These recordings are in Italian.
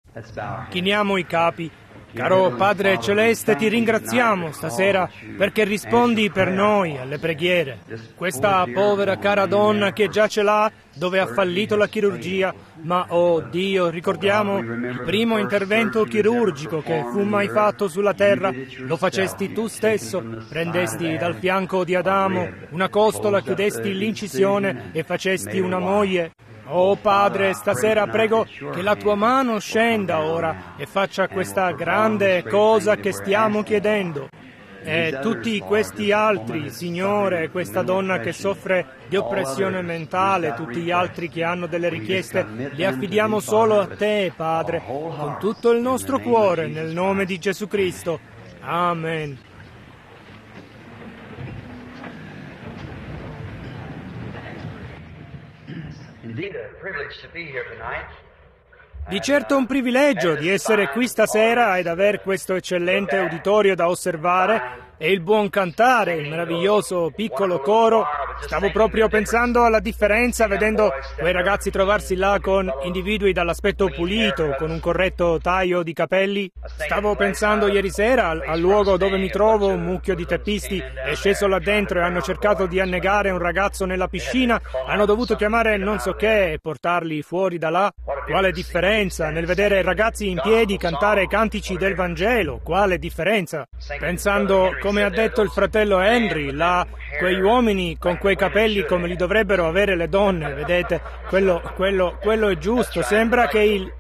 Chiniamo i capi. Caro Padre Celeste, ti ringraziamo stasera perché rispondi per noi alle preghiere. Questa povera cara donna che già ce l'ha, dove ha fallito la chirurgia, ma oh Dio, ricordiamo il primo intervento chirurgico che fu mai fatto sulla terra, lo facesti tu stesso, prendesti dal fianco di Adamo una costola, chiudesti l'incisione e facesti una moglie. Oh Padre, stasera prego che la tua mano scenda ora e faccia questa grande cosa che stiamo chiedendo. E tutti questi altri, Signore, questa donna che soffre di oppressione mentale, tutti gli altri che hanno delle richieste, li affidiamo solo a Te, Padre, con tutto il nostro cuore, nel nome di Gesù Cristo. Amen. Di certo un privilegio di essere qui stasera ed aver questo eccellente uditorio da osservare e il buon cantare, il meraviglioso piccolo coro. Stavo proprio pensando alla differenza vedendo quei ragazzi trovarsi là con individui dall'aspetto pulito, con un corretto taglio di capelli. Stavo pensando ieri sera al luogo dove mi trovo, un mucchio di teppisti è sceso là dentro e hanno cercato di annegare un ragazzo nella piscina, hanno dovuto chiamare non so che e portarli fuori da là. Quale differenza nel vedere ragazzi in piedi cantare cantici del Vangelo, quale differenza. Pensando, come ha detto il fratello Henry, là, quegli uomini con quei capelli come li dovrebbero avere le donne, vedete, quello è giusto, sembra che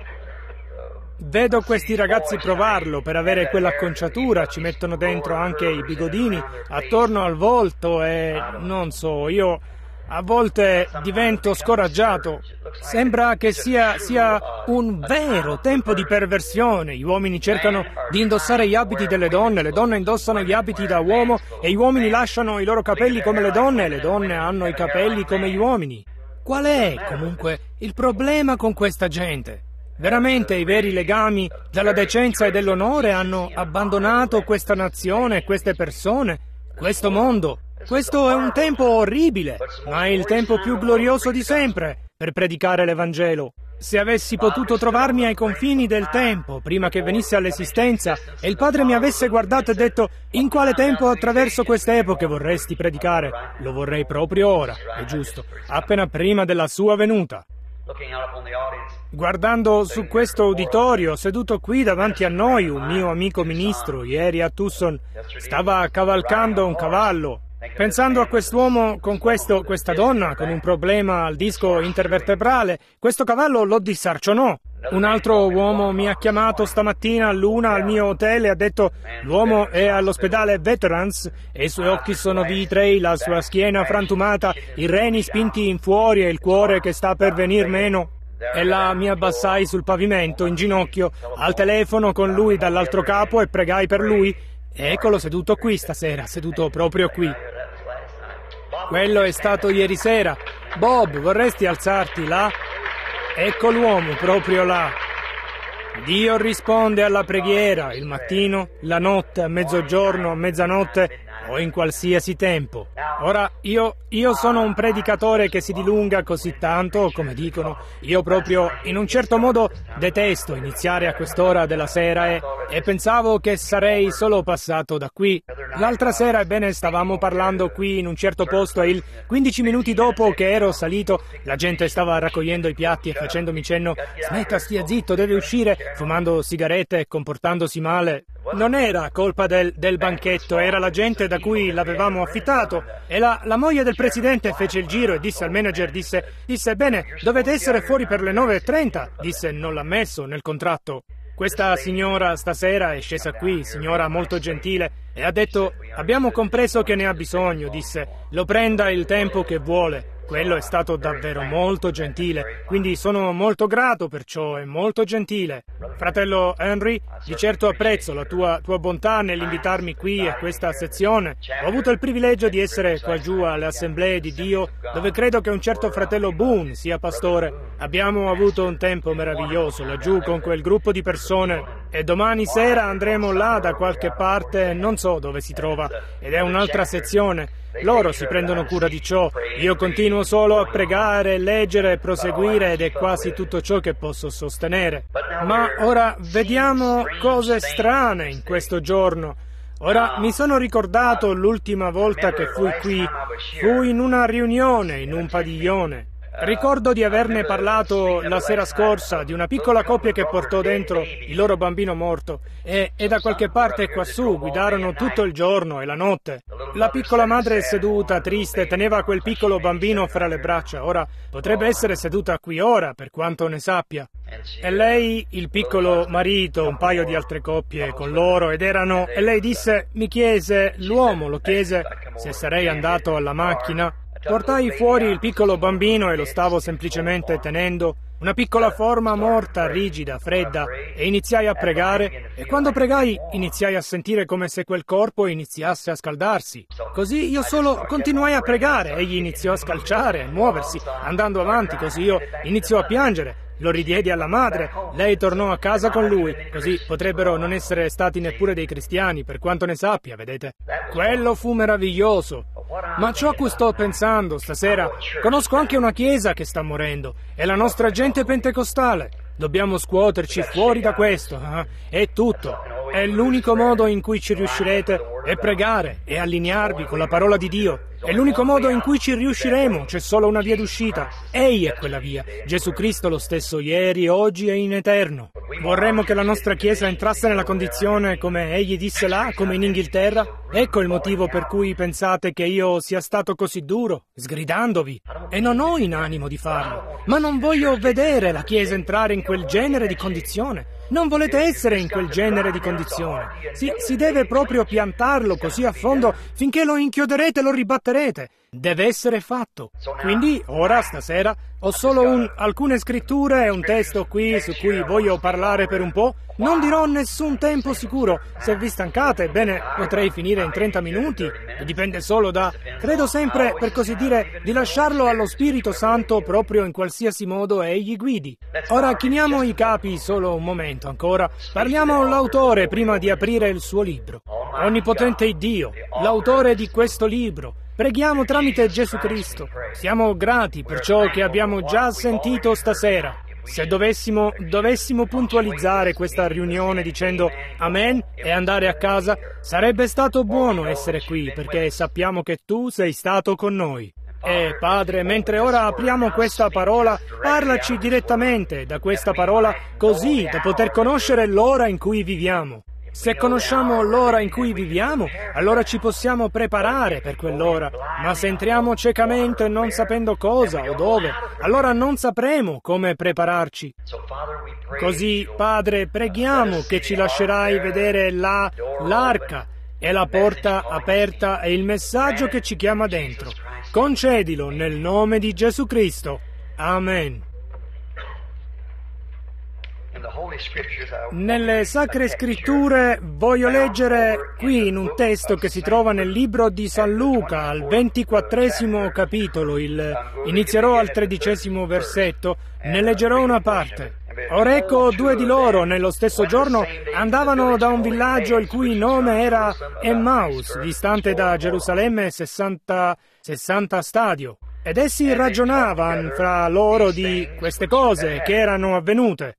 Vedo questi ragazzi provarlo per avere quell'acconciatura, ci mettono dentro anche i bigodini attorno al volto e non so, io a volte divento scoraggiato. Sembra che sia un vero tempo di perversione. Gli uomini cercano di indossare gli abiti delle donne, le donne indossano gli abiti da uomo e gli uomini lasciano i loro capelli come le donne hanno i capelli come gli uomini. Qual è, comunque, il problema con questa gente? Veramente i veri legami della decenza e dell'onore hanno abbandonato questa nazione, queste persone, questo mondo. Questo è un tempo orribile, ma è il tempo più glorioso di sempre per predicare l'Evangelo. Se avessi potuto trovarmi ai confini del tempo, prima che venisse all'esistenza, e il Padre mi avesse guardato e detto «In quale tempo attraverso queste epoche vorresti predicare?» Lo vorrei proprio ora, è giusto, appena prima della sua venuta. Guardando su questo uditorio, seduto qui davanti a noi, un mio amico ministro, ieri a Tucson, stava cavalcando un cavallo. Pensando a quest'uomo con questa donna con un problema al disco intervertebrale, questo cavallo lo disarcionò. Un altro uomo mi ha chiamato stamattina all'una al mio hotel e ha detto l'uomo è all'ospedale Veterans e i suoi occhi sono vitrei, la sua schiena frantumata, i reni spinti in fuori e il cuore che sta per venir meno. E là mi abbassai sul pavimento, in ginocchio, al telefono con lui dall'altro capo e pregai per lui. Eccolo seduto qui stasera, seduto proprio qui. Quello è stato ieri sera. Bob, vorresti alzarti là? Ecco l'uomo proprio là. Dio risponde alla preghiera il mattino, la notte, a mezzogiorno, a mezzanotte o in qualsiasi tempo. Ora, io sono un predicatore che si dilunga così tanto, come dicono. Io proprio, in un certo modo, detesto iniziare a quest'ora della sera e pensavo che sarei solo passato da qui. L'altra sera, ebbene, stavamo parlando qui in un certo posto e 15 minuti dopo che ero salito, la gente stava raccogliendo i piatti e facendomi cenno «Smetta, stia zitto, deve uscire», fumando sigarette e comportandosi male. Non era colpa del banchetto, era la gente da cui l'avevamo affittato. E la moglie del presidente fece il giro e disse al manager, disse «Bene, dovete essere fuori per le 9:30». Disse «Non l'ha messo nel contratto». Questa signora stasera è scesa qui, signora molto gentile, e ha detto «Abbiamo compreso che ne ha bisogno», disse «Lo prenda il tempo che vuole». Quello è stato davvero molto gentile, quindi sono molto grato per ciò, è molto gentile. Fratello Henry, di certo apprezzo la tua bontà nell'invitarmi qui a questa sezione. Ho avuto il privilegio di essere qua giù alle assemblee di Dio, dove credo che un certo fratello Boone sia pastore. Abbiamo avuto un tempo meraviglioso laggiù con quel gruppo di persone. E domani sera andremo là da qualche parte, non so dove si trova, ed è un'altra sezione. Loro si prendono cura di ciò. Io continuo solo a pregare, leggere, proseguire, ed è quasi tutto ciò che posso sostenere. Ma ora vediamo cose strane in questo giorno. Ora, mi sono ricordato l'ultima volta che fui qui, fui in una riunione, in un padiglione. Ricordo di averne parlato la sera scorsa di una piccola coppia che portò dentro il loro bambino morto e da qualche parte quassù guidarono tutto il giorno e la notte. La piccola madre seduta, triste, teneva quel piccolo bambino fra le braccia. Ora, potrebbe essere seduta qui ora, per quanto ne sappia. E lei, il piccolo marito, un paio di altre coppie con loro, e lei disse, l'uomo lo chiese se sarei andato alla macchina. Portai fuori il piccolo bambino e lo stavo semplicemente tenendo, una piccola forma morta, rigida, fredda, e iniziai a pregare, e quando pregai iniziai a sentire come se quel corpo iniziasse a scaldarsi. Così io solo continuai a pregare, egli iniziò a scalciare, a muoversi, andando avanti, così io iniziò a piangere. Lo ridiedi alla madre, lei tornò a casa con lui, così potrebbero non essere stati neppure dei cristiani, per quanto ne sappia, vedete. Quello fu meraviglioso. Ma ciò a cui sto pensando stasera, conosco anche una chiesa che sta morendo, è la nostra gente pentecostale. Dobbiamo scuoterci fuori da questo, è tutto. È l'unico modo in cui ci riuscirete è pregare e allinearvi con la parola di Dio. È l'unico modo in cui ci riusciremo, c'è solo una via d'uscita. Egli è quella via, Gesù Cristo lo stesso ieri, oggi e in eterno. Vorremmo che la nostra Chiesa entrasse nella condizione come egli disse là, come in Inghilterra. Ecco il motivo per cui pensate che io sia stato così duro, sgridandovi. E non ho in animo di farlo, ma non voglio vedere la Chiesa entrare in quel genere di condizione. Non volete essere in quel genere di condizione. Si deve proprio piantarlo così a fondo finché lo inchioderete e lo ribatterete. Deve essere fatto. Quindi, ora, stasera, ho solo alcune scritture e un testo qui su cui voglio parlare per un po'. Non dirò nessun tempo sicuro. Se vi stancate, bene, potrei finire in 30 minuti. Dipende solo da... Credo sempre, per così dire, di lasciarlo allo Spirito Santo proprio in qualsiasi modo egli guidi. Ora, chiniamo i capi solo un momento ancora. Parliamo l'autore prima di aprire il suo libro. Onnipotente Dio, l'autore di questo libro. Preghiamo tramite Gesù Cristo. Siamo grati per ciò che abbiamo già sentito stasera. Se dovessimo puntualizzare questa riunione dicendo Amen e andare a casa, sarebbe stato buono essere qui, perché sappiamo che tu sei stato con noi. E Padre, mentre ora apriamo questa parola, parlaci direttamente da questa parola, così da poter conoscere l'ora in cui viviamo. Se conosciamo l'ora in cui viviamo, allora ci possiamo preparare per quell'ora. Ma se entriamo ciecamente non sapendo cosa o dove, allora non sapremo come prepararci. Così, Padre, preghiamo che ci lascerai vedere l'arca e la porta aperta e il messaggio che ci chiama dentro. Concedilo nel nome di Gesù Cristo. Amen. Nelle Sacre Scritture voglio leggere qui in un testo che si trova nel libro di San Luca, al 24° capitolo, inizierò al 13° versetto, ne leggerò una parte. Ora ecco, 2 di loro, nello stesso giorno, andavano da un villaggio il cui nome era Emmaus, distante da Gerusalemme 60 stadio. Ed essi ragionavano fra loro di queste cose che erano avvenute.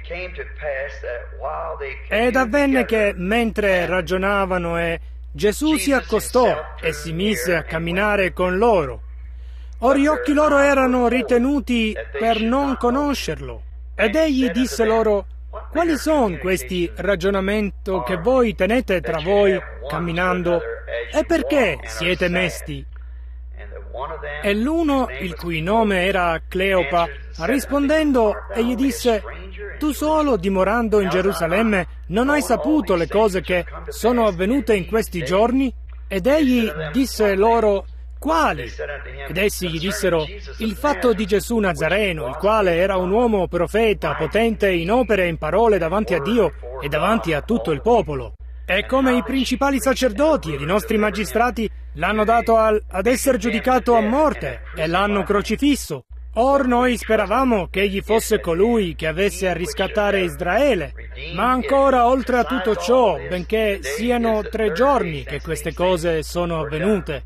Ed avvenne che, mentre ragionavano, Gesù si accostò e si mise a camminare con loro. Ora gli occhi loro erano ritenuti per non conoscerlo. Ed egli disse loro, quali sono questi ragionamenti che voi tenete tra voi camminando? E perché siete mesti? E l'uno, il cui nome era Cleopa, rispondendo, egli disse, tu solo, dimorando in Gerusalemme, non hai saputo le cose che sono avvenute in questi giorni? Ed egli disse loro, quali? Ed essi gli dissero, il fatto di Gesù Nazareno, il quale era un uomo profeta, potente in opere e in parole davanti a Dio e davanti a tutto il popolo. E come i principali sacerdoti ed i nostri magistrati l'hanno dato ad essere giudicato a morte e l'hanno crocifisso. Or noi speravamo che egli fosse colui che avesse a riscattare Israele. Ma ancora oltre a tutto ciò, benché siano 3 giorni che queste cose sono avvenute,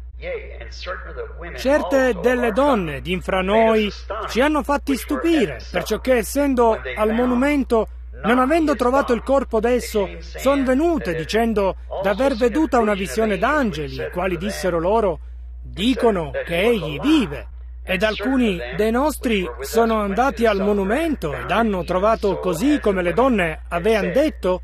certe delle donne di fra noi ci hanno fatti stupire, perciò che essendo al monumento, non avendo trovato il corpo d'esso, son venute dicendo d'aver veduta una visione d'angeli, i quali dissero loro, dicono che egli vive. Ed alcuni dei nostri sono andati al monumento ed hanno trovato così come le donne avean detto,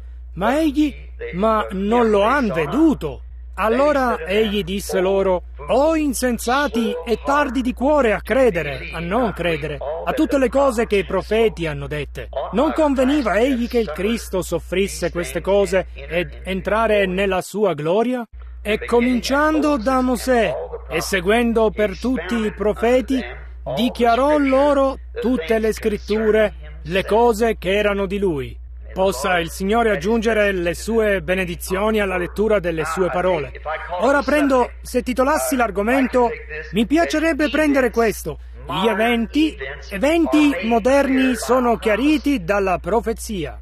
ma non lo han veduto. Allora egli disse loro, o insensati e tardi di cuore a credere, a non credere, a tutte le cose che i profeti hanno dette. Non conveniva egli che il Cristo soffrisse queste cose ed entrare nella sua gloria? E cominciando da Mosè e seguendo per tutti i profeti, dichiarò loro tutte le scritture, le cose che erano di lui. Possa il Signore aggiungere le sue benedizioni alla lettura delle sue parole. Ora se titolassi l'argomento, mi piacerebbe prendere questo. Gli eventi moderni sono chiariti dalla profezia.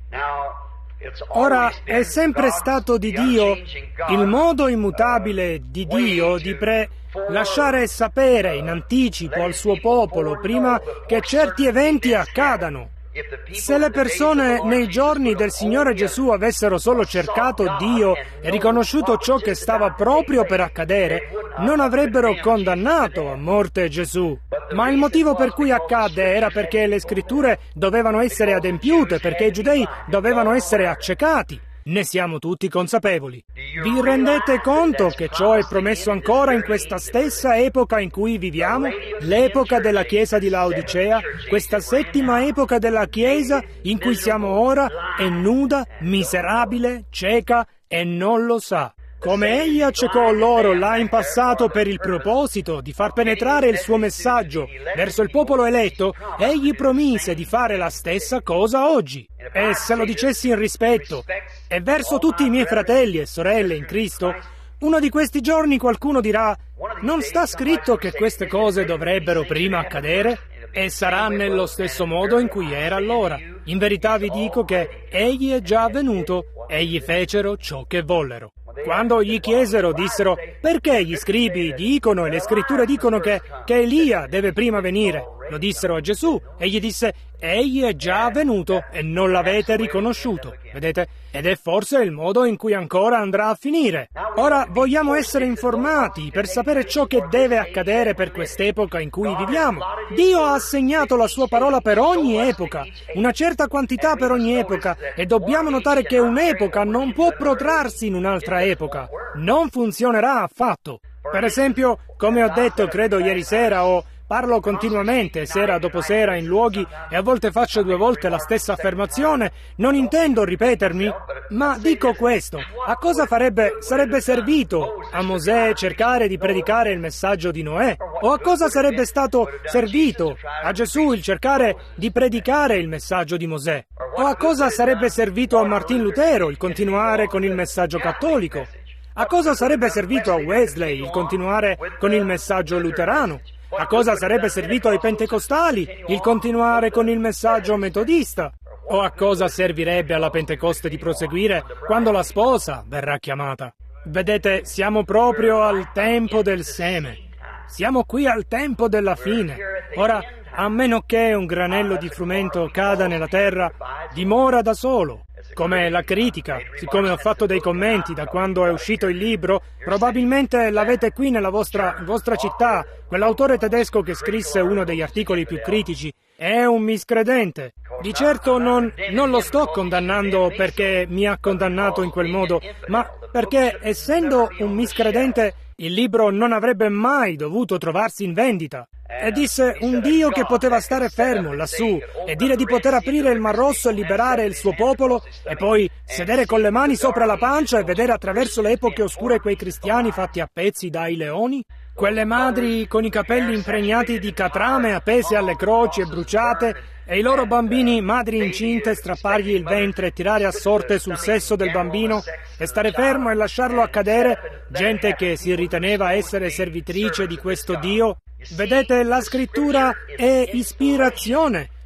Ora, è sempre stato di Dio il modo immutabile di Dio di lasciare sapere in anticipo al suo popolo prima che certi eventi accadano. Se le persone nei giorni del Signore Gesù avessero solo cercato Dio e riconosciuto ciò che stava proprio per accadere, non avrebbero condannato a morte Gesù. Ma il motivo per cui accadde era perché le scritture dovevano essere adempiute, perché i giudei dovevano essere accecati. Ne siamo tutti consapevoli. Vi rendete conto che ciò è promesso ancora in questa stessa epoca in cui viviamo? L'epoca della Chiesa di Laodicea, questa settima epoca della Chiesa in cui siamo ora, è nuda, miserabile, cieca e non lo sa. Come egli accecò loro là in passato per il proposito di far penetrare il suo messaggio verso il popolo eletto, egli promise di fare la stessa cosa oggi. E se lo dicessi in rispetto, e verso tutti i miei fratelli e sorelle in Cristo, uno di questi giorni qualcuno dirà, non sta scritto che queste cose dovrebbero prima accadere? E sarà nello stesso modo in cui era allora. In verità vi dico che egli è già venuto, egli fecero ciò che vollero. Quando gli chiesero, dissero, perché gli scribi dicono e le scritture dicono che Elia deve prima venire? Lo dissero a Gesù, egli disse, egli è già venuto e non l'avete riconosciuto. Vedete? Ed è forse il modo in cui ancora andrà a finire. Ora vogliamo essere informati per sapere ciò che deve accadere per quest'epoca in cui viviamo. Dio ha assegnato la sua parola per ogni epoca, una certa quantità per ogni epoca, e dobbiamo notare che un'epoca non può protrarsi in un'altra epoca. Non funzionerà affatto. Per esempio, come ho detto credo ieri sera parlo continuamente, sera dopo sera, in luoghi, e a volte faccio 2 volte la stessa affermazione. Non intendo ripetermi, ma dico questo. A cosa sarebbe servito a Mosè cercare di predicare il messaggio di Noè? O a cosa sarebbe stato servito a Gesù il cercare di predicare il messaggio di Mosè? O a cosa sarebbe servito a Martin Lutero il continuare con il messaggio cattolico? A cosa sarebbe servito a Wesley il continuare con il messaggio luterano? A cosa sarebbe servito ai pentecostali il continuare con il messaggio metodista? O a cosa servirebbe alla Pentecoste di proseguire quando la sposa verrà chiamata? Vedete, siamo proprio al tempo del seme. Siamo qui al tempo della fine. Ora, a meno che un granello di frumento cada nella terra, dimora da solo. Come la critica, siccome ho fatto dei commenti da quando è uscito il libro, probabilmente l'avete qui nella vostra città, quell'autore tedesco che scrisse uno degli articoli più critici. È un miscredente. Di certo non lo sto condannando perché mi ha condannato in quel modo, ma perché, essendo un miscredente, il libro non avrebbe mai dovuto trovarsi in vendita. E disse un Dio che poteva stare fermo lassù e dire di poter aprire il Mar Rosso e liberare il suo popolo e poi sedere con le mani sopra la pancia e vedere attraverso le epoche oscure quei cristiani fatti a pezzi dai leoni? Quelle madri con i capelli impregnati di catrame appese alle croci e bruciate e i loro bambini, madri incinte, strappargli il ventre e tirare a sorte sul sesso del bambino e stare fermo e lasciarlo accadere, gente che si riteneva essere servitrice di questo Dio. Vedete, la scrittura è ispirazione.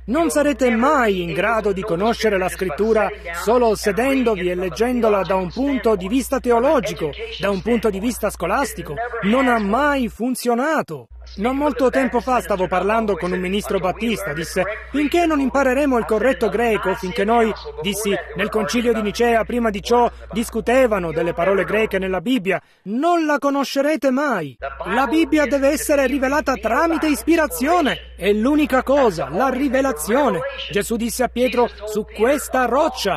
Non sarete mai in grado di conoscere la Scrittura solo sedendovi e leggendola da un punto di vista teologico, da un punto di vista scolastico. Non ha mai funzionato. Non molto tempo fa stavo parlando con un ministro battista, disse: finché non impareremo il corretto greco, finché noi, dissi, nel concilio di Nicea prima di ciò discutevano delle parole greche nella Bibbia, non la conoscerete mai. La Bibbia deve essere rivelata tramite ispirazione, è l'unica cosa, la rivelazione. Gesù disse a Pietro: su questa roccia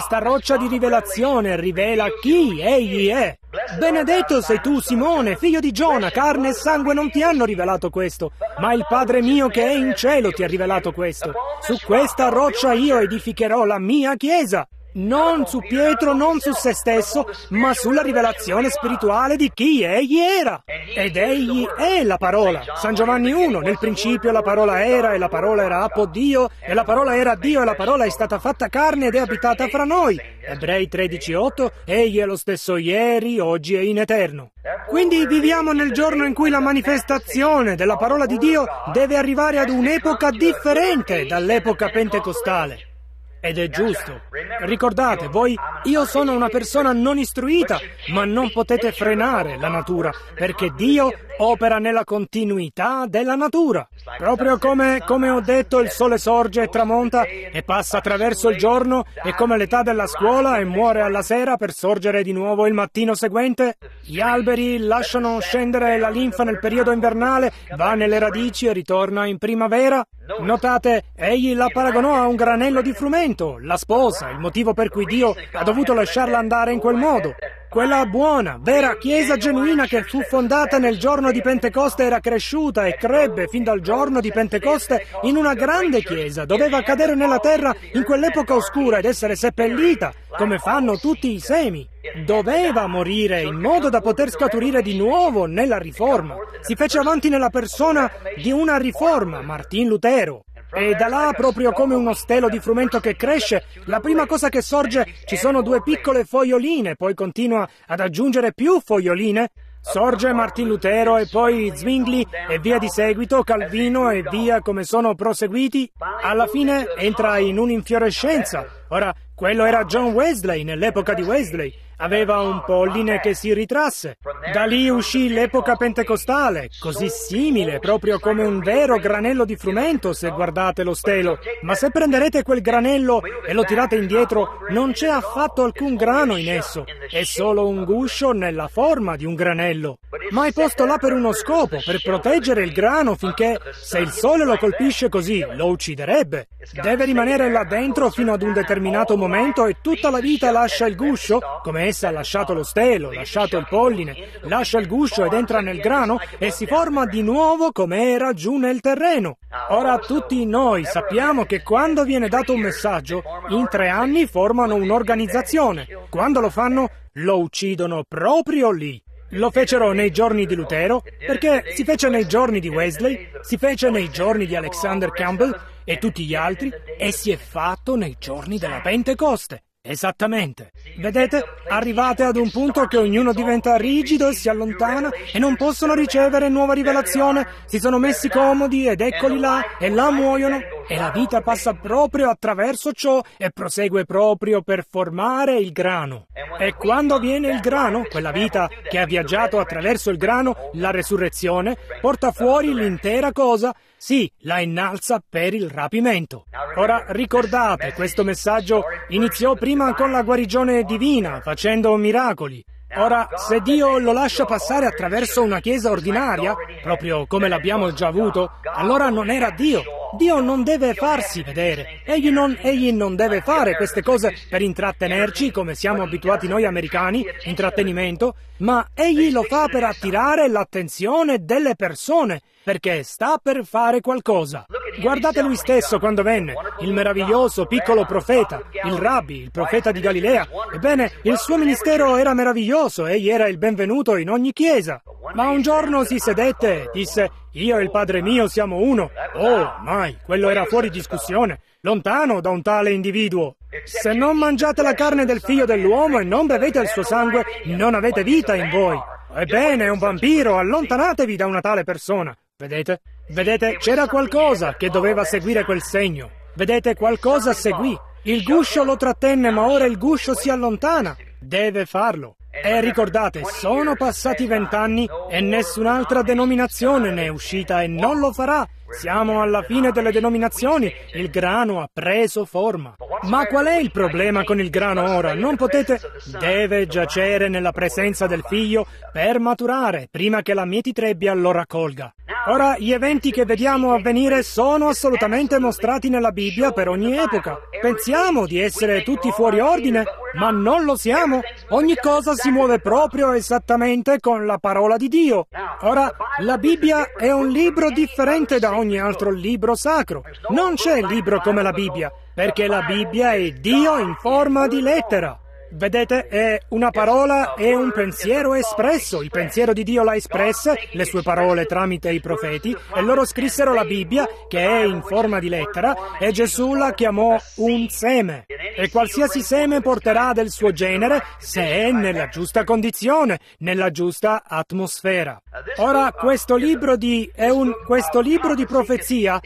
di rivelazione rivela chi egli è. Benedetto sei tu, Simone, figlio di Giona, carne e sangue non ti hanno rivelato questo, ma il Padre mio che è in cielo ti ha rivelato questo. Su questa roccia io edificherò la mia chiesa. Non su Pietro, non su se stesso, ma sulla rivelazione spirituale di chi egli era. Ed egli è la parola. San Giovanni 1, nel principio la parola era, e la parola era appo Dio, e la parola era Dio, e la parola è stata fatta carne ed è abitata fra noi. Ebrei 13,8, egli è lo stesso ieri, oggi e in eterno. Quindi viviamo nel giorno in cui la manifestazione della parola di Dio deve arrivare ad un'epoca differente dall'epoca pentecostale. Ed è giusto. Ricordate, io sono una persona non istruita, ma non potete frenare la natura, perché Dio opera nella continuità della natura. Proprio come ho detto, il sole sorge e tramonta e passa attraverso il giorno, e come l'età della scuola e muore alla sera per sorgere di nuovo il mattino seguente. Gli alberi lasciano scendere la linfa nel periodo invernale, va nelle radici e ritorna in primavera. Notate, egli la paragonò a un granello di frumento, la sposa, il motivo per cui Dio ha dovuto lasciarla andare in quel modo. Quella buona, vera chiesa genuina che fu fondata nel giorno di Pentecoste era cresciuta e crebbe fin dal giorno di Pentecoste in una grande chiesa. Doveva cadere nella terra in quell'epoca oscura ed essere seppellita, come fanno tutti i semi. Doveva morire in modo da poter scaturire di nuovo nella riforma. Si fece avanti nella persona di una riforma, Martin Lutero. E da là, proprio come uno stelo di frumento che cresce, la prima cosa che sorge ci sono 2 piccole foglioline, poi continua ad aggiungere più foglioline. Sorge Martin Lutero e poi Zwingli e via di seguito, Calvino e via come sono proseguiti. Alla fine entra in un'infiorescenza. Ora, quello era John Wesley nell'epoca di Wesley. Aveva un polline che si ritrasse. Da lì uscì l'epoca pentecostale, così simile, proprio come un vero granello di frumento, se guardate lo stelo. Ma se prenderete quel granello e lo tirate indietro, non c'è affatto alcun grano in esso. È solo un guscio nella forma di un granello. Ma è posto là per uno scopo, per proteggere il grano finché, se il sole lo colpisce così, lo ucciderebbe. Deve rimanere là dentro fino ad un determinato momento e tutta la vita lascia il guscio, come essa ha lasciato lo stelo, lasciato il polline, lascia il guscio ed entra nel grano e si forma di nuovo come era giù nel terreno. Ora tutti noi sappiamo che quando viene dato un messaggio, in 3 anni formano un'organizzazione. Quando lo fanno, lo uccidono proprio lì. Lo fecero nei giorni di Lutero, perché si fece nei giorni di Wesley, si fece nei giorni di Alexander Campbell e tutti gli altri, e si è fatto nei giorni della Pentecoste. Esattamente. Vedete? Arrivate ad un punto che ognuno diventa rigido e si allontana e non possono ricevere nuova rivelazione, si sono messi comodi ed eccoli là e là muoiono e la vita passa proprio attraverso ciò e prosegue proprio per formare il grano. E quando viene il grano, quella vita che ha viaggiato attraverso il grano, la resurrezione, porta fuori l'intera cosa. Sì, la innalza per il rapimento. Ora ricordate, questo messaggio iniziò prima con la guarigione divina, facendo miracoli. Ora, se Dio lo lascia passare attraverso una chiesa ordinaria, proprio come l'abbiamo già avuto, allora non era Dio. Dio non deve farsi vedere. Egli non deve fare queste cose per intrattenerci, come siamo abituati noi americani, intrattenimento, ma Egli lo fa per attirare l'attenzione delle persone, perché sta per fare qualcosa. Guardate lui stesso quando venne, il meraviglioso piccolo profeta, il rabbi, il profeta di Galilea. Ebbene, il suo ministero era meraviglioso, egli era il benvenuto in ogni chiesa. Ma un giorno si sedette e disse: io e il Padre mio siamo uno. Oh, mai, quello era fuori discussione, lontano da un tale individuo. Se non mangiate la carne del figlio dell'uomo e non bevete il suo sangue, non avete vita in voi. Ebbene, è un vampiro, allontanatevi da una tale persona. Vedete? Vedete, c'era qualcosa che doveva seguire quel segno. Vedete, qualcosa seguì. Il guscio lo trattenne, ma ora il guscio si allontana. Deve farlo. E ricordate, sono passati 20 anni e nessun'altra denominazione ne è uscita e non lo farà. Siamo alla fine delle denominazioni, il grano ha preso forma. Ma qual è il problema con il grano ora? Non potete... Deve giacere nella presenza del Figlio per maturare, prima che la mietitrebbia lo raccolga. Ora, gli eventi che vediamo avvenire sono assolutamente mostrati nella Bibbia per ogni epoca. Pensiamo di essere tutti fuori ordine, ma non lo siamo. Ogni cosa si muove proprio esattamente con la parola di Dio. Ora, la Bibbia è un libro differente da ogni altro libro sacro. Non c'è libro come la Bibbia, perché la Bibbia è Dio in forma di lettera. Vedete, è una parola e un pensiero espresso. Il pensiero di Dio l'ha espressa, le sue parole tramite i profeti, e loro scrissero la Bibbia, che è in forma di lettera, e Gesù la chiamò un seme. E qualsiasi seme porterà del suo genere se è nella giusta condizione, nella giusta atmosfera. Ora, questo libro di profezia,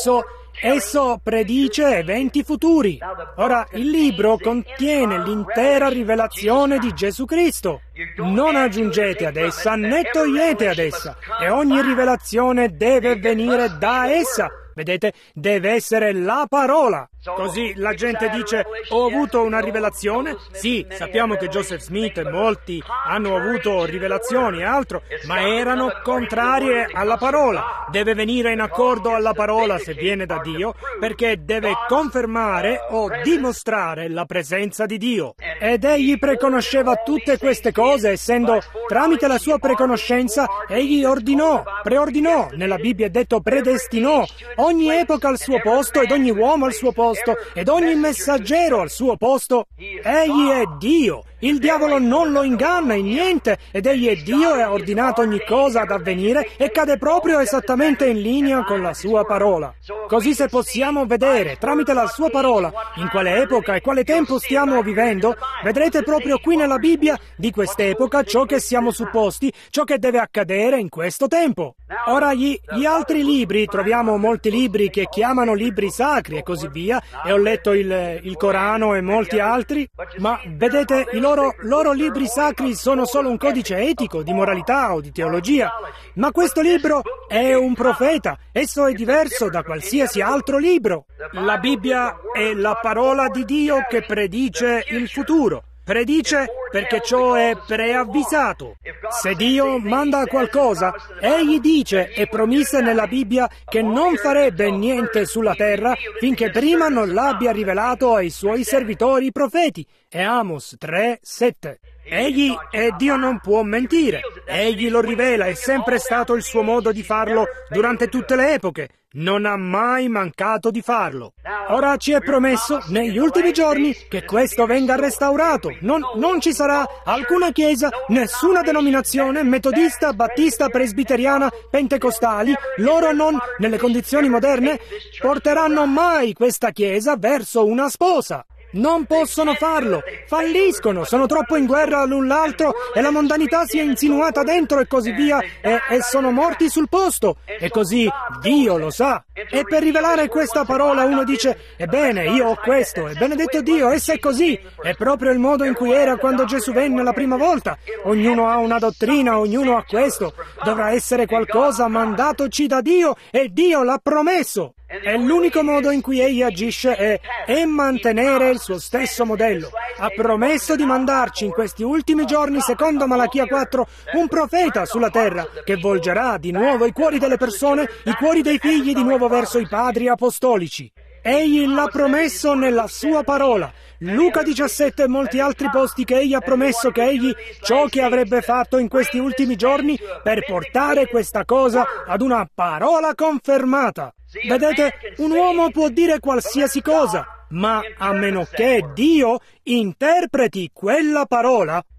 Esso predice eventi futuri. Ora, il libro contiene l'intera rivelazione di Gesù Cristo. Non aggiungete ad essa né togliete ad essa, e ogni rivelazione deve venire da essa. Vedete, deve essere la parola. Così la gente dice, ho avuto una rivelazione? Sì, sappiamo che Joseph Smith e molti hanno avuto rivelazioni e altro, ma erano contrarie alla parola. Deve venire in accordo alla parola se viene da Dio, perché deve confermare o dimostrare la presenza di Dio. Ed egli preconosceva tutte queste cose, essendo tramite la sua preconoscenza, egli preordinò, nella Bibbia è detto predestinò, ogni epoca al suo posto ed ogni uomo al suo posto ed ogni messaggero al suo posto. Egli è Dio. Il diavolo non lo inganna in niente, ed egli è Dio e ha ordinato ogni cosa ad avvenire e cade proprio esattamente in linea con la sua parola. Così se possiamo vedere, tramite la sua parola, in quale epoca e quale tempo stiamo vivendo, vedrete proprio qui nella Bibbia di quest'epoca ciò che siamo supposti, ciò che deve accadere in questo tempo. Ora gli altri libri, troviamo molti libri che chiamano libri sacri e così via, e ho letto il Corano e molti altri, ma vedete, i loro libri sacri sono solo un codice etico, di moralità o di teologia, ma questo libro è un profeta, esso è diverso da qualsiasi altro libro. La Bibbia è la parola di Dio che predice il futuro. Predice perché ciò è preavvisato. Se Dio manda qualcosa, egli dice e promise nella Bibbia che non farebbe niente sulla terra finché prima non l'abbia rivelato ai suoi servitori i profeti. È Amos 3:7. Egli e Dio non può mentire. Egli lo rivela, è sempre stato il suo modo di farlo durante tutte le epoche. Non ha mai mancato di farlo. Ora ci è promesso negli ultimi giorni che questo venga restaurato. Non ci sarà alcuna chiesa, nessuna denominazione, metodista, battista, presbiteriana, pentecostali, loro non, nelle condizioni moderne, porteranno mai questa chiesa verso una sposa. Non possono farlo, falliscono, sono troppo in guerra l'un l'altro e la mondanità si è insinuata dentro e così via e sono morti sul posto e così Dio lo sa. E per rivelare questa parola uno dice, ebbene io ho questo, e benedetto Dio, esso è così, è proprio il modo in cui era quando Gesù venne la prima volta. Ognuno ha una dottrina, ognuno ha questo, dovrà essere qualcosa mandatoci da Dio e Dio l'ha promesso. E l'unico modo in cui egli agisce è mantenere il suo stesso modello. Ha promesso di mandarci in questi ultimi giorni, secondo Malachia 4, un profeta sulla terra che volgerà di nuovo i cuori delle persone, i cuori dei figli di nuovo verso i padri apostolici. Egli l'ha promesso nella sua parola. Luca 17 e molti altri posti che egli ha promesso che egli ciò che avrebbe fatto in questi ultimi giorni per portare questa cosa ad una parola confermata. Vedete, un uomo può dire qualsiasi cosa, ma a meno che Dio interpreti quella parola,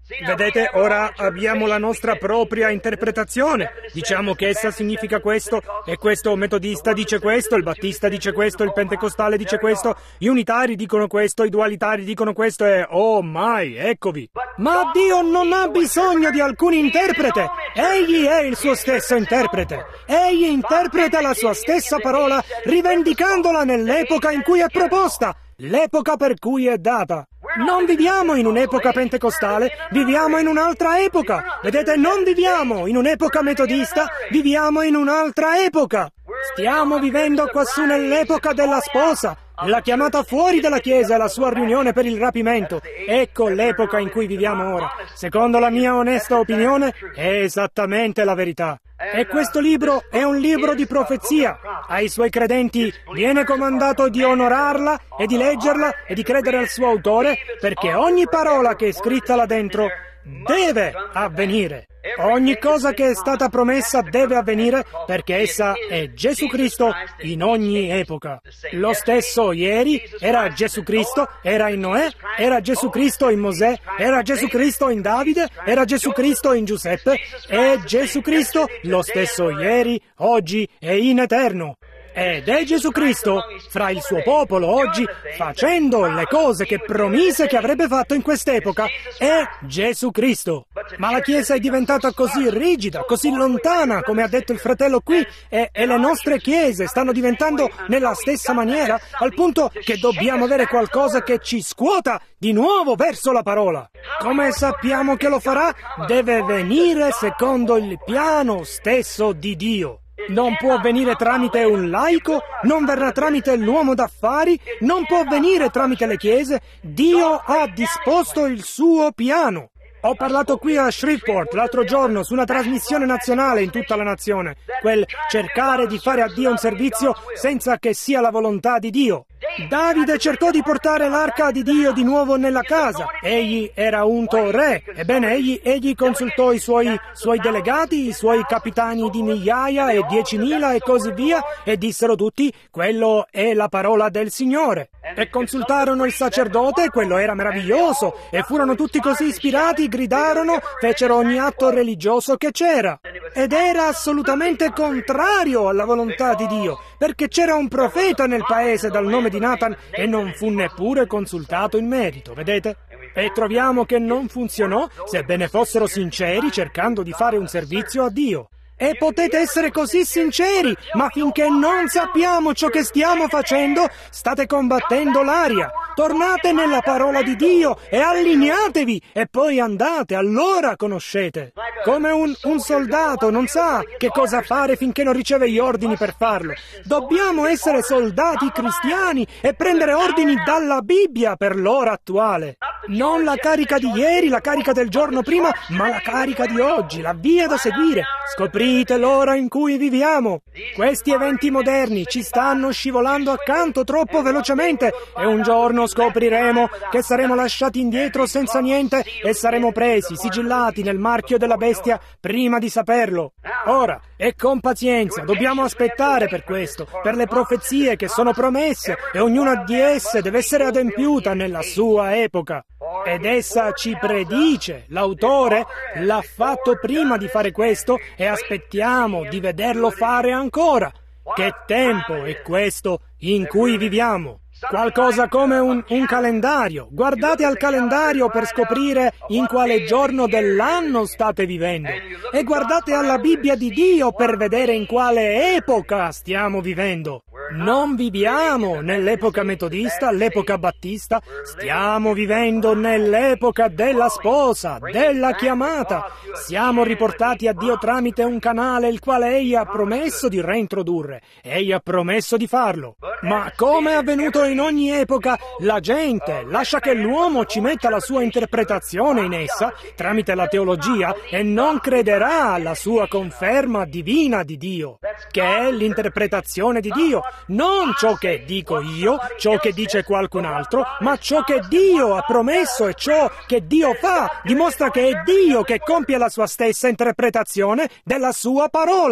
Vedete, ora abbiamo la nostra propria interpretazione. Diciamo che essa significa questo, e questo metodista dice questo, il battista dice questo, il pentecostale dice questo, gli unitari dicono questo, i dualitari dicono questo e oh mai, eccovi. Ma Dio non ha bisogno di alcun interprete. Egli è il suo stesso interprete. Egli interpreta la sua stessa parola, rivendicandola nell'epoca in cui è proposta, l'epoca per cui è data. Non viviamo in un'epoca pentecostale, viviamo in un'altra epoca. Vedete, non viviamo in un'epoca metodista, viviamo in un'altra epoca. Stiamo vivendo quassù nell'epoca della sposa, la chiamata fuori dalla chiesa e la sua riunione per il rapimento. Ecco l'epoca in cui viviamo ora. Secondo la mia onesta opinione, è esattamente la verità. E questo libro è un libro di profezia. Ai suoi credenti viene comandato di onorarla e di leggerla e di credere al suo autore, perché ogni parola che è scritta là dentro deve avvenire. Ogni cosa che è stata promessa deve avvenire perché essa è Gesù Cristo in ogni epoca. Lo stesso ieri era Gesù Cristo, era in Noè, era Gesù Cristo in Mosè, era Gesù Cristo in Davide, era Gesù Cristo in Giuseppe, è Gesù Cristo lo stesso ieri, oggi e in eterno. Ed è Gesù Cristo fra il suo popolo oggi, facendo le cose che promise che avrebbe fatto in quest'epoca. È Gesù Cristo. Ma la Chiesa è diventata così rigida, così lontana, come ha detto il fratello qui, e le nostre chiese stanno diventando nella stessa maniera, al punto che dobbiamo avere qualcosa che ci scuota di nuovo verso la parola. Come sappiamo che lo farà? Deve venire secondo il piano stesso di Dio. Non può venire tramite un laico, non verrà tramite l'uomo d'affari, non può venire tramite le chiese. Dio ha disposto il suo piano. Ho parlato qui a Shreveport l'altro giorno su una trasmissione nazionale in tutta la nazione, quel cercare di fare a Dio un servizio senza che sia la volontà di Dio. Davide cercò di portare l'arca di Dio di nuovo nella casa. Egli era unto re. Ebbene, egli consultò i suoi delegati, i suoi capitani di migliaia e 10.000 e così via, e dissero tutti, quello è la parola del Signore. E consultarono il sacerdote, quello era meraviglioso, e furono tutti così ispirati, gridarono, fecero ogni atto religioso che c'era. Ed era assolutamente contrario alla volontà di Dio, perché c'era un profeta nel paese dal nome di Nathan e non fu neppure consultato in merito, vedete? E troviamo che non funzionò, sebbene fossero sinceri cercando di fare un servizio a Dio. E potete essere così sinceri, ma finché non sappiamo ciò che stiamo facendo, state combattendo l'aria. Tornate nella parola di Dio e allineatevi, e poi andate, allora conoscete. Come un soldato non sa che cosa fare finché non riceve gli ordini per farlo. Dobbiamo essere soldati cristiani e prendere ordini dalla Bibbia per l'ora attuale. Non la carica di ieri, la carica del giorno prima, ma la carica di oggi, la via da seguire. Scoprite l'ora in cui viviamo. Questi eventi moderni ci stanno scivolando accanto troppo velocemente e un giorno scopriremo che saremo lasciati indietro senza niente e saremo presi, sigillati nel marchio della bestia prima di saperlo. Ora, e con pazienza, dobbiamo aspettare per questo, per le profezie che sono promesse, e ognuna di esse deve essere adempiuta nella sua epoca. Ed essa ci predice, l'autore l'ha fatto prima di fare questo e aspettiamo di vederlo fare ancora. Che tempo è questo in cui viviamo? Qualcosa come un calendario. Guardate al calendario per scoprire in quale giorno dell'anno state vivendo. E guardate alla Bibbia di Dio per vedere in quale epoca stiamo vivendo. Non viviamo nell'epoca metodista, l'epoca battista, stiamo vivendo nell'epoca della sposa, della chiamata. Siamo riportati a Dio tramite un canale il quale Egli ha promesso di reintrodurre. Egli ha promesso di farlo. Ma come è avvenuto in ogni epoca, la gente lascia che l'uomo ci metta la sua interpretazione in essa, tramite la teologia, e non crederà alla sua conferma divina di Dio, che è l'interpretazione di Dio. Non ciò che dico io, ciò che dice qualcun altro, ma ciò che Dio ha promesso e ciò che Dio fa, dimostra che è Dio che compie la sua stessa interpretazione della sua parola.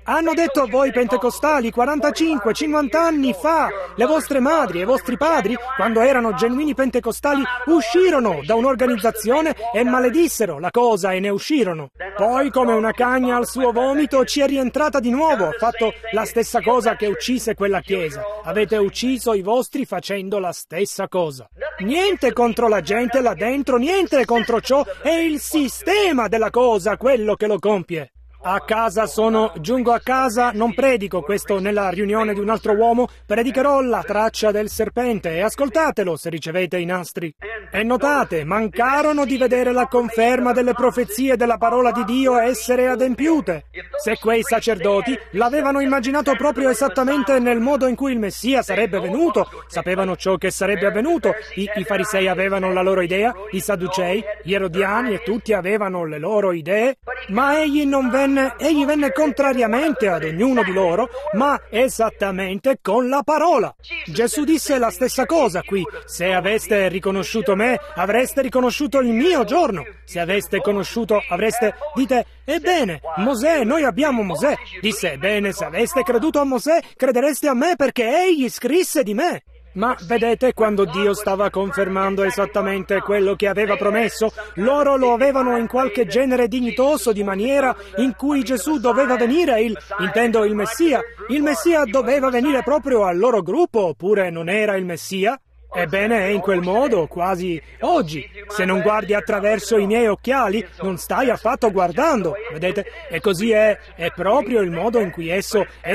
Hanno detto a voi pentecostali 45, 50 anni fa, le vostre madri e i vostri padri, quando erano genuini pentecostali, uscirono da un'organizzazione e maledissero la cosa e ne uscirono. Poi, come una cagna al suo vomito, ci è rientrata di nuovo, ha fatto la stessa cosa che uccise quella chiesa. Avete ucciso i vostri facendo la stessa cosa. Niente contro la gente là dentro, niente contro ciò, è il sistema della cosa quello che lo compie. A casa giungo a casa, non predico questo nella riunione di un altro uomo, predicherò la traccia del serpente e ascoltatelo se ricevete i nastri. E notate, mancarono di vedere la conferma delle profezie della parola di Dio essere adempiute. Se quei sacerdoti l'avevano immaginato proprio esattamente nel modo in cui il Messia sarebbe venuto, sapevano ciò che sarebbe avvenuto, i farisei avevano la loro idea, i sadducei, gli erodiani e tutti avevano le loro idee, ma egli venne contrariamente ad ognuno di loro, ma esattamente con la parola. Gesù disse la stessa cosa qui. Se aveste riconosciuto me, avreste riconosciuto il mio giorno. Se aveste conosciuto, dite, ebbene, Mosè, noi abbiamo Mosè. Disse, ebbene, se aveste creduto a Mosè, credereste a me perché egli scrisse di me. Ma vedete, quando Dio stava confermando esattamente quello che aveva promesso, loro lo avevano in qualche genere dignitoso di maniera in cui Gesù doveva venire, il Messia. Il Messia doveva venire proprio al loro gruppo, oppure non era il Messia? Ebbene, è in quel modo, quasi oggi. Se non guardi attraverso i miei occhiali, non stai affatto guardando, vedete? E così è proprio il modo in cui esso è,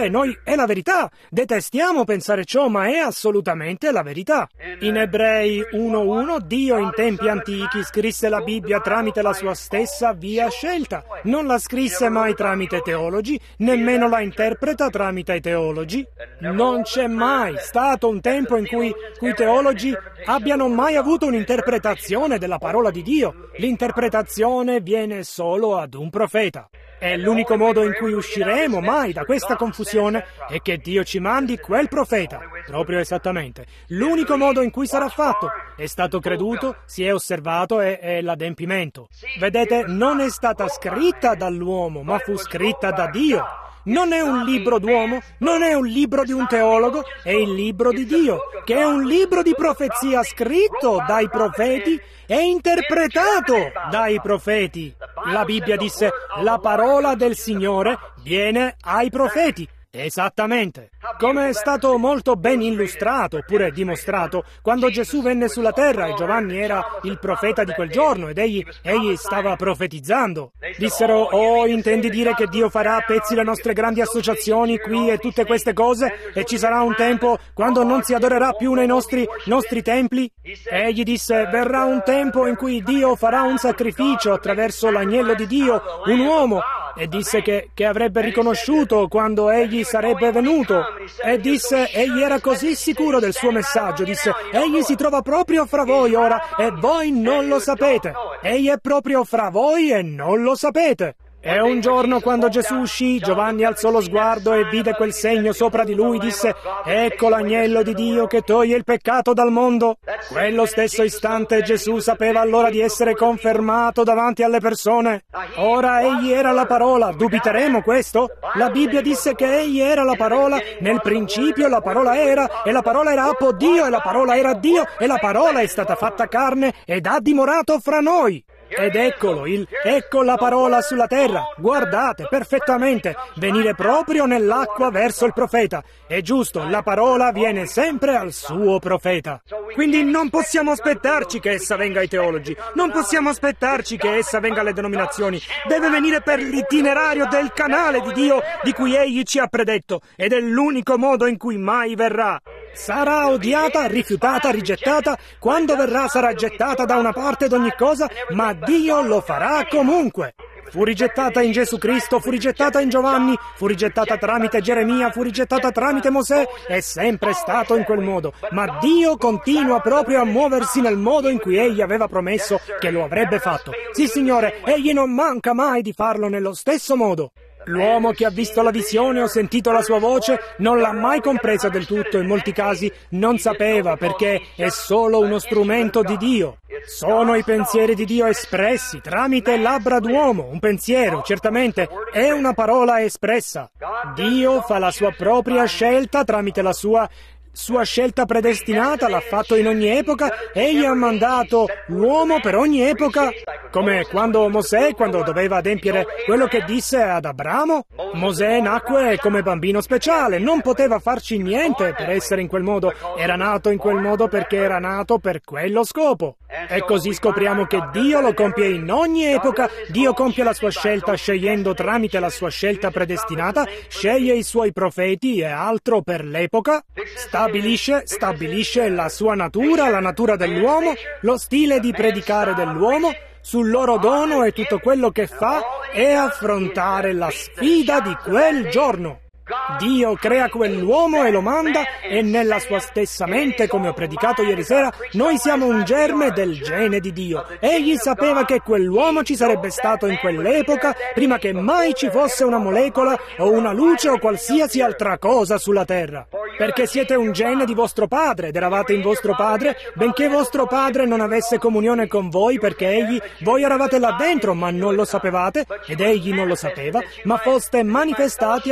è la verità. Detestiamo pensare ciò, ma è assolutamente la verità. In Ebrei 1:1, Dio in tempi antichi scrisse la Bibbia tramite la sua stessa via scelta. Non la scrisse mai tramite teologi, nemmeno la interpreta tramite i teologi. Non c'è mai stato un tempo in cui i teologi abbiano mai avuto un'interpretazione della parola di Dio. L'interpretazione viene solo ad un profeta. E l'unico modo in cui usciremo mai da questa confusione è che Dio ci mandi quel profeta. Proprio esattamente. L'unico modo in cui sarà fatto. È stato creduto, si è osservato e è l'adempimento. Vedete, non è stata scritta dall'uomo, ma fu scritta da Dio. Non è un libro d'uomo, non è un libro di un teologo, è il libro di Dio, che è un libro di profezia scritto dai profeti e interpretato dai profeti. La Bibbia disse, la parola del Signore viene ai profeti. Esattamente. Come è stato molto ben illustrato, oppure dimostrato, quando Gesù venne sulla terra e Giovanni era il profeta di quel giorno ed egli stava profetizzando. Dissero, oh, intendi dire che Dio farà a pezzi le nostre grandi associazioni qui e tutte queste cose e ci sarà un tempo quando non si adorerà più nei nostri templi? Egli disse, verrà un tempo in cui Dio farà un sacrificio attraverso l'agnello di Dio, un uomo, e disse che avrebbe riconosciuto quando egli sarebbe venuto. E disse, egli era così sicuro del suo messaggio, disse, egli si trova proprio fra voi ora e voi non lo sapete. Egli è proprio fra voi e non lo sapete. E un giorno, quando Gesù uscì, Giovanni alzò lo sguardo e vide quel segno sopra di lui, disse, ecco l'agnello di Dio che toglie il peccato dal mondo. Quello stesso istante Gesù sapeva allora di essere confermato davanti alle persone. Ora egli era la parola, dubiteremo questo? La Bibbia disse che egli era la parola, nel principio la parola era, e la parola era appo Dio, e la parola era Dio, e la parola è stata fatta carne ed ha dimorato fra noi. Ed eccolo, ecco la parola sulla terra. Guardate, perfettamente, venire proprio nell'acqua verso il profeta. È giusto, la parola viene sempre al suo profeta. Quindi non possiamo aspettarci che essa venga ai teologi, non possiamo aspettarci che essa venga alle denominazioni. Deve venire per l'itinerario del canale di Dio di cui egli ci ha predetto, ed è l'unico modo in cui mai verrà. Sarà odiata, rifiutata, rigettata. Quando verrà sarà gettata da una parte d'ogni cosa, ma Dio lo farà comunque. Fu rigettata in Gesù Cristo, fu rigettata in Giovanni, fu rigettata tramite Geremia, fu rigettata tramite Mosè, è sempre stato in quel modo. Ma Dio continua proprio a muoversi nel modo in cui egli aveva promesso che lo avrebbe fatto. Sì, Signore, egli non manca mai di farlo nello stesso modo. L'uomo che ha visto la visione o sentito la sua voce non l'ha mai compresa del tutto, in molti casi non sapeva perché è solo uno strumento di Dio. Sono i pensieri di Dio espressi tramite labbra d'uomo. Un pensiero, certamente, è una parola espressa. Dio fa la sua propria scelta tramite la sua scelta predestinata, l'ha fatto in ogni epoca. Egli ha mandato l'uomo per ogni epoca, come quando doveva adempiere quello che disse ad Abramo. Mosè nacque come bambino speciale, non poteva farci niente per essere in quel modo, era nato in quel modo perché era nato per quello scopo. E così scopriamo che Dio lo compie in ogni epoca. Dio compie la sua scelta scegliendo tramite la sua scelta predestinata, sceglie i suoi profeti e altro per l'epoca, stabilisce la sua natura, la natura dell'uomo, lo stile di predicare dell'uomo, sul loro dono, e tutto quello che fa è affrontare la sfida di quel giorno. Dio crea quell'uomo e lo manda, e nella sua stessa mente, come ho predicato ieri sera, noi siamo un germe del gene di Dio. Egli sapeva che quell'uomo ci sarebbe stato in quell'epoca, prima che mai ci fosse una molecola o una luce o qualsiasi altra cosa sulla terra. Perché siete un gene di vostro padre, ed eravate in vostro padre, benché vostro padre non avesse comunione con voi, perché voi eravate là dentro, ma non lo sapevate, ed egli non lo sapeva, ma foste manifestati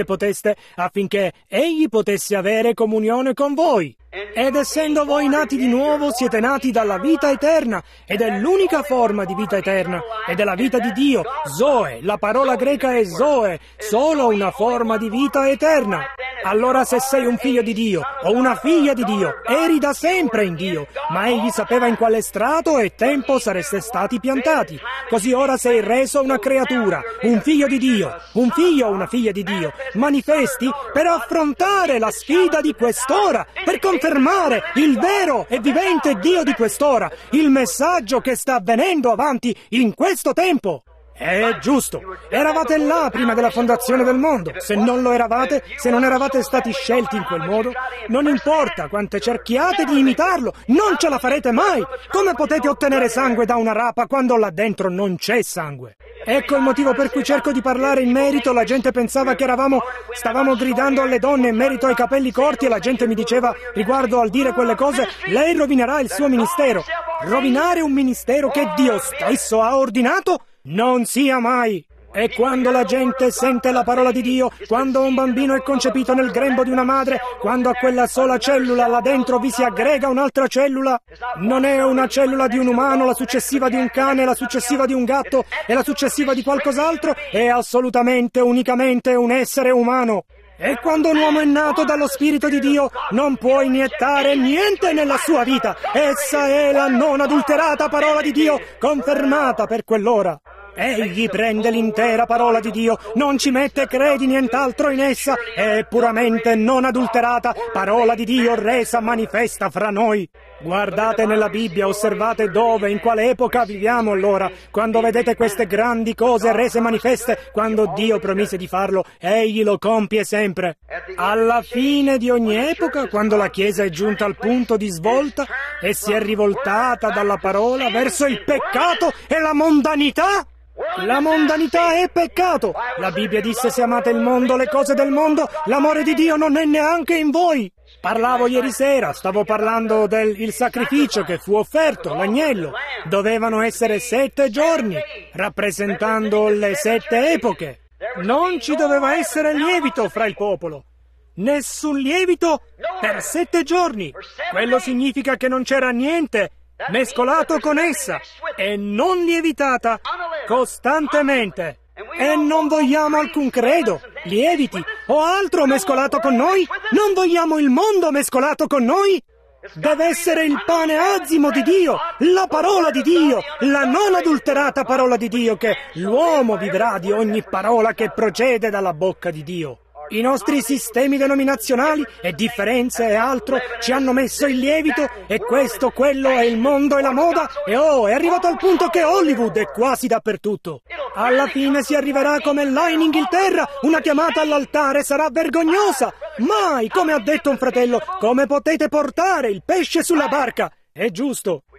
affinché egli potesse avere comunione con voi. Ed essendo voi nati di nuovo, siete nati dalla vita eterna, ed è l'unica forma di vita eterna, ed è la vita di Dio, Zoe, la parola greca è Zoe, solo una forma di vita eterna. Allora se sei un figlio di Dio, o una figlia di Dio, eri da sempre in Dio, ma egli sapeva in quale strato e tempo sareste stati piantati. Così ora sei reso una creatura, un figlio di Dio, un figlio o una figlia di Dio, manifesti per affrontare la sfida di quest'ora, per confermare il vero e vivente Dio di quest'ora, il messaggio che sta avvenendo avanti in questo tempo. È giusto, eravate là prima della fondazione del mondo. Se non lo eravate, se non eravate stati scelti in quel modo, non importa quante cerchiate di imitarlo, non ce la farete mai. Come potete ottenere sangue da una rapa quando là dentro non c'è sangue? Ecco il motivo per cui cerco di parlare in merito. La gente pensava che stavamo gridando alle donne in merito ai capelli corti, e la gente mi diceva, riguardo al dire quelle cose, lei rovinerà il suo ministero. Rovinare un ministero che Dio stesso ha ordinato? Non sia mai! E quando la gente sente la parola di Dio, quando un bambino è concepito nel grembo di una madre, quando a quella sola cellula là dentro vi si aggrega un'altra cellula, non è una cellula di un umano, la successiva di un cane, la successiva di un gatto e la successiva di qualcos'altro, è assolutamente, unicamente un essere umano. E quando un uomo è nato dallo Spirito di Dio, non può iniettare niente nella sua vita. Essa è la non adulterata parola di Dio, confermata per quell'ora. Egli prende l'intera parola di Dio, non ci mette credi nient'altro in essa, è puramente non adulterata parola di Dio resa manifesta fra noi. Guardate nella Bibbia, osservate dove, in quale epoca viviamo allora. Quando vedete queste grandi cose rese manifeste, quando Dio promise di farlo, egli lo compie sempre. Alla fine di ogni epoca, quando la Chiesa è giunta al punto di svolta e si è rivoltata dalla parola verso il peccato e la mondanità. La mondanità è peccato. La Bibbia disse: se amate il mondo, le cose del mondo, l'amore di Dio non è neanche in voi. Parlavo ieri sera, stavo parlando del sacrificio che fu offerto, l'agnello. Dovevano essere 7 giorni, rappresentando le 7 epoche. Non ci doveva essere lievito fra il popolo. Nessun lievito per 7 giorni. Quello significa che non c'era niente mescolato con essa e non lievitata costantemente. E non vogliamo alcun credo, lieviti o altro mescolato con noi? Non vogliamo il mondo mescolato con noi? Deve essere il pane azimo di Dio, la parola di Dio, la non adulterata parola di Dio, che l'uomo vivrà di ogni parola che procede dalla bocca di Dio. I nostri sistemi denominazionali e differenze e altro ci hanno messo il lievito, e questo, quello è il mondo e la moda, e è arrivato al punto che Hollywood è quasi dappertutto. Alla fine si arriverà come là in Inghilterra, una chiamata all'altare sarà vergognosa. Mai, come ha detto un fratello, come potete portare il pesce sulla barca? È giusto.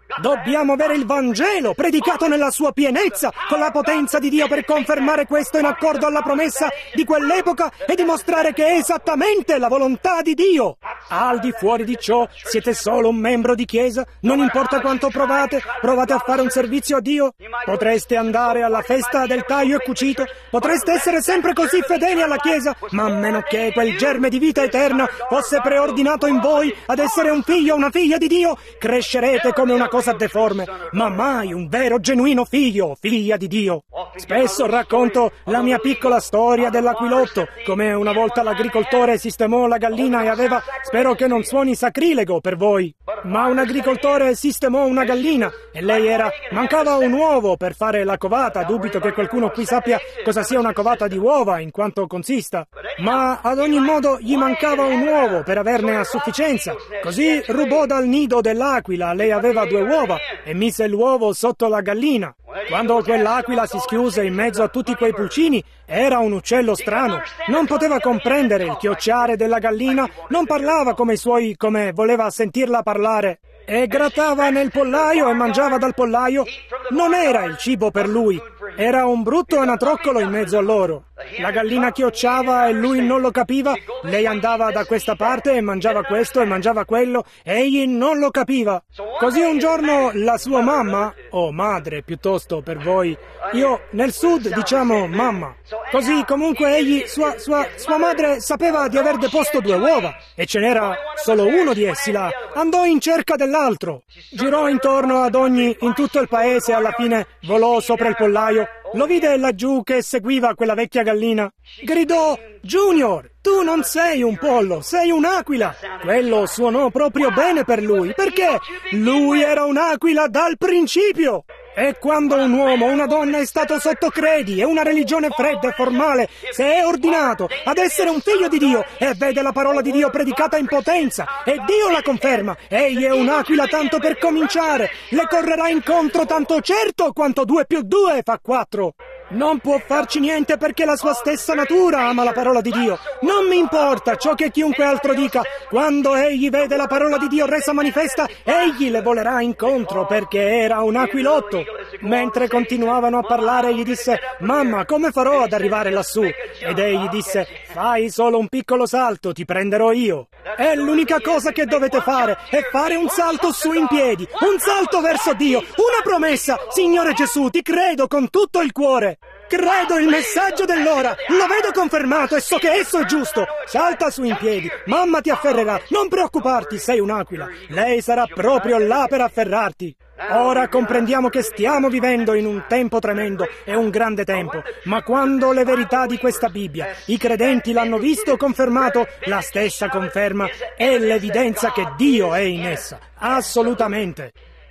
Dobbiamo avere il Vangelo predicato nella sua pienezza, con la potenza di Dio per confermare questo in accordo alla promessa di quell'epoca e dimostrare che è esattamente la volontà di Dio. Al di fuori di ciò, siete solo un membro di chiesa, non importa quanto provate a fare un servizio a Dio. Potreste andare alla festa del taglio e cucito, potreste essere sempre così fedeli alla chiesa, ma a meno che quel germe di vita eterna fosse preordinato in voi ad essere un figlio o una figlia di Dio, crescerete come una cosa deforme, ma mai un vero genuino figlio o figlia di Dio. Spesso racconto la mia piccola storia dell'aquilotto, come una volta l'agricoltore sistemò la gallina e aveva, spero che non suoni sacrilego per voi, ma un agricoltore sistemò una gallina e lei mancava un uovo per fare la covata. Dubito che qualcuno qui sappia cosa sia una covata di uova, in quanto consista, ma ad ogni modo gli mancava un uovo per averne a sufficienza. Così rubò dal nido dell'aquila, lei aveva 2 uova, e mise l'uovo sotto la gallina. Quando quell'aquila si schiuse in mezzo a tutti quei pulcini, era un uccello strano. Non poteva comprendere il chiocciare della gallina, non parlava come voleva sentirla parlare. E grattava nel pollaio e mangiava dal pollaio. Non era il cibo per lui, era un brutto anatroccolo in mezzo a loro. La gallina chiocciava e lui non lo capiva, lei andava da questa parte e mangiava questo e mangiava quello, e egli non lo capiva. Così un giorno la sua mamma, o madre piuttosto per voi, io nel sud diciamo mamma, così comunque egli, sua madre sapeva di aver deposto 2 uova, e ce n'era solo uno di essi là, andò in cerca dell'altro, girò intorno ad ogni in tutto il paese e alla fine volò sopra il pollaio, lo vide laggiù che seguiva quella vecchia gallina, gridò: Junior, tu non sei un pollo, sei un'aquila. Quello suonò proprio bene per lui, perché lui era un'aquila dal principio. E quando un uomo o una donna è stato sotto credi e una religione fredda e formale, se è ordinato ad essere un figlio di Dio e vede la parola di Dio predicata in potenza e Dio la conferma, egli è un'aquila tanto per cominciare, le correrà incontro tanto certo quanto 2 più 2 fa 4. Non può farci niente perché la sua stessa natura ama la parola di Dio. Non mi importa ciò che chiunque altro dica. Quando egli vede la parola di Dio resa manifesta, egli le volerà incontro perché era un aquilotto. Mentre continuavano a parlare, gli disse: mamma, come farò ad arrivare lassù? Ed egli disse: fai solo un piccolo salto, ti prenderò io. È l'unica cosa che dovete fare, è fare un salto su in piedi, un salto verso Dio, una promessa. Signore Gesù, ti credo con tutto il cuore. Credo il messaggio dell'ora, lo vedo confermato e so che esso è giusto. Salta su in piedi, mamma ti afferrerà, non preoccuparti, sei un'aquila. Lei sarà proprio là per afferrarti. Ora comprendiamo che stiamo vivendo in un tempo tremendo, è un grande tempo, ma quando le verità di questa Bibbia i credenti l'hanno visto confermato, la stessa conferma è l'evidenza che Dio è in essa, assolutamente.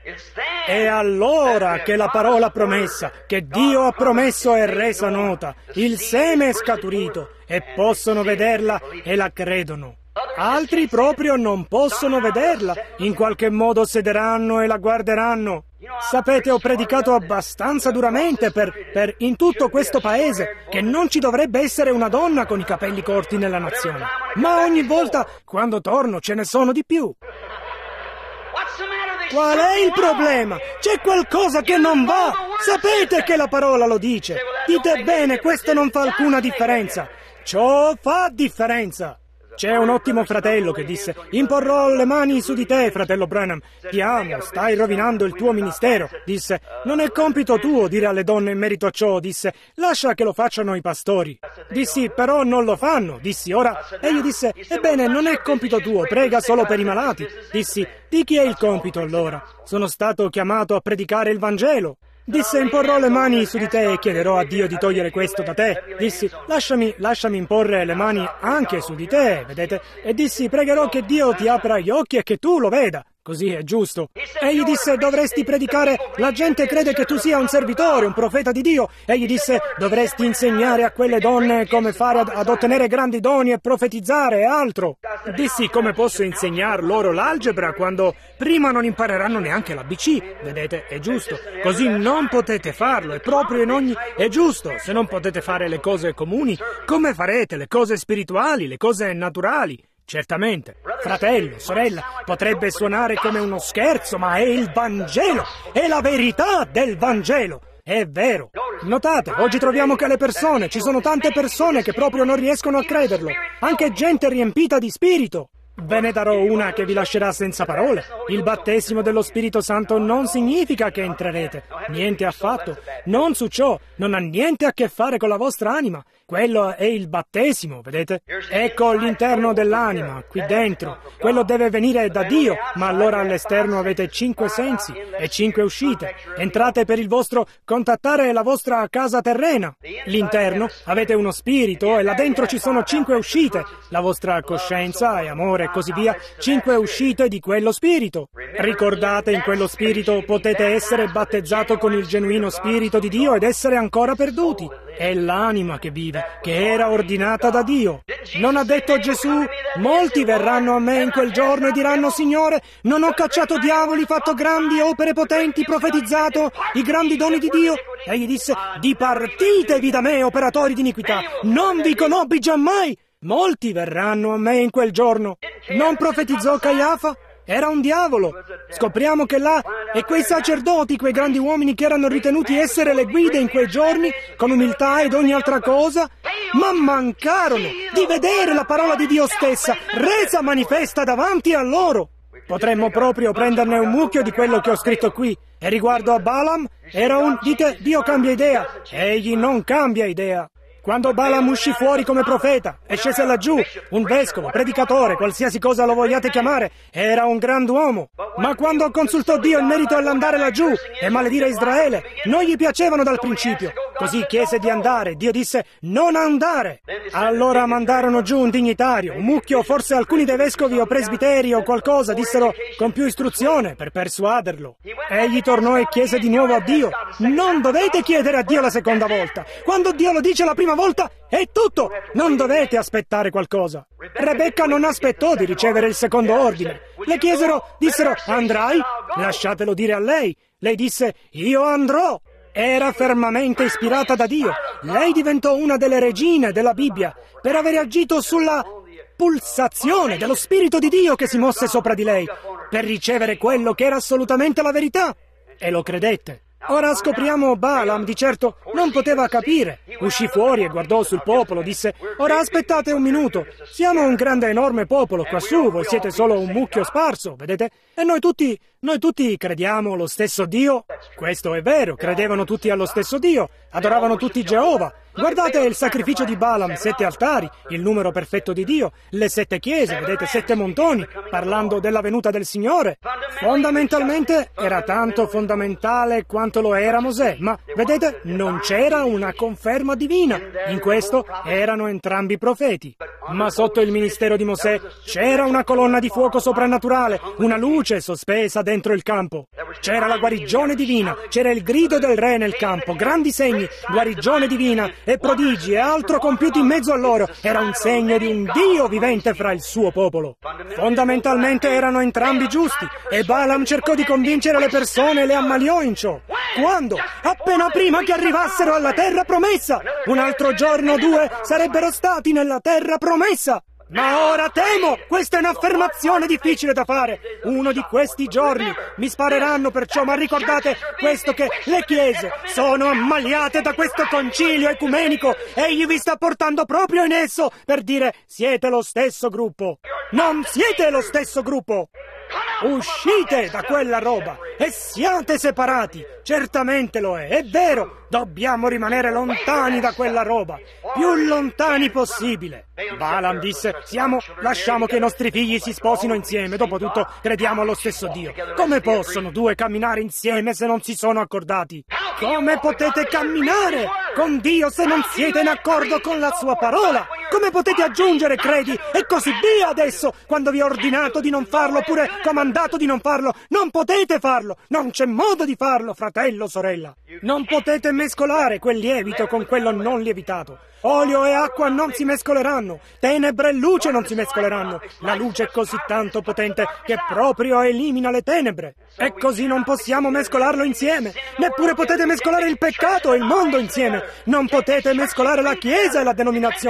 È allora che la parola promessa, che Dio ha promesso, è resa nota, il seme è scaturito, e possono vederla e la credono. Altri proprio non possono vederla, in qualche modo sederanno e la guarderanno. Sapete, ho predicato abbastanza duramente per in tutto questo paese che non ci dovrebbe essere una donna con i capelli corti nella nazione, ma ogni volta quando torno ce ne sono di più. Qual è il problema? C'è qualcosa che non va. Sapete che la parola lo dice. Dite bene, questo non fa alcuna differenza. Ciò fa differenza. C'è un ottimo fratello che disse: imporrò le mani su di te, fratello Branham. Ti amo, stai rovinando il tuo ministero. Disse: non è compito tuo dire alle donne in merito a ciò. Disse: lascia che lo facciano i pastori. Dissi: però non lo fanno. Dissi: ora. Egli disse: ebbene, non è compito tuo, prega solo per i malati. Dissi: di chi è il compito allora? Sono stato chiamato a predicare il Vangelo. Disse: imporrò le mani su di te e chiederò a Dio di togliere questo da te. Dissi: lasciami imporre le mani anche su di te, vedete? E dissi: pregherò che Dio ti apra gli occhi e che tu lo veda. Così è giusto. Egli disse: dovresti predicare, la gente crede che tu sia un servitore, un profeta di Dio. Egli disse: dovresti insegnare a quelle donne come fare ad ottenere grandi doni e profetizzare e altro. Dissi: come posso insegnar loro l'algebra quando prima non impareranno neanche l'ABC? Vedete, è giusto. Così non potete farlo, è proprio in ogni... È giusto, se non potete fare le cose comuni, come farete le cose spirituali, le cose naturali? Certamente. Fratello, sorella, potrebbe suonare come uno scherzo, ma è il Vangelo, è la verità del Vangelo. È vero. Notate, oggi troviamo che le persone, ci sono tante persone che proprio non riescono a crederlo, anche gente riempita di spirito. Ve ne darò una che vi lascerà senza parole. Il battesimo dello Spirito Santo non significa che entrerete. Niente affatto. Non su ciò. Non ha niente a che fare con la vostra anima. Quello è il battesimo, vedete? Ecco l'interno dell'anima, qui dentro. Quello deve venire da Dio, ma allora all'esterno avete 5 sensi e 5 uscite. Entrate per il vostro contattare la vostra casa terrena. L'interno avete uno spirito e là dentro ci sono 5 uscite. La vostra coscienza e amore e così via, 5 uscite di quello spirito. Ricordate, in quello spirito potete essere battezzato con il genuino spirito di Dio ed essere ancora perduti. È l'anima che vive, che era ordinata da Dio. Non ha detto Gesù: molti verranno a me in quel giorno e diranno: Signore, non ho cacciato diavoli, fatto grandi opere potenti, profetizzato i grandi doni di Dio? Egli disse: dipartitevi da me, operatori di iniquità, non vi conobbi giammai. Molti verranno a me in quel giorno. Non profetizzò Caiafa? Era un diavolo. Scopriamo che là, e quei sacerdoti, quei grandi uomini che erano ritenuti essere le guide in quei giorni, con umiltà ed ogni altra cosa, ma mancarono di vedere la parola di Dio stessa, resa manifesta davanti a loro. Potremmo proprio prenderne un mucchio di quello che ho scritto qui. E riguardo a Balaam, era dite, Dio cambia idea. Egli non cambia idea. Quando Balaam uscì fuori come profeta e scese laggiù, un vescovo, predicatore, qualsiasi cosa lo vogliate chiamare, era un grand'uomo. Ma quando consultò Dio in merito all'andare laggiù e maledire Israele, non gli piacevano dal principio. Così chiese di andare. Dio disse: non andare. Allora mandarono giù un dignitario, un mucchio, forse alcuni dei vescovi o presbiteri o qualcosa, dissero con più istruzione per persuaderlo. Egli tornò e chiese di nuovo a Dio. Non dovete chiedere a Dio la seconda volta. Quando Dio lo dice la prima volta è tutto, non dovete aspettare qualcosa. Rebecca non aspettò di ricevere il secondo ordine. Le dissero: andrai? Lasciatelo dire a lei. Lei disse: io andrò. Era fermamente ispirata da Dio. Lei diventò una delle regine della Bibbia per aver agito sulla pulsazione dello Spirito di Dio che si mosse sopra di lei, per ricevere quello che era assolutamente la verità. E lo credette. Ora scopriamo Balaam di certo non poteva capire. Uscì fuori e guardò sul popolo, disse: ora aspettate un minuto, siamo un grande enorme popolo quassù, voi siete solo un mucchio sparso, vedete? E noi tutti crediamo allo stesso Dio. Questo è vero, credevano tutti allo stesso Dio, adoravano tutti Geova. Guardate il sacrificio di Balaam, 7 altari, il numero perfetto di Dio, le 7 chiese, vedete, 7 montoni, parlando della venuta del Signore. Fondamentalmente era tanto fondamentale quanto lo era Mosè, ma vedete, non c'era una conferma divina. In questo erano entrambi profeti. Ma sotto il ministero di Mosè c'era una colonna di fuoco soprannaturale, una luce sospesa dentro il campo. C'era la guarigione divina, c'era il grido del re nel campo, grandi segni, guarigione divina e prodigi e altro compiuti in mezzo a loro. Era un segno di un Dio vivente fra il suo popolo. Fondamentalmente erano entrambi giusti e Balaam cercò di convincere le persone e le ammaliò in ciò. Quando? Appena prima che arrivassero alla terra promessa. Un altro giorno o 2 sarebbero stati nella terra promessa. Ma ora temo, questa è un'affermazione difficile da fare. Uno di questi giorni mi spareranno perciò, ma ricordate questo, che le chiese sono ammaliate da questo concilio ecumenico. Egli vi sta portando proprio in esso per dire: siete lo stesso gruppo. Non siete lo stesso gruppo. Uscite da quella roba e siate separati. Certamente lo è vero. Dobbiamo rimanere lontani da quella roba, più lontani possibile. Balaam disse: lasciamo che i nostri figli si sposino insieme, dopotutto crediamo allo stesso Dio. Come possono 2 camminare insieme se non si sono accordati? Come potete camminare con Dio se non siete in accordo con la sua parola? Come potete aggiungere credi e così via adesso, quando vi ho ordinato di non farlo oppure comandato di non farlo? Non potete farlo, non c'è modo di farlo, fratello, sorella. Non potete mescolare quel lievito con quello non lievitato. Olio e acqua non si mescoleranno, tenebre e luce non si mescoleranno. La luce è così tanto potente che proprio elimina le tenebre. E così non possiamo mescolarlo insieme. Neppure potete mescolare il peccato e il mondo insieme. Non potete mescolare la Chiesa e la denominazione insieme.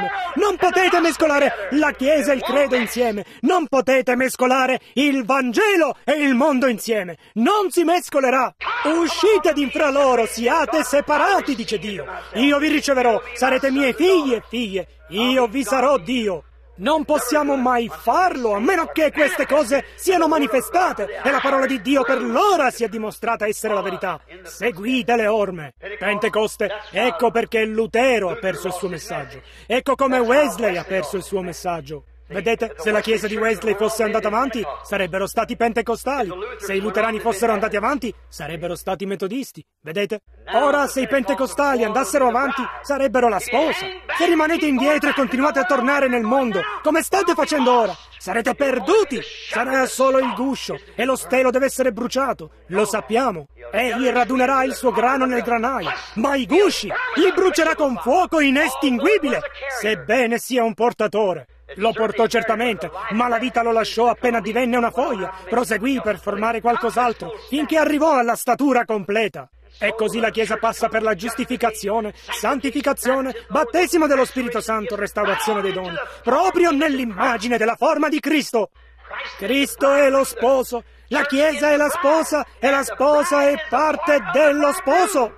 insieme. Non potete mescolare la Chiesa e il credo insieme. Non potete mescolare il Vangelo e il mondo insieme. Non si mescolerà. Uscite di fra loro, siate separati, dice Dio. Io vi riceverò, sarete miei figli e figlie. Io vi sarò Dio. Non possiamo mai farlo a meno che queste cose siano manifestate e la parola di Dio per l'ora sia dimostrata essere la verità. Seguite le orme. Pentecoste, ecco perché Lutero ha perso il suo messaggio. Ecco come Wesley ha perso il suo messaggio. Vedete, se la chiesa di Wesley fosse andata avanti, sarebbero stati pentecostali. Se i luterani fossero andati avanti, sarebbero stati metodisti. Vedete? Ora, se i pentecostali andassero avanti, sarebbero la sposa. Se rimanete indietro e continuate a tornare nel mondo, come state facendo ora, sarete perduti. Sarà solo il guscio e lo stelo deve essere bruciato. Lo sappiamo. Egli radunerà il suo grano nel granaio, ma i gusci li brucerà con fuoco inestinguibile, sebbene sia un portatore. Lo portò certamente, ma la vita lo lasciò appena divenne una foglia. Proseguì per formare qualcos'altro, finché arrivò alla statura completa. E così la Chiesa passa per la giustificazione, santificazione, battesimo dello Spirito Santo, restaurazione dei doni, proprio nell'immagine della forma di Cristo. Cristo è lo sposo, la Chiesa è la sposa e la sposa è parte dello sposo.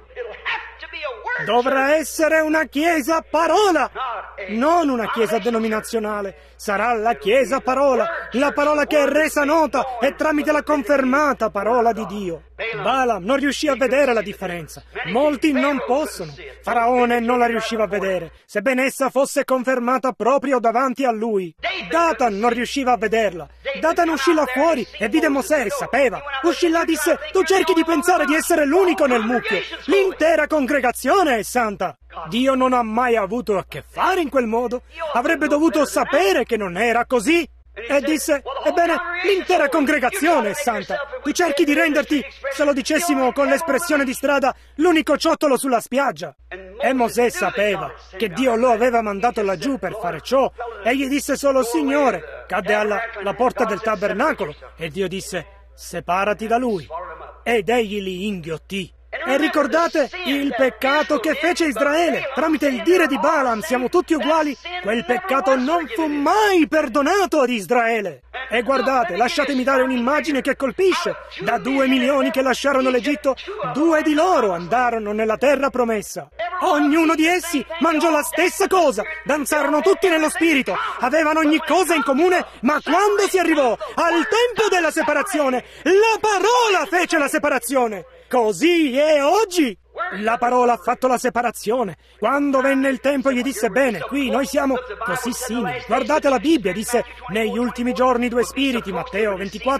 Dovrà essere una Chiesa parola, non una Chiesa denominazionale. Sarà la Chiesa parola, la parola che è resa nota e tramite la confermata parola di Dio. Balaam non riuscì a vedere la differenza. Molti non possono. Faraone non la riusciva a vedere, sebbene essa fosse confermata proprio davanti a lui. Datan non riusciva a vederla. Datan uscì là fuori e vide Mosè e sapeva. Uscì là e disse: tu cerchi di pensare di essere l'unico nel mucchio. L'intera congregazione è santa. Dio non ha mai avuto a che fare in quel modo. Avrebbe dovuto sapere che non era così. E disse: ebbene, l'intera congregazione è santa. Tu cerchi di renderti, se lo dicessimo con l'espressione di strada, l'unico ciottolo sulla spiaggia. E Mosè sapeva che Dio lo aveva mandato laggiù per fare ciò. Egli disse solo: Signore. Cadde alla porta del tabernacolo e Dio disse: separati da lui. Ed egli li inghiottì. E ricordate il peccato che fece Israele tramite il dire di Balaam: siamo tutti uguali. Quel peccato non fu mai perdonato ad Israele. E guardate, lasciatemi dare un'immagine che colpisce. Da 2 milioni che lasciarono l'Egitto, 2 di loro andarono nella terra promessa. Ognuno di essi mangiò la stessa cosa, danzarono tutti nello spirito, avevano ogni cosa in comune, ma quando si arrivò al tempo della separazione, la parola fece la separazione. Così è oggi. La parola ha fatto la separazione. Quando venne il tempo gli disse: bene, qui noi siamo così simili. Guardate la Bibbia, disse: negli ultimi giorni 2 spiriti, Matteo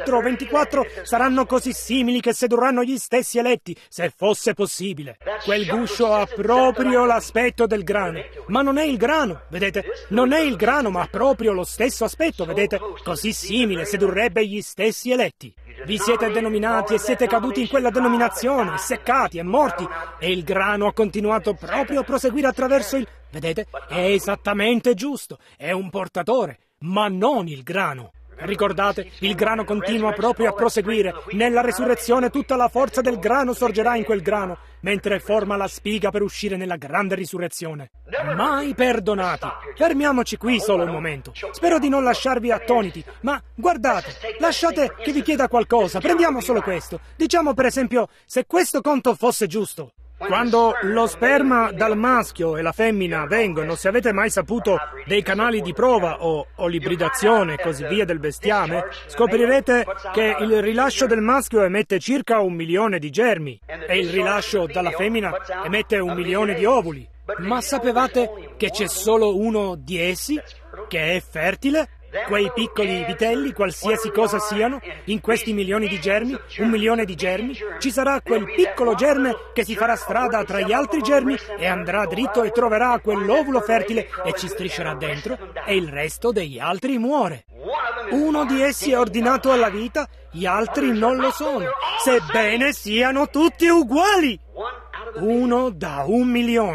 24, saranno così simili che sedurranno gli stessi eletti, se fosse possibile. Quel guscio ha proprio l'aspetto del grano, ma non è il grano, vedete? Non è il grano, ma ha proprio lo stesso aspetto, vedete? Così simile sedurrebbe gli stessi eletti. Vi siete denominati e siete caduti in quella denominazione, seccati e morti, e il grano ha continuato proprio a proseguire attraverso il... Vedete? È esattamente giusto, è un portatore, ma non il grano. Ricordate, il grano continua proprio a proseguire. Nella resurrezione tutta la forza del grano sorgerà in quel grano, mentre forma la spiga per uscire nella grande risurrezione. Mai perdonati. Fermiamoci qui solo un momento. Spero di non lasciarvi attoniti, ma guardate, lasciate che vi chieda qualcosa. Prendiamo solo questo. Diciamo per esempio, se questo conto fosse giusto. Quando lo sperma dal maschio e la femmina vengono, se avete mai saputo dei canali di prova o l'ibridazione e così via del bestiame, scoprirete che il rilascio del maschio emette circa 1 milione di germi e il rilascio dalla femmina emette 1 milione di ovuli. Ma sapevate che c'è solo uno di essi che è fertile? Quei piccoli vitelli, qualsiasi cosa siano, in questi milioni di germi, 1 milione di germi, ci sarà quel piccolo germe che si farà strada tra gli altri germi e andrà dritto e troverà quell'ovulo fertile e ci striscerà dentro e il resto degli altri muore. Uno di essi è ordinato alla vita, gli altri non lo sono, sebbene siano tutti uguali. 1 da 1 milione.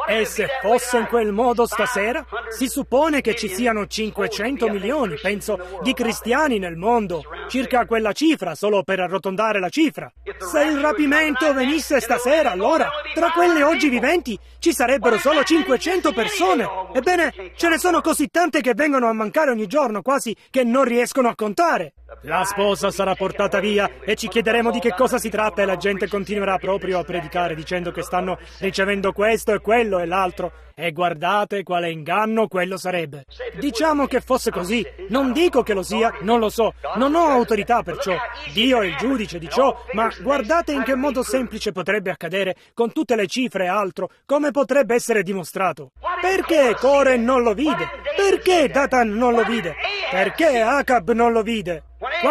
E se fosse in quel modo stasera, si suppone che ci siano 500 milioni, penso, di cristiani nel mondo, circa quella cifra, solo per arrotondare la cifra. Se il rapimento venisse stasera, allora, tra quelle oggi viventi, ci sarebbero solo 500 persone. Ebbene, ce ne sono così tante che vengono a mancare ogni giorno, quasi che non riescono a contare. La sposa sarà portata via e ci chiederemo di che cosa si tratta e la gente continuerà proprio a predicare dicendo che stanno ricevendo questo e quello e l'altro. E guardate quale inganno quello sarebbe. Diciamo che fosse così. Non dico che lo sia, non lo so. Non ho autorità per ciò. Dio è il giudice di ciò, ma guardate in che modo semplice potrebbe accadere, con tutte le cifre e altro, come potrebbe essere dimostrato. Perché Core non lo vide? Perché Datan non lo vide? Perché Acab non lo vide?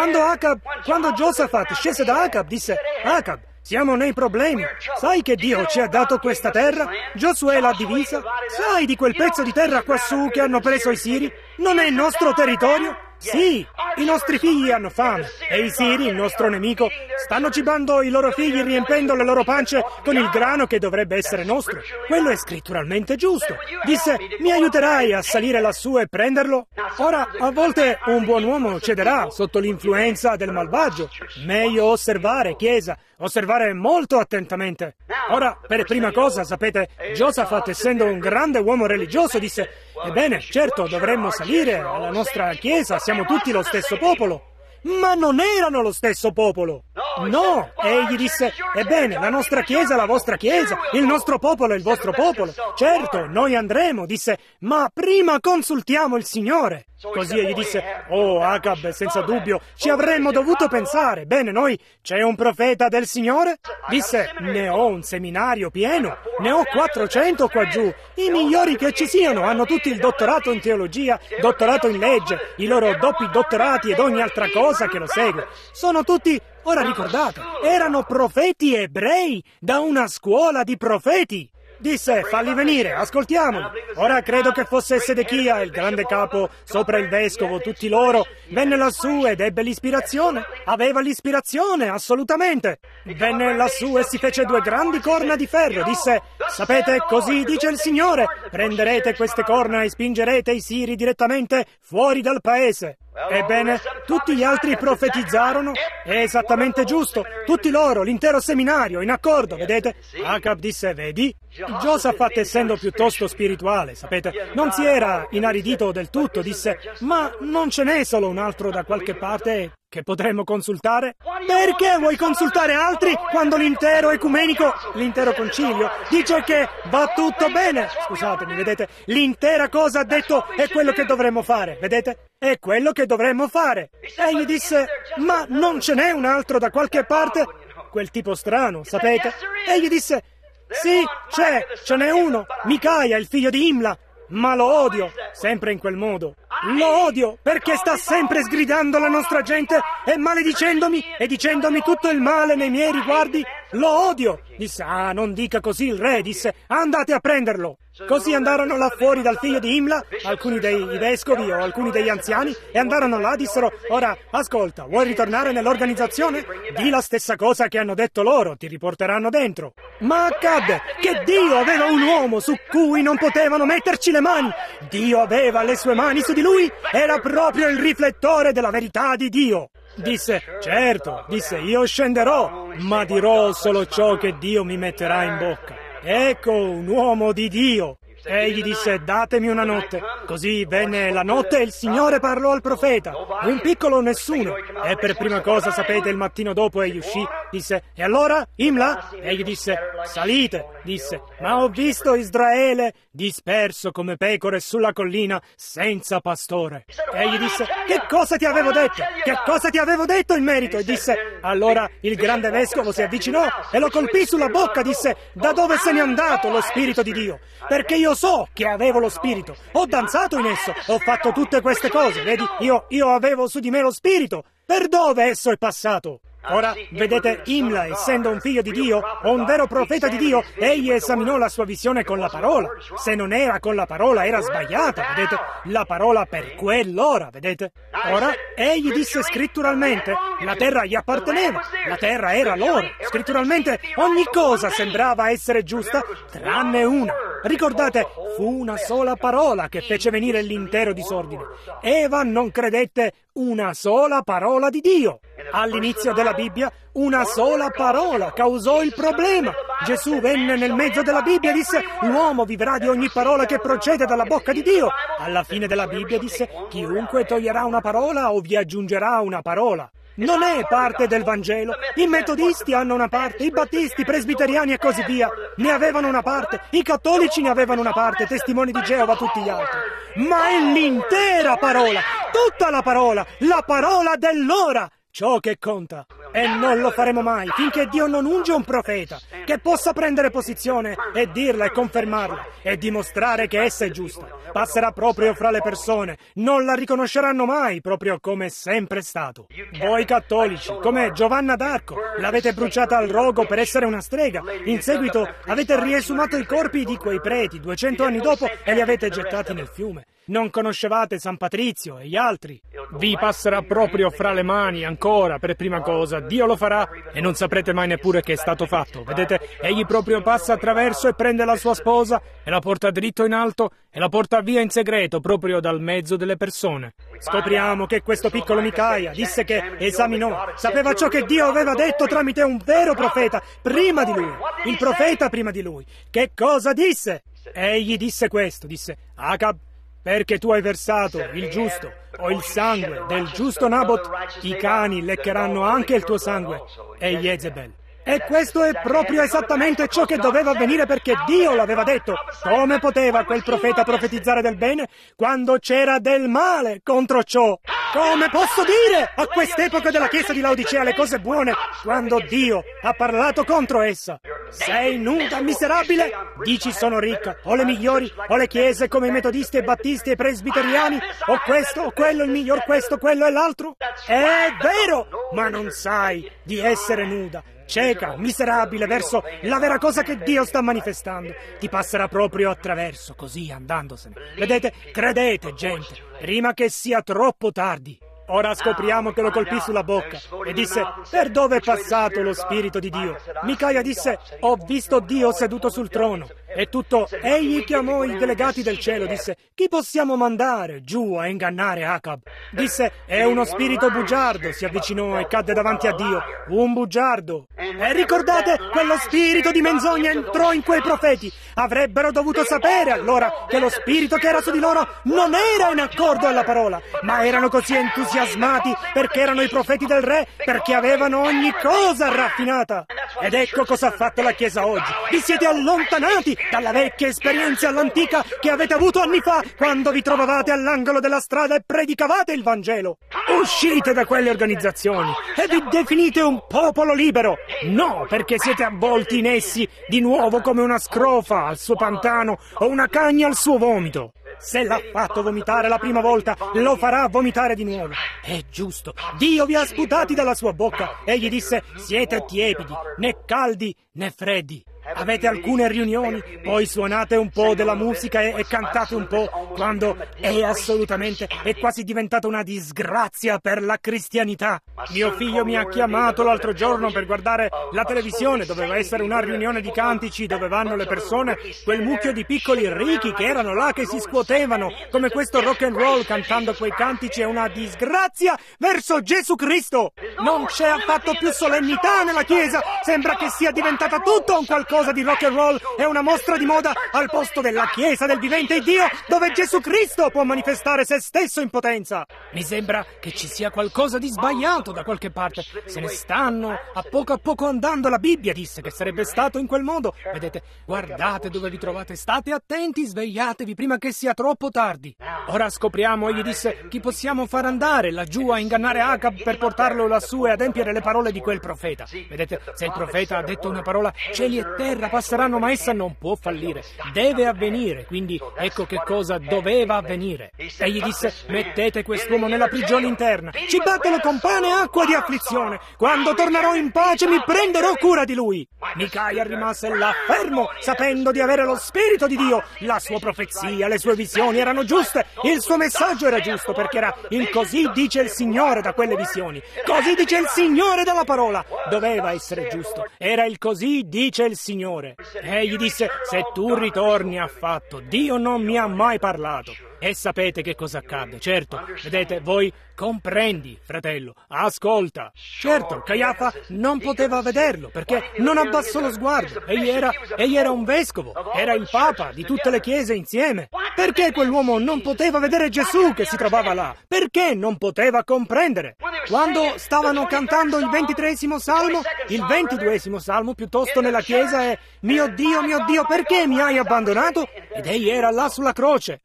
Quando Giosafat scese da Acab, disse: Acab, siamo nei problemi. Sai che Dio ci ha dato questa terra? Giosuè l'ha divisa. Sai di quel pezzo di terra quassù che hanno preso i Siri? Non è il nostro territorio? Sì, i nostri figli hanno fame e i Siri, il nostro nemico, stanno cibando i loro figli riempendo le loro pance con il grano che dovrebbe essere nostro. Quello è scritturalmente giusto. Disse: mi aiuterai a salire lassù e prenderlo? Ora, a volte un buon uomo cederà sotto l'influenza del malvagio. Meglio osservare, Chiesa, osservare molto attentamente. Ora, per prima cosa, sapete, Giosafat, essendo un grande uomo religioso, disse: ebbene, certo, dovremmo salire alla nostra Chiesa, siamo tutti lo stesso popolo. Ma non erano lo stesso popolo. No, egli disse: ebbene, la nostra Chiesa è la vostra Chiesa, il nostro popolo è il vostro popolo. Certo, noi andremo, disse, ma prima consultiamo il Signore. Così egli disse: oh Acab, senza dubbio, ci avremmo dovuto pensare. Bene, noi, c'è un profeta del Signore? Disse: ne ho un seminario pieno, ne ho 400 qua giù. I migliori che ci siano hanno tutti il dottorato in teologia, dottorato in legge, i loro doppi dottorati ed ogni altra cosa che lo segue. Sono tutti, ora ricordate, erano profeti ebrei, da una scuola di profeti. Disse: falli venire, ascoltiamoli. Ora credo che fosse Sedechia, il grande capo, sopra il vescovo, tutti loro. Venne lassù ed ebbe l'ispirazione. Aveva l'ispirazione, assolutamente. Venne lassù e si fece 2 grandi corna di ferro. Disse: sapete, così dice il Signore, prenderete queste corna e spingerete i Siri direttamente fuori dal paese. Ebbene, tutti gli altri profetizzarono. È esattamente giusto. Tutti loro, l'intero seminario, in accordo, vedete? Acab disse: vedi? Giosafat, essendo piuttosto spirituale, sapete, non si era inaridito del tutto, disse: ma non ce n'è solo un altro da qualche parte che potremmo consultare? Perché vuoi consultare altri quando l'intero ecumenico, l'intero concilio, dice che va tutto bene? Scusatemi, vedete, l'intera cosa ha detto è quello che dovremmo fare, vedete? È quello che dovremmo fare. Egli disse: ma non ce n'è un altro da qualche parte? Quel tipo strano, sapete? Egli disse: sì, ce n'è uno, Micaia, il figlio di Imla, ma lo odio, sempre in quel modo. Lo odio perché sta sempre sgridando la nostra gente e maledicendomi e dicendomi tutto il male nei miei riguardi. Lo odio. Disse: ah, non dica così il re, disse, andate a prenderlo. Così andarono là fuori dal figlio di Imla, alcuni dei vescovi o alcuni degli anziani, e andarono là, dissero: ora, ascolta, vuoi ritornare nell'organizzazione? Di la stessa cosa che hanno detto loro, ti riporteranno dentro. Ma accadde che Dio aveva un uomo su cui non potevano metterci le mani. Dio aveva le sue mani su di lui, era proprio il riflettore della verità di Dio. Disse: certo, disse, io scenderò, ma dirò solo ciò che Dio mi metterà in bocca. Ecco un uomo di Dio. Egli disse: datemi una notte. Così venne la notte e il Signore parlò al profeta, un piccolo nessuno. E per prima cosa, sapete, il mattino dopo egli uscì, disse: e allora, Imla? Egli disse: salite, disse, ma ho visto Israele disperso come pecore sulla collina senza pastore. Egli disse: che cosa ti avevo detto? Che cosa ti avevo detto in merito? E disse: allora il grande vescovo si avvicinò e lo colpì sulla bocca, disse: da dove se n'è andato lo Spirito di Dio? Perché io so che avevo lo Spirito, ho danzato in esso, ho fatto tutte queste cose, vedi? Io avevo su di me lo Spirito. Per dove esso è passato? Ora, vedete, Imla, essendo un figlio di Dio, o un vero profeta di Dio, egli esaminò la sua visione con la parola. Se non era con la parola, era sbagliata, vedete? La parola per quell'ora, vedete? Ora, egli disse scritturalmente, la terra gli apparteneva, la terra era loro. Scritturalmente, ogni cosa sembrava essere giusta, tranne una. Ricordate, fu una sola parola che fece venire l'intero disordine. Eva non credette una sola parola di Dio. All'inizio della Bibbia, una sola parola causò il problema. Gesù venne nel mezzo della Bibbia e disse: l'uomo vivrà di ogni parola che procede dalla bocca di Dio. Alla fine della Bibbia disse: chiunque toglierà una parola o vi aggiungerà una parola. Non è parte del Vangelo. I metodisti hanno una parte, i battisti, i presbiteriani e così via ne avevano una parte, i cattolici ne avevano una parte, testimoni di Geova, tutti gli altri. Ma è l'intera parola, tutta la parola dell'ora, ciò che conta. E non lo faremo mai finché Dio non unge un profeta che possa prendere posizione e dirla e confermarla e dimostrare che essa è giusta. Passerà proprio fra le persone, non la riconosceranno mai, proprio come è sempre stato. Voi cattolici, come Giovanna d'Arco, l'avete bruciata al rogo per essere una strega. In seguito avete riesumato i corpi di quei preti 200 anni dopo e li avete gettati nel fiume. Non conoscevate San Patrizio e gli altri. Vi passerà proprio fra le mani ancora, per prima cosa. Dio lo farà e non saprete mai neppure che è stato fatto. Vedete, egli proprio passa attraverso e prende la sua sposa e la porta dritto in alto e la porta via in segreto, proprio dal mezzo delle persone. Scopriamo che questo piccolo Micaia disse che esaminò, sapeva ciò che Dio aveva detto tramite un vero profeta prima di lui, il profeta prima di lui. Che cosa disse? Egli disse questo, disse: Acab, perché tu hai versato il giusto o il sangue del giusto Nabot, i cani leccheranno anche il tuo sangue e Jezebel. E questo è proprio esattamente ciò che doveva avvenire perché Dio l'aveva detto. Come poteva quel profeta profetizzare del bene quando c'era del male contro ciò? Come posso dire a quest'epoca della Chiesa di Laodicea le cose buone quando Dio ha parlato contro essa? Sei nuda, miserabile? Dici sono ricca, o le migliori, o le chiese come i metodisti e battisti e presbiteriani, o questo, o quello, il miglior questo, quello e l'altro? È vero, ma non sai di essere nuda, cieca, miserabile verso la vera cosa che Dio sta manifestando. Ti passerà proprio attraverso, così andandosene. Vedete, credete, gente, prima che sia troppo tardi. Ora scopriamo che lo colpì sulla bocca e disse: per dove è passato lo Spirito di Dio? Micaia disse: ho visto Dio seduto sul trono. E tutto, egli chiamò i delegati del cielo, disse: chi possiamo mandare giù a ingannare Acab? Disse: è uno spirito bugiardo, si avvicinò e cadde davanti a Dio, un bugiardo. E ricordate, quello spirito di menzogna entrò in quei profeti. Avrebbero dovuto sapere allora che lo spirito che era su di loro non era in accordo alla parola, ma erano così entusiasmati perché erano i profeti del re, perché avevano ogni cosa raffinata. Ed ecco cosa ha fatto la Chiesa oggi. Vi siete allontanati dalla vecchia esperienza all'antica che avete avuto anni fa quando vi trovavate all'angolo della strada e predicavate il Vangelo. Uscite da quelle organizzazioni e vi definite un popolo libero. No, perché siete avvolti in essi di nuovo come una scrofa al suo pantano o una cagna al suo vomito. Se l'ha fatto vomitare la prima volta, lo farà vomitare di nuovo. È giusto. Dio vi ha sputati dalla sua bocca. Egli disse: siete tiepidi, né caldi né freddi. Avete alcune riunioni, poi suonate un po' della musica e cantate un po', quando è quasi diventata una disgrazia per la cristianità. Mio figlio mi ha chiamato l'altro giorno per guardare la televisione, doveva essere una riunione di cantici dove vanno le persone, quel mucchio di piccoli ricchi che erano là che si scuotevano, come questo rock and roll cantando quei cantici. È una disgrazia verso Gesù Cristo. Non c'è affatto più solennità nella Chiesa, sembra che sia diventata tutto un qualcosa di rock and roll, è una mostra di moda al posto della Chiesa del vivente Dio, dove Gesù Cristo può manifestare se stesso in potenza. Mi sembra che ci sia qualcosa di sbagliato da qualche parte. Se ne stanno a poco andando. La Bibbia disse che sarebbe stato in quel modo. Vedete, guardate dove vi trovate, state attenti, svegliatevi prima che sia troppo tardi. Ora scopriamo, egli disse: chi possiamo far andare laggiù a ingannare Acab per portarlo lassù e adempiere le parole di quel profeta? Vedete, se il profeta ha detto una parola, cieli e terra passeranno, ma essa non può fallire, deve avvenire. Quindi ecco che cosa doveva avvenire. Egli disse: mettete quest'uomo nella prigione interna, ci battono con pane e acqua di afflizione, quando tornerò in pace mi prenderò cura di lui. Micaia rimase là fermo, sapendo di avere lo Spirito di Dio. La sua profezia, le sue visioni erano giuste, il suo messaggio era giusto, perché era il così dice il Signore da quelle visioni, così dice il Signore dalla parola. Doveva essere giusto, era il così dice il Signore Signore. Egli disse: se tu ritorni affatto, Dio non mi ha mai parlato. E sapete che cosa accadde, certo. Vedete, voi comprendi, fratello, ascolta. Certo, Caiafa non poteva vederlo, perché non abbassò lo sguardo. Egli era un vescovo, era il Papa di tutte le chiese insieme. Perché quell'uomo non poteva vedere Gesù che si trovava là? Perché non poteva comprendere? Quando stavano cantando il 23° salmo, il 22° salmo piuttosto nella chiesa è: mio Dio, perché mi hai abbandonato? Ed egli era là sulla croce.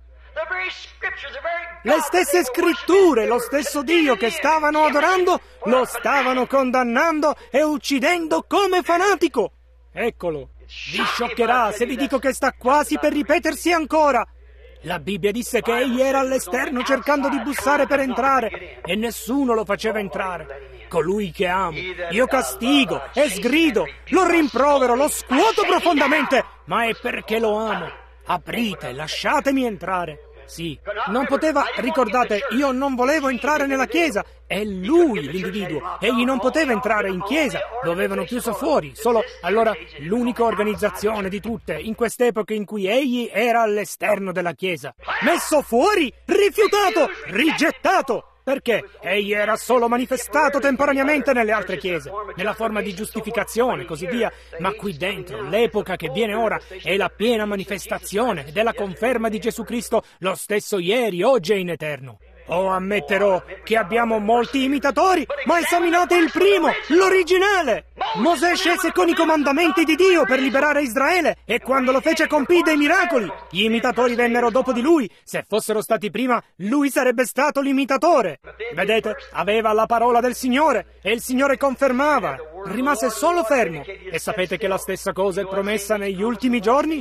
Le stesse scritture, lo stesso Dio che stavano adorando, lo stavano condannando e uccidendo come fanatico. Eccolo, vi scioccherà se vi dico che sta quasi per ripetersi ancora. La Bibbia disse che egli era all'esterno cercando di bussare per entrare e nessuno lo faceva entrare. Colui che amo, io castigo e sgrido, lo rimprovero, lo scuoto profondamente, ma è perché lo amo. Aprite, lasciatemi entrare. Sì, non poteva, ricordate, io non volevo entrare nella chiesa, è lui l'individuo, egli non poteva entrare in chiesa, lo avevano chiuso fuori, solo allora l'unica organizzazione di tutte, in quest'epoca in cui egli era all'esterno della chiesa. Messo fuori, rifiutato, rigettato. Perché egli era solo manifestato temporaneamente nelle altre chiese, nella forma di giustificazione e così via, ma qui dentro, l'epoca che viene ora, è la piena manifestazione della conferma di Gesù Cristo, lo stesso ieri, oggi e in eterno. Ammetterò che abbiamo molti imitatori, ma esaminate il primo, l'originale! Mosè scese con i comandamenti di Dio per liberare Israele e quando lo fece compì dei miracoli. Gli imitatori vennero dopo di lui. Se fossero stati prima, lui sarebbe stato l'imitatore. Vedete, aveva la parola del Signore e il Signore confermava. Rimase solo fermo. E sapete che la stessa cosa è promessa negli ultimi giorni?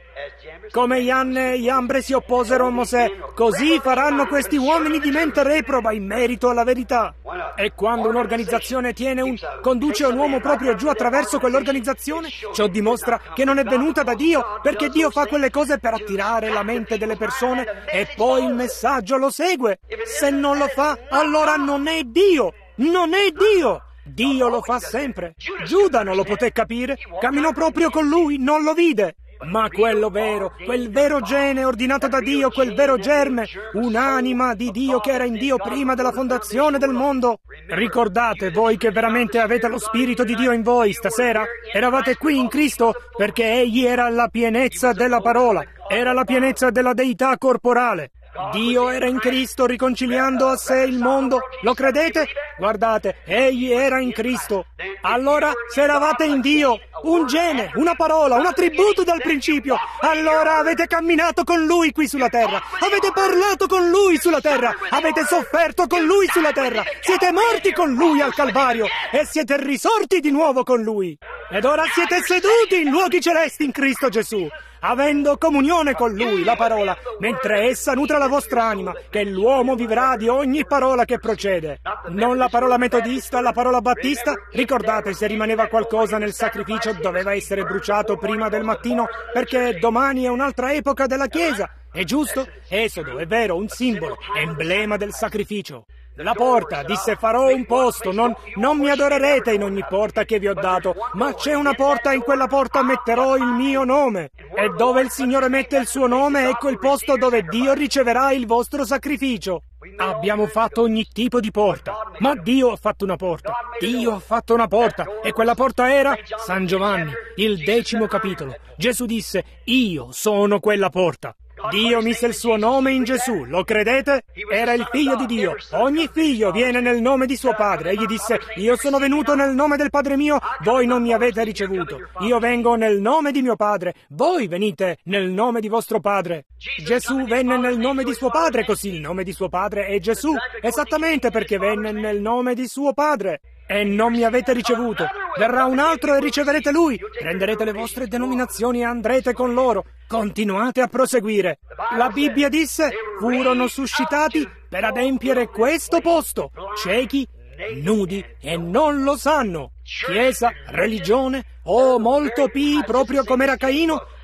Come Ianne e Iambre si opposero a Mosè, così faranno questi uomini di mente reproba in merito alla verità. E quando un'organizzazione conduce un uomo proprio giù attraverso quell'organizzazione, ciò dimostra che non è venuta da Dio, perché Dio fa quelle cose per attirare la mente delle persone e poi il messaggio lo segue. Se non lo fa, allora non è Dio, non è Dio. Dio lo fa sempre. Giuda non lo poté capire, camminò proprio con lui, non lo vide. Ma quello vero, quel vero gene ordinato da Dio, quel vero germe, un'anima di Dio che era in Dio prima della fondazione del mondo. Ricordate voi che veramente avete lo Spirito di Dio in voi stasera? Eravate qui in Cristo perché Egli era la pienezza della parola, era la pienezza della deità corporale. Dio era in Cristo riconciliando a sé il mondo. Lo credete? Guardate, Egli era in Cristo. Allora, se eravate in Dio, un gene, una parola, un attributo dal principio, allora avete camminato con Lui qui sulla terra, avete parlato con Lui sulla terra, avete sofferto con Lui sulla terra, siete morti con Lui al Calvario e siete risorti di nuovo con Lui. Ed ora siete seduti in luoghi celesti in Cristo Gesù, avendo comunione con Lui, la parola, mentre essa nutre la vostra anima, che l'uomo vivrà di ogni parola che procede. Non la parola metodista, la parola battista. Ricordate, se rimaneva qualcosa nel sacrificio doveva essere bruciato prima del mattino, perché domani è un'altra epoca della Chiesa. È giusto? Esodo, è vero, un simbolo, emblema del sacrificio. La porta disse: farò un posto, non mi adorerete in ogni porta che vi ho dato, ma c'è una porta, in quella porta metterò il mio nome. E dove il Signore mette il suo nome, ecco il posto dove Dio riceverà il vostro sacrificio. Abbiamo fatto ogni tipo di porta, ma Dio ha fatto una porta. Dio ha fatto una porta, e quella porta era San Giovanni, il 10° capitolo. Gesù disse: io sono quella porta. Dio mise il suo nome in Gesù, lo credete? Era il figlio di Dio. Ogni figlio viene nel nome di suo padre. Egli disse: io sono venuto nel nome del Padre mio, voi non mi avete ricevuto. Io vengo nel nome di mio Padre, voi venite nel nome di vostro Padre. Gesù venne nel nome di suo Padre, così il nome di suo Padre è Gesù, esattamente perché venne nel nome di suo Padre. E non mi avete ricevuto. Verrà un altro e riceverete lui. Prenderete le vostre denominazioni e andrete con loro. Continuate a proseguire. La Bibbia disse: furono suscitati per adempiere questo posto, ciechi, nudi e non lo sanno. Chiesa, religione, molto pii, proprio come era Caino,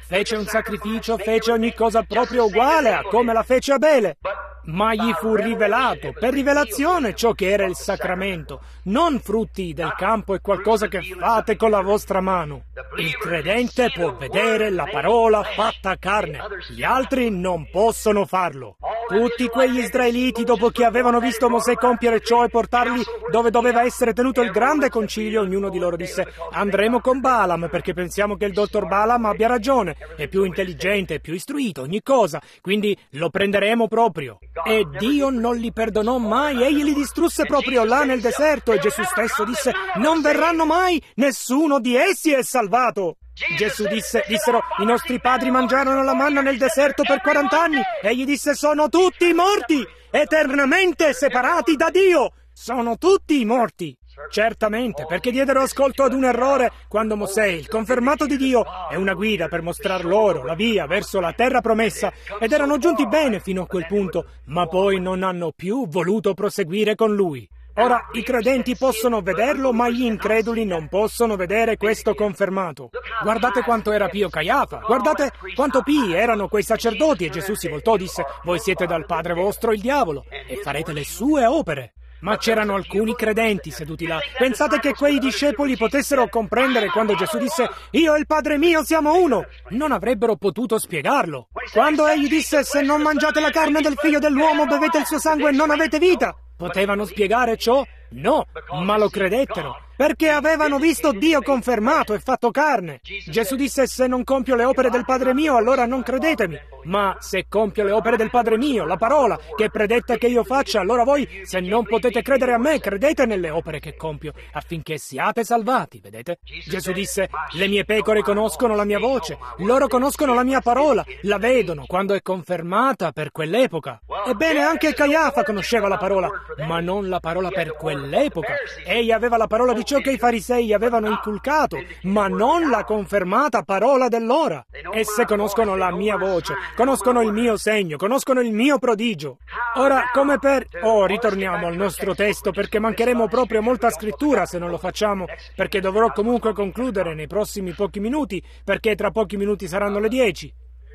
fece un sacrificio, fece ogni cosa proprio uguale a come la fece Abele. Ma gli fu rivelato, per rivelazione, ciò che era il sacramento, non frutti del campo e qualcosa che fate con la vostra mano. Il credente può vedere la parola fatta carne, gli altri non possono farlo. Tutti quegli israeliti, dopo che avevano visto Mosè compiere ciò e portarli dove doveva essere tenuto il grande concilio, ognuno di loro disse: andremo con Balaam perché pensiamo che il dottor Balaam abbia ragione, è più intelligente, è più istruito, ogni cosa, quindi lo prenderemo proprio. E Dio non li perdonò mai, egli li distrusse proprio là nel deserto, e Gesù stesso disse: non verranno mai, nessuno di essi è salvato. Gesù dissero: i nostri padri mangiarono la manna nel deserto per 40 anni. Egli disse: sono tutti morti, eternamente separati da Dio. Sono tutti morti. Certamente, perché diedero ascolto ad un errore quando Mosè, il confermato di Dio, è una guida per mostrar loro la via verso la terra promessa, ed erano giunti bene fino a quel punto, ma poi non hanno più voluto proseguire con lui. Ora, i credenti possono vederlo, ma gli increduli non possono vedere questo confermato. Guardate quanto era pio Caiafa, guardate quanto pii erano quei sacerdoti, e Gesù si voltò e disse: voi siete dal padre vostro il diavolo, e farete le sue opere. Ma c'erano alcuni credenti seduti là. Pensate che quei discepoli potessero comprendere quando Gesù disse: io e il Padre mio siamo uno? Non avrebbero potuto spiegarlo. Quando egli disse: se non mangiate la carne del figlio dell'uomo, bevete il suo sangue e non avete vita, potevano spiegare ciò? No, ma lo credettero, perché avevano visto Dio confermato e fatto carne. Gesù disse: se non compio le opere del Padre mio, allora non credetemi. Ma se compio le opere del Padre mio, la parola che predetta che io faccia, allora voi, se non potete credere a me, credete nelle opere che compio, affinché siate salvati, vedete? Gesù disse: le mie pecore conoscono la mia voce, loro conoscono la mia parola, la vedono quando è confermata per quell'epoca. Ebbene, anche Caiafa conosceva la parola, ma non la parola per quell'epoca. Egli aveva la parola di ciò che i farisei avevano inculcato, ma non la confermata parola dell'ora. Esse conoscono la mia voce, conoscono il mio segno, conoscono il mio prodigio. Ora, come per... ritorniamo al nostro testo, perché mancheremo proprio molta scrittura se non lo facciamo, perché dovrò comunque concludere nei prossimi pochi minuti, perché tra pochi minuti saranno le 10.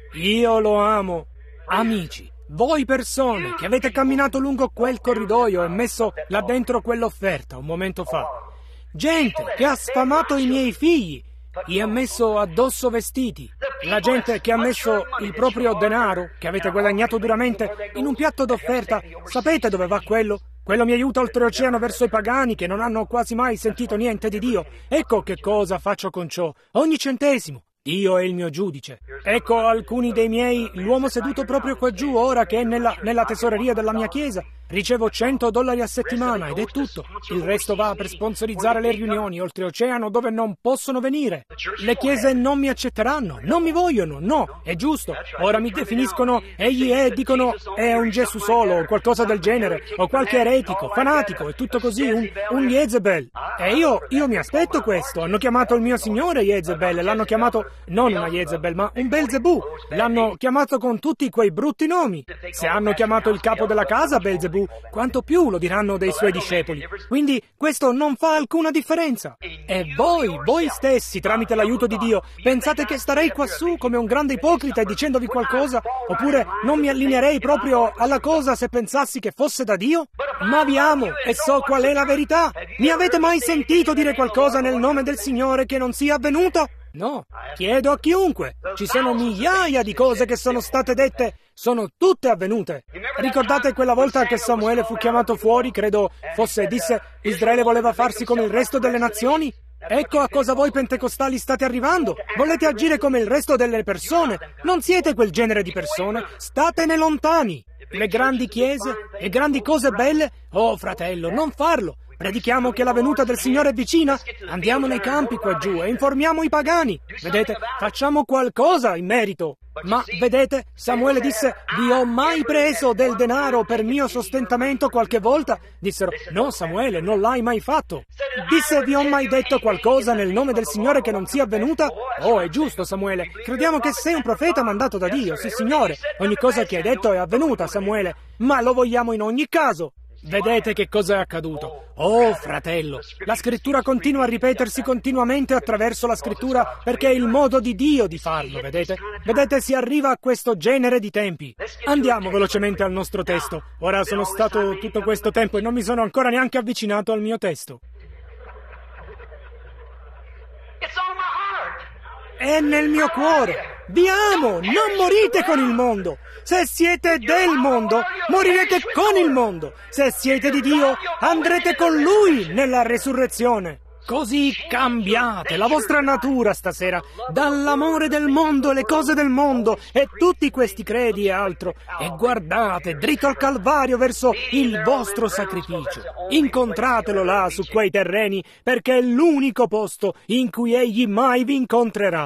Io lo amo. Amici, voi persone che avete camminato lungo quel corridoio e messo là dentro quell'offerta un momento fa, gente che ha sfamato i miei figli, gli ha messo addosso vestiti, la gente che ha messo il proprio denaro, che avete guadagnato duramente, in un piatto d'offerta, sapete dove va quello? Quello mi aiuta oltreoceano verso i pagani che non hanno quasi mai sentito niente di Dio. Ecco che cosa faccio con ciò, ogni centesimo. Dio è il mio giudice. Ecco alcuni dei miei, l'uomo seduto proprio qua giù ora che è nella tesoreria della mia chiesa. Ricevo $100 a settimana ed è tutto. Il resto va per sponsorizzare le riunioni oltreoceano dove non possono venire. Le chiese non mi accetteranno, non mi vogliono, no, è giusto. Ora mi definiscono, egli è, dicono, è un Gesù solo o qualcosa del genere, o qualche eretico, fanatico e tutto così, un Jezebel. E io mi aspetto questo. Hanno chiamato il mio signore Jezebel, l'hanno chiamato non una Jezebel, ma un Belzebù. L'hanno chiamato con tutti quei brutti nomi. Se hanno chiamato il capo della casa Belzebù, quanto più lo diranno dei suoi discepoli. Quindi questo non fa alcuna differenza. E voi stessi, tramite l'aiuto di Dio, pensate che starei quassù come un grande ipocrita e dicendovi qualcosa? Oppure non mi allineerei proprio alla cosa se pensassi che fosse da Dio? Ma vi amo e so qual è la verità. Mi avete mai sentito dire qualcosa nel nome del Signore che non sia avvenuto? No, chiedo a chiunque. Ci sono migliaia di cose che sono state dette, sono tutte avvenute. Ricordate quella volta che Samuele fu chiamato fuori, credo fosse, disse, Israele voleva farsi come il resto delle nazioni? Ecco a cosa voi pentecostali state arrivando. Volete agire come il resto delle persone. Non siete quel genere di persone, statene lontani. Le grandi chiese, le grandi cose belle, oh fratello, non farlo. Predichiamo che la venuta del Signore è vicina? Andiamo nei campi qua giù e informiamo i pagani. Vedete, facciamo qualcosa in merito. Ma, vedete, Samuele disse, vi ho mai preso del denaro per mio sostentamento qualche volta? Dissero, no Samuele, non l'hai mai fatto. Disse, vi ho mai detto qualcosa nel nome del Signore che non sia avvenuta? Oh, è giusto Samuele, crediamo che sei un profeta mandato da Dio, sì Signore. Ogni cosa che hai detto è avvenuta Samuele, ma lo vogliamo in ogni caso. Vedete che cosa è accaduto? Oh, fratello, la scrittura continua a ripetersi continuamente attraverso la scrittura perché è il modo di Dio di farlo, vedete? Vedete, si arriva a questo genere di tempi. Andiamo velocemente al nostro testo. Ora sono stato tutto questo tempo e non mi sono ancora neanche avvicinato al mio testo. È nel mio cuore. Vi amo, non morite con il mondo. Se siete del mondo, morirete con il mondo. Se siete di Dio, andrete con Lui nella resurrezione. Così cambiate la vostra natura stasera dall'amore del mondo e le cose del mondo e tutti questi credi e altro e guardate dritto al Calvario verso il vostro sacrificio. Incontratelo là su quei terreni perché è l'unico posto in cui Egli mai vi incontrerà.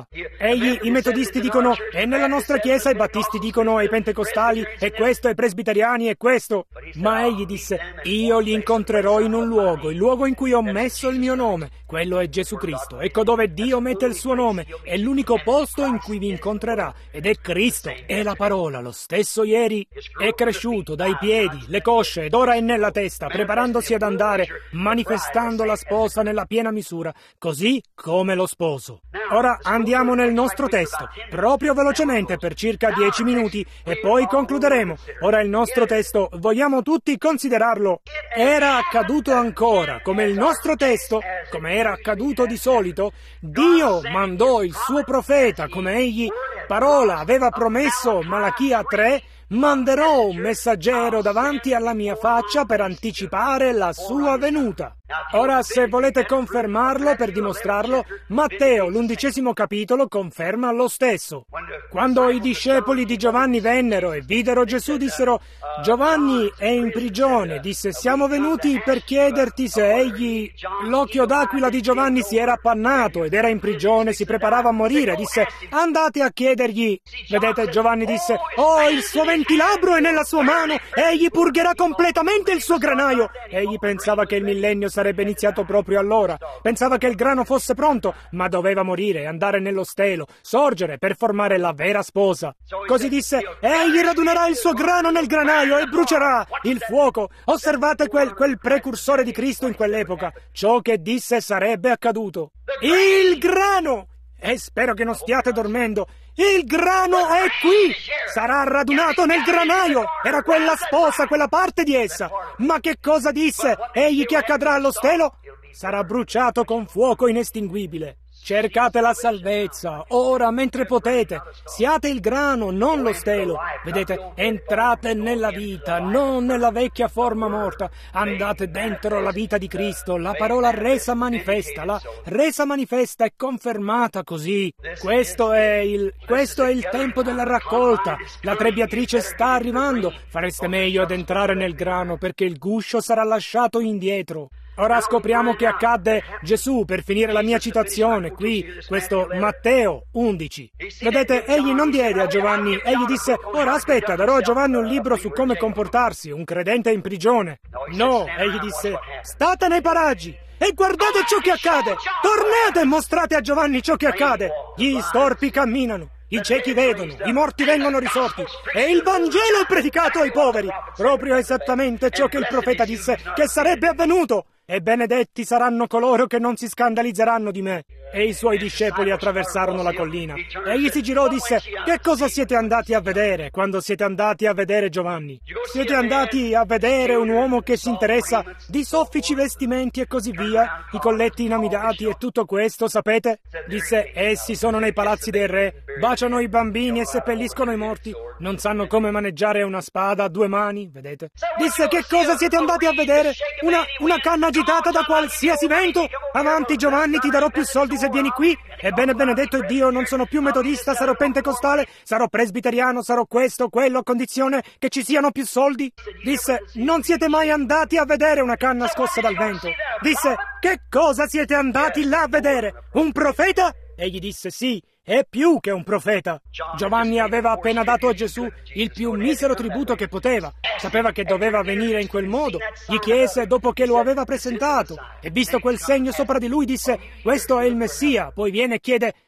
I metodisti dicono è nella nostra chiesa, i battisti dicono ai pentecostali è questo, ai presbiteriani è questo. Ma Egli disse io li incontrerò in un luogo, il luogo in cui ho messo il mio nome. Quello è Gesù Cristo. Ecco dove Dio mette il suo nome. È l'unico posto in cui vi incontrerà. Ed è Cristo. È la parola. Lo stesso ieri è cresciuto dai piedi, le cosce ed ora è nella testa, preparandosi ad andare, manifestando la sposa nella piena misura, così come lo sposo. Ora andiamo nel nostro testo, proprio velocemente per circa 10 minuti e poi concluderemo. Ora il nostro testo, vogliamo tutti considerarlo. Era accaduto ancora, come il nostro testo, come era accaduto di solito, Dio mandò il suo profeta, come egli, parola, aveva promesso, Malachia 3, manderò un messaggero davanti alla mia faccia per anticipare la sua venuta. Ora, se volete confermarlo per dimostrarlo, Matteo, l'11° capitolo, conferma lo stesso. Quando i discepoli di Giovanni vennero e videro Gesù, dissero, Giovanni è in prigione. Disse, siamo venuti per chiederti se egli... L'occhio d'aquila di Giovanni si era appannato ed era in prigione, si preparava a morire. Disse, andate a chiedergli. Vedete, Giovanni disse, oh, il suo ventilabro è nella sua mano, egli purgherà completamente il suo granaio. Egli pensava che il millennio sarebbe iniziato proprio allora. Pensava che il grano fosse pronto, ma doveva morire, andare nello stelo, sorgere per formare la vera sposa. Così disse, egli radunerà il suo grano nel granaio e brucerà il fuoco. Osservate quel precursore di Cristo in quell'epoca. Ciò che disse sarebbe accaduto. Il grano! E spero che non stiate dormendo. Il grano è qui! Sarà radunato nel granaio! Era quella sposa, quella parte di essa! Ma che cosa disse? Egli che accadrà allo stelo? Sarà bruciato con fuoco inestinguibile. Cercate la salvezza, ora, mentre potete. Siate il grano, non lo stelo. Vedete, entrate nella vita, non nella vecchia forma morta. Andate dentro la vita di Cristo, la parola resa manifesta. La resa manifesta è confermata così. Questo è il tempo della raccolta. La trebbiatrice sta arrivando. Fareste meglio ad entrare nel grano, perché il guscio sarà lasciato indietro. Ora scopriamo che accadde Gesù, per finire la mia citazione, qui, questo Matteo 11. Vedete, egli non diede a Giovanni, egli disse, ora aspetta, darò a Giovanni un libro su come comportarsi, un credente in prigione. No, egli disse, state nei paraggi e guardate ciò che accade. Tornate e mostrate a Giovanni ciò che accade. Gli storpi camminano. I ciechi vedono, i morti vengono risorti e il Vangelo è predicato ai poveri. Proprio esattamente ciò che il profeta disse che sarebbe avvenuto. E benedetti saranno coloro che non si scandalizzeranno di me. E i suoi discepoli attraversarono la collina. Egli si girò e disse, che cosa siete andati a vedere quando siete andati a vedere Giovanni? Siete andati a vedere un uomo che si interessa di soffici vestimenti e così via, i colletti inamidati e tutto questo, sapete? Disse, essi sono nei palazzi dei re, baciano i bambini e seppelliscono i morti, non sanno come maneggiare una spada a 2 mani, vedete? Disse, che cosa siete andati a vedere? Una canna agitata da qualsiasi vento? Avanti Giovanni, ti darò più soldi se vieni qui. Ebbene, benedetto Dio, non sono più metodista, sarò pentecostale, sarò presbiteriano, sarò questo, quello, a condizione che ci siano più soldi. Disse, non siete mai andati a vedere una canna scossa dal vento? Disse, che cosa siete andati là a vedere? Un profeta? Egli disse, sì, è più che un profeta. Giovanni aveva appena dato a Gesù il più misero tributo che poteva. Sapeva che doveva venire in quel modo. Gli chiese dopo che lo aveva presentato. E visto quel segno sopra di lui disse, questo è il Messia. Poi viene e chiede,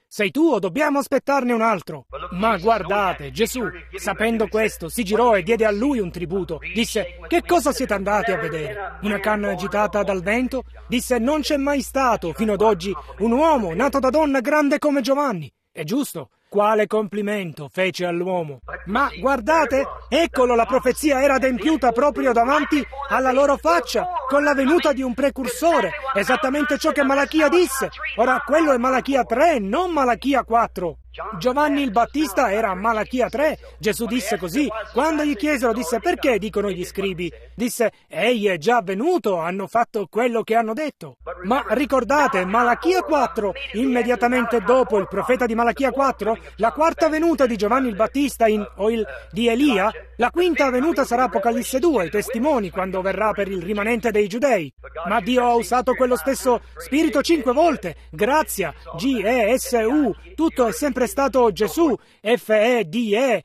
sei tu o dobbiamo aspettarne un altro? Ma guardate, Gesù, sapendo questo, si girò e diede a lui un tributo. Disse, che cosa siete andati a vedere? Una canna agitata dal vento? Disse, non c'è mai stato, fino ad oggi, un uomo nato da donna grande come Giovanni. È giusto. Quale complimento fece all'uomo. Ma guardate, eccolo, la profezia era adempiuta proprio davanti alla loro faccia, con la venuta di un precursore, esattamente ciò che Malachia disse. Ora, quello è Malachia 3, non Malachia 4. Giovanni il Battista era Malachia 3. Gesù disse così. Quando gli chiesero, disse, perché dicono gli scribi? Disse, egli è già venuto, hanno fatto quello che hanno detto. Ma ricordate, Malachia 4, immediatamente dopo il profeta di Malachia 4, la quarta venuta di Giovanni il Battista di Elia, la quinta venuta sarà Apocalisse 2, i testimoni, quando verrà per il rimanente dei giudei. Ma Dio ha usato quello stesso spirito 5 volte. Grazia, G-E-S-U, tutto è sempre stato Gesù, F-E-D-E,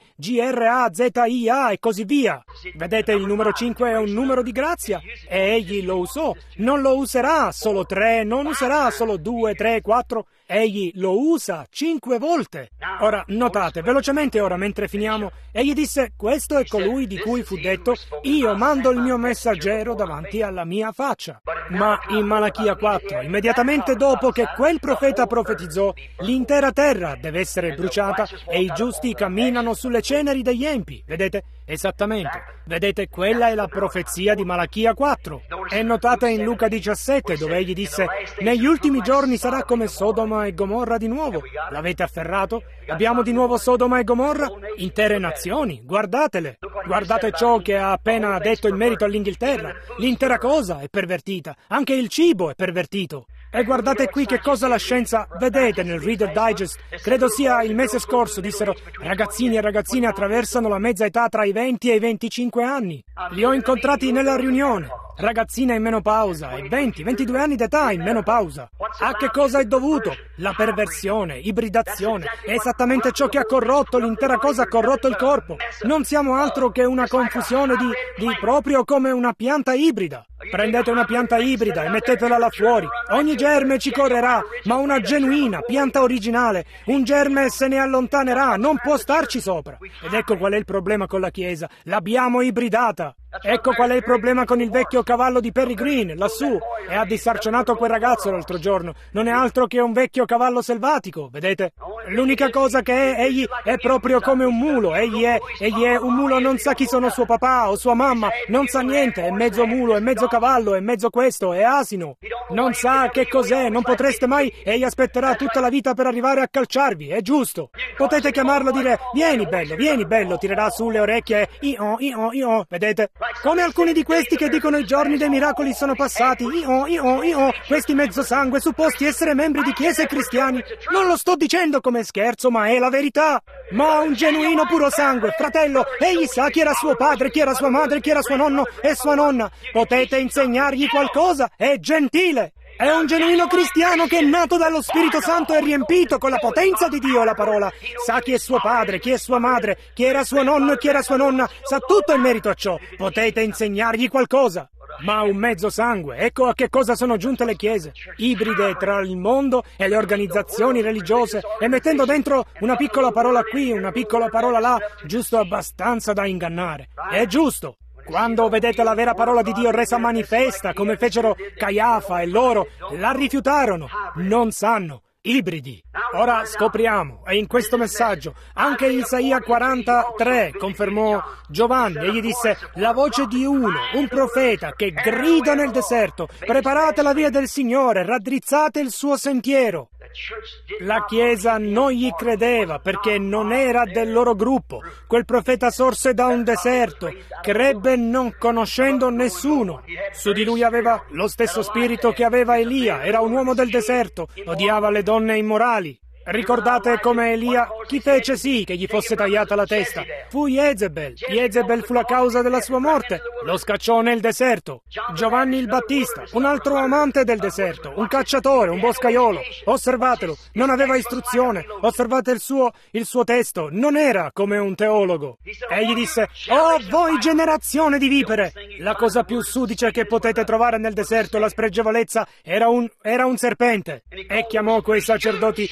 G-R-A-Z-I-A e così via. Vedete, il numero 5 è un numero di grazia e egli lo usò. Non lo userà solo 3, non userà solo 2, 3, 4. Egli lo usa 5 volte. Ora, notate, velocemente ora, mentre finiamo, egli disse, questo è colui di cui fu detto, io mando il mio messaggero davanti alla mia faccia. Ma in Malachia 4, immediatamente dopo che quel profeta profetizzò, l'intera terra deve essere bruciata e i giusti camminano sulle ceneri degli empi. Vedete? Esattamente. Vedete, quella è la profezia di Malachia 4. È notata in Luca 17, dove egli disse, negli ultimi giorni sarà come Sodoma e Gomorra di nuovo. L'avete afferrato? Abbiamo di nuovo Sodoma e Gomorra? Intere nazioni, guardatele. Guardate ciò che ha appena detto in merito all'Inghilterra. L'intera cosa è pervertita, anche il cibo è pervertito. E guardate qui che cosa la scienza, vedete nel Reader Digest, credo sia il mese scorso, dissero, ragazzini e ragazzine attraversano la mezza età tra i 20 e i 25 anni. Li ho incontrati nella riunione. Ragazzina in menopausa e 20-22 anni d'età in menopausa. A che cosa è dovuto? La perversione, ibridazione, è esattamente ciò che ha corrotto, l'intera cosa ha corrotto il corpo. Non siamo altro che una confusione di proprio come una pianta ibrida. Prendete una pianta ibrida e mettetela là fuori. Ogni germe ci correrà, ma una genuina pianta originale, un germe se ne allontanerà, non può starci sopra. Ed ecco qual è il problema con la Chiesa, l'abbiamo ibridata. Ecco qual è il problema con il vecchio cavallo di Perry Green, lassù, e ha disarcionato quel ragazzo l'altro giorno. Non è altro che un vecchio cavallo selvatico, vedete? L'unica cosa che è, egli è proprio come un mulo, egli è un mulo, non sa chi sono suo papà o sua mamma, non sa niente, è mezzo mulo, è mezzo cavallo, è mezzo questo, è asino. Non sa che cos'è, non potreste mai, egli aspetterà tutta la vita per arrivare a calciarvi, è giusto. Potete chiamarlo e dire, vieni bello, tirerà su le orecchie e io, vedete? Come alcuni di questi che dicono i giorni dei miracoli sono passati, questi mezzosangue supposti essere membri di chiese cristiani. Non lo sto dicendo come scherzo, ma è la verità. Ma un genuino puro sangue, fratello, egli sa chi era suo padre, chi era sua madre, chi era suo nonno e sua nonna. Potete insegnargli qualcosa, è gentile. È un genuino cristiano che è nato dallo Spirito Santo e riempito con la potenza di Dio e la parola. Sa chi è suo padre, chi è sua madre, chi era suo nonno e chi era sua nonna. Sa tutto in merito a ciò. Potete insegnargli qualcosa. Ma un mezzo sangue, ecco a che cosa sono giunte le chiese. Ibride tra il mondo e le organizzazioni religiose e mettendo dentro una piccola parola qui, una piccola parola là, giusto abbastanza da ingannare. È giusto. Quando vedete la vera parola di Dio resa manifesta, come fecero Caiafa e loro, la rifiutarono. Non sanno. Ibridi. Ora scopriamo, e in questo messaggio, anche Isaia 43 confermò Giovanni, egli disse, la voce di uno, un profeta, che grida nel deserto, preparate la via del Signore, raddrizzate il suo sentiero. La Chiesa non gli credeva perché non era del loro gruppo. Quel profeta sorse da un deserto, crebbe non conoscendo nessuno. Su di lui aveva lo stesso spirito che aveva Elia, era un uomo del deserto, odiava le donne immorali. Ricordate come Elia, chi fece sì che gli fosse tagliata la testa? Fu Jezebel. Jezebel fu la causa della sua morte. Lo scacciò nel deserto. Giovanni il Battista, un altro amante del deserto, un cacciatore, un boscaiolo. Osservatelo, non aveva istruzione. Osservate il suo testo, non era come un teologo. Egli disse, oh voi generazione di vipere! La cosa più sudicia che potete trovare nel deserto, la spregevolezza, era un serpente. E chiamò quei sacerdoti,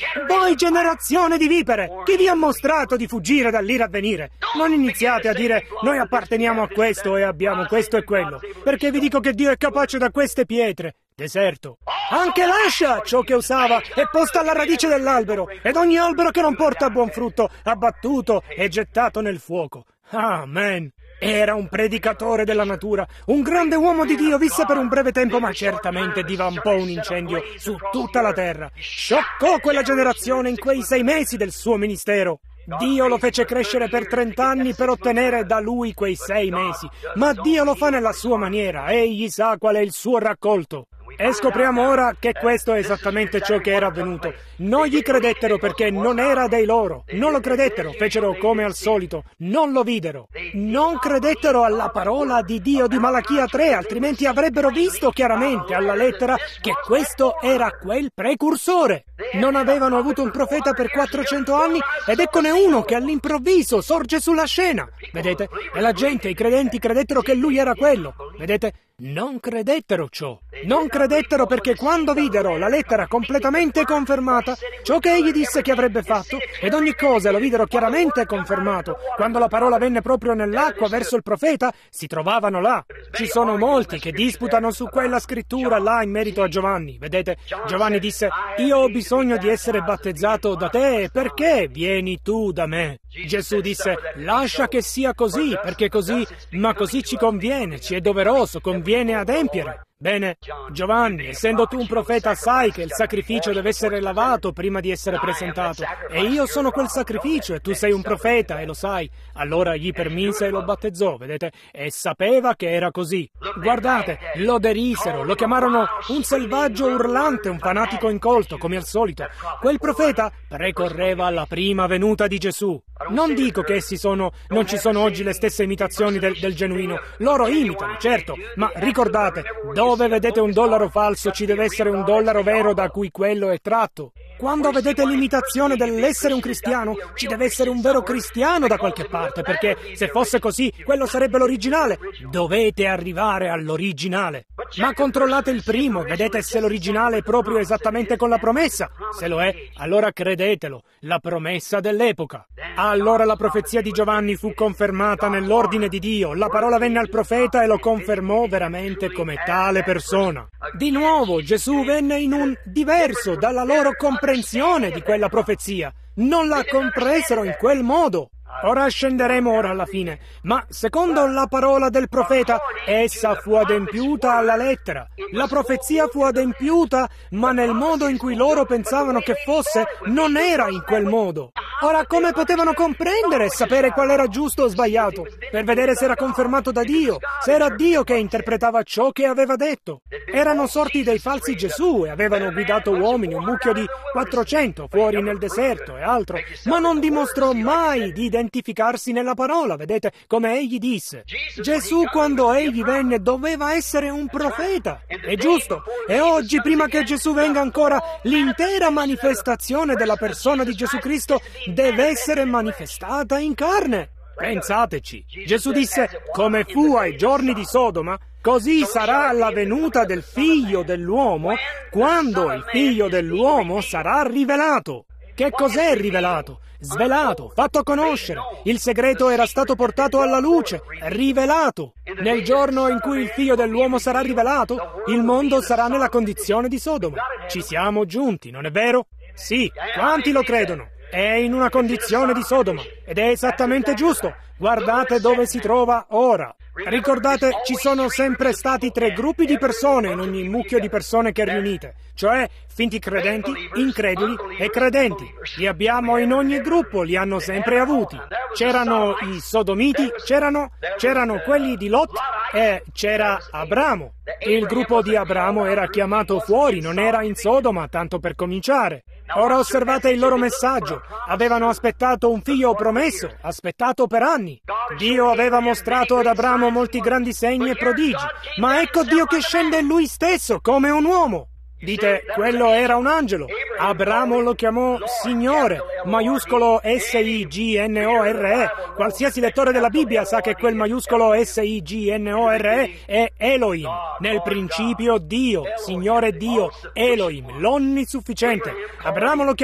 Voi generazione di vipere! Chi vi ha mostrato di fuggire dall'ira a venire? Non iniziate a dire noi apparteniamo a questo e abbiamo questo e quello, perché vi dico che Dio è capace da queste pietre. Deserto. Anche l'ascia, ciò che usava, è posta alla radice dell'albero, ed ogni albero che non porta buon frutto, abbattuto e gettato nel fuoco. Amen. Era un predicatore della natura, un grande uomo di Dio, visse per un breve tempo, ma certamente divampò un incendio su tutta la terra. Scioccò quella generazione in quei 6 mesi del suo ministero. Dio lo fece crescere per 30 anni per ottenere da lui quei 6 mesi, ma Dio lo fa nella sua maniera, egli sa qual è il suo raccolto. E scopriamo ora che questo è esattamente ciò che era avvenuto. Non gli credettero perché non era dei loro. Non lo credettero, fecero come al solito. Non lo videro. Non credettero alla parola di Dio di Malachia 3, altrimenti avrebbero visto chiaramente alla lettera che questo era quel precursore. Non avevano avuto un profeta per 400 anni ed eccone uno che all'improvviso sorge sulla scena. Vedete? E la gente, i credenti, credettero che lui era quello. Vedete? Non credettero ciò. Non credettero perché quando videro la lettera completamente confermata, ciò che egli disse che avrebbe fatto, ed ogni cosa lo videro chiaramente confermato, quando la parola venne proprio nell'acqua verso il profeta, si trovavano là. Ci sono molti che disputano su quella scrittura là in merito a Giovanni. Vedete? Giovanni disse, io ho bisogno di essere battezzato da te, perché vieni tu da me? Gesù disse, lascia che sia così, perché così, ma così ci conviene, ci è doveroso, conviene adempiere. Bene, Giovanni, essendo tu un profeta, sai che il sacrificio deve essere lavato prima di essere presentato. E io sono quel sacrificio e tu sei un profeta e lo sai. Allora gli permise e lo battezzò, vedete? E sapeva che era così. Guardate, lo derisero, lo chiamarono un selvaggio urlante, un fanatico incolto, come al solito. Quel profeta precorreva la prima venuta di Gesù. Non dico che non ci sono oggi le stesse imitazioni del genuino. Loro imitano, certo, ma ricordate, dove vedete un dollaro falso ci deve essere un dollaro vero da cui quello è tratto. Quando vedete l'imitazione dell'essere un cristiano, ci deve essere un vero cristiano da qualche parte, perché se fosse così, quello sarebbe l'originale. Dovete arrivare all'originale. Ma controllate il primo, vedete se l'originale è proprio esattamente con la promessa. Se lo è, allora credetelo, la promessa dell'epoca. Allora la profezia di Giovanni fu confermata nell'ordine di Dio, la parola venne al profeta e lo confermò veramente come tale persona. Di nuovo Gesù venne in un diverso dalla loro comprensione di quella profezia. Non la compresero in quel modo. Ora scenderemo ora alla fine, ma secondo la parola del profeta, essa fu adempiuta alla lettera. La profezia fu adempiuta, ma nel modo in cui loro pensavano che fosse, non era in quel modo. Ora, come potevano comprendere e sapere qual era giusto o sbagliato? Per vedere se era confermato da Dio, se era Dio che interpretava ciò che aveva detto. Erano sorti dei falsi Gesù e avevano guidato uomini, un mucchio di 400 fuori nel deserto e altro, ma non dimostrò mai di identificarsi nella parola, vedete, come egli disse. Gesù, quando egli venne, doveva essere un profeta. È giusto. E oggi, prima che Gesù venga ancora, l'intera manifestazione della persona di Gesù Cristo deve essere manifestata in carne. Pensateci. Gesù disse, come fu ai giorni di Sodoma, così sarà la venuta del Figlio dell'uomo quando il Figlio dell'uomo sarà rivelato. Che cos'è rivelato? Svelato, fatto conoscere. Il segreto era stato portato alla luce, rivelato. Nel giorno in cui il Figlio dell'uomo sarà rivelato, il mondo sarà nella condizione di Sodoma. Ci siamo giunti, non è vero? Sì, quanti lo credono? È in una condizione di Sodoma, ed è esattamente giusto. Guardate dove si trova ora. Ricordate, ci sono sempre stati 3 gruppi di persone in ogni mucchio di persone che riunite, cioè finti credenti, increduli e credenti. Li abbiamo in ogni gruppo, li hanno sempre avuti. C'erano i sodomiti, c'erano quelli di Lot e c'era Abramo. Il gruppo di Abramo era chiamato fuori, non era in Sodoma, tanto per cominciare. Ora osservate il loro messaggio. Avevano aspettato un figlio promesso, aspettato per anni. Dio aveva mostrato ad Abramo molti grandi segni e prodigi, ma ecco Dio che scende lui stesso come un uomo. Dite, quello era un angelo. Abramo lo chiamò Signore, maiuscolo S-I-G-N-O-R-E. Qualsiasi lettore della Bibbia sa che quel maiuscolo S-I-G-N-O-R-E è Elohim. Nel principio Dio, Signore Dio, Elohim, l'onnisufficiente. Abramo lo chiamò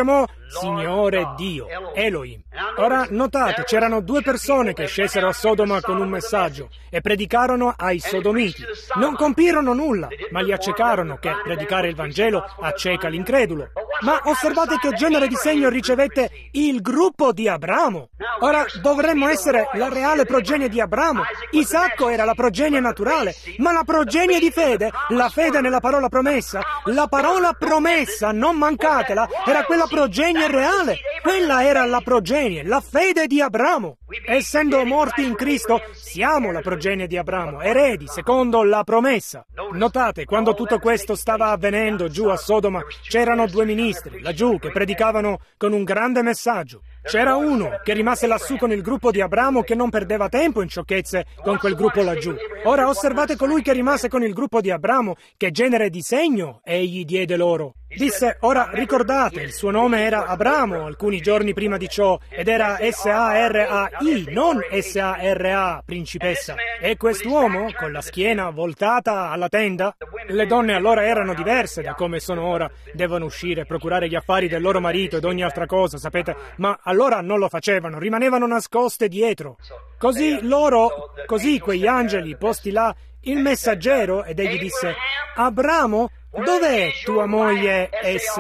Signore Dio, Elohim. Ora notate, c'erano due persone che scesero a Sodoma con un messaggio e predicarono ai sodomiti. Non compirono nulla, ma li accecarono, che predicare il Vangelo acceca l'incredulo. Ma osservate che genere di segno ricevette il gruppo di Abramo. Ora dovremmo essere la reale progenie di Abramo. Isacco era la progenie naturale, ma la progenie di fede, la fede nella parola promessa, la parola promessa, non mancatela, era quella progenie reale. Quella era la progenie, la fede di Abramo. Essendo morti in Cristo, siamo la progenie di Abramo, eredi secondo la promessa. Notate, quando tutto questo stava avvenendo giù a Sodoma, c'erano due ministri laggiù che predicavano con un grande messaggio. C'era uno che rimase lassù con il gruppo di Abramo che non perdeva tempo in sciocchezze con quel gruppo laggiù. Ora osservate colui che rimase con il gruppo di Abramo, che genere di segno egli diede loro. Disse, ora ricordate, il suo nome era Abramo alcuni giorni prima di ciò, ed era S-A-R-A-I, non S-A-R-A, principessa. E quest'uomo, con la schiena voltata alla tenda, le donne allora erano diverse da come sono ora, devono uscire, procurare gli affari del loro marito ed ogni altra cosa, sapete, ma allora non lo facevano, rimanevano nascoste dietro. Così quegli angeli posti là, il messaggero, ed egli disse, Abramo, dov'è tua moglie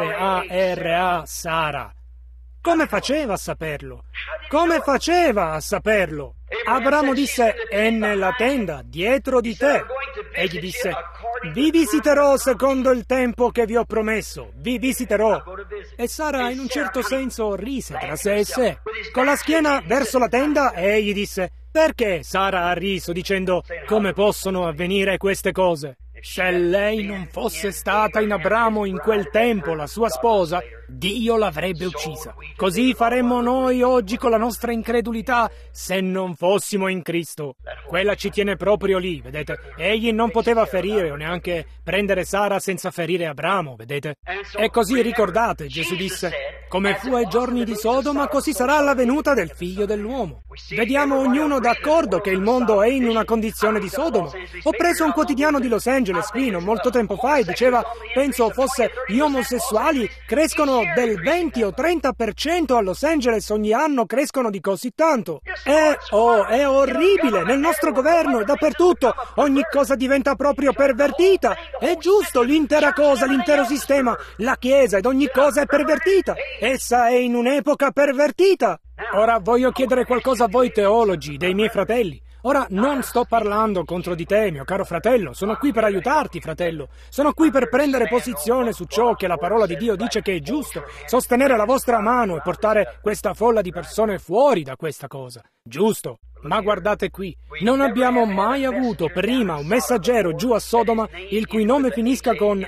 S-A-R-A, Sara? Come faceva a saperlo? Come faceva a saperlo? Abramo disse, è nella tenda, dietro di te. Egli disse, vi visiterò secondo il tempo che vi ho promesso, vi visiterò. E Sara in un certo senso rise tra sé e sé. Con la schiena verso la tenda, egli disse, perché Sara ha riso dicendo, come possono avvenire queste cose? Se lei non fosse stata in Abramo in quel tempo la sua sposa, Dio l'avrebbe uccisa. Così faremmo noi oggi con la nostra incredulità se non fossimo in Cristo. Quella ci tiene proprio lì, vedete? Egli non poteva ferire o neanche prendere Sara senza ferire Abramo, vedete? E così ricordate, Gesù disse, come fu ai giorni di Sodoma, così sarà la venuta del Figlio dell'uomo. Vediamo ognuno d'accordo che il mondo è in una condizione di Sodoma. Ho preso un quotidiano di Los Angeles qui non molto tempo fa e diceva, penso fosse gli omosessuali crescono del 20 o 30% a Los Angeles ogni anno, crescono di così tanto. È orribile, nel nostro governo e dappertutto, ogni cosa diventa proprio pervertita. È giusto, l'intera cosa, l'intero sistema, la Chiesa ed ogni cosa è pervertita. Essa è in un'epoca pervertita. Ora voglio chiedere qualcosa a voi teologi, dei miei fratelli. Ora non sto parlando contro di te, mio caro fratello, sono qui per aiutarti, fratello. Sono qui per prendere posizione su ciò che la parola di Dio dice che è giusto, sostenere la vostra mano e portare questa folla di persone fuori da questa cosa. Giusto. Ma guardate qui, non abbiamo mai avuto prima un messaggero giù a Sodoma il cui nome finisca con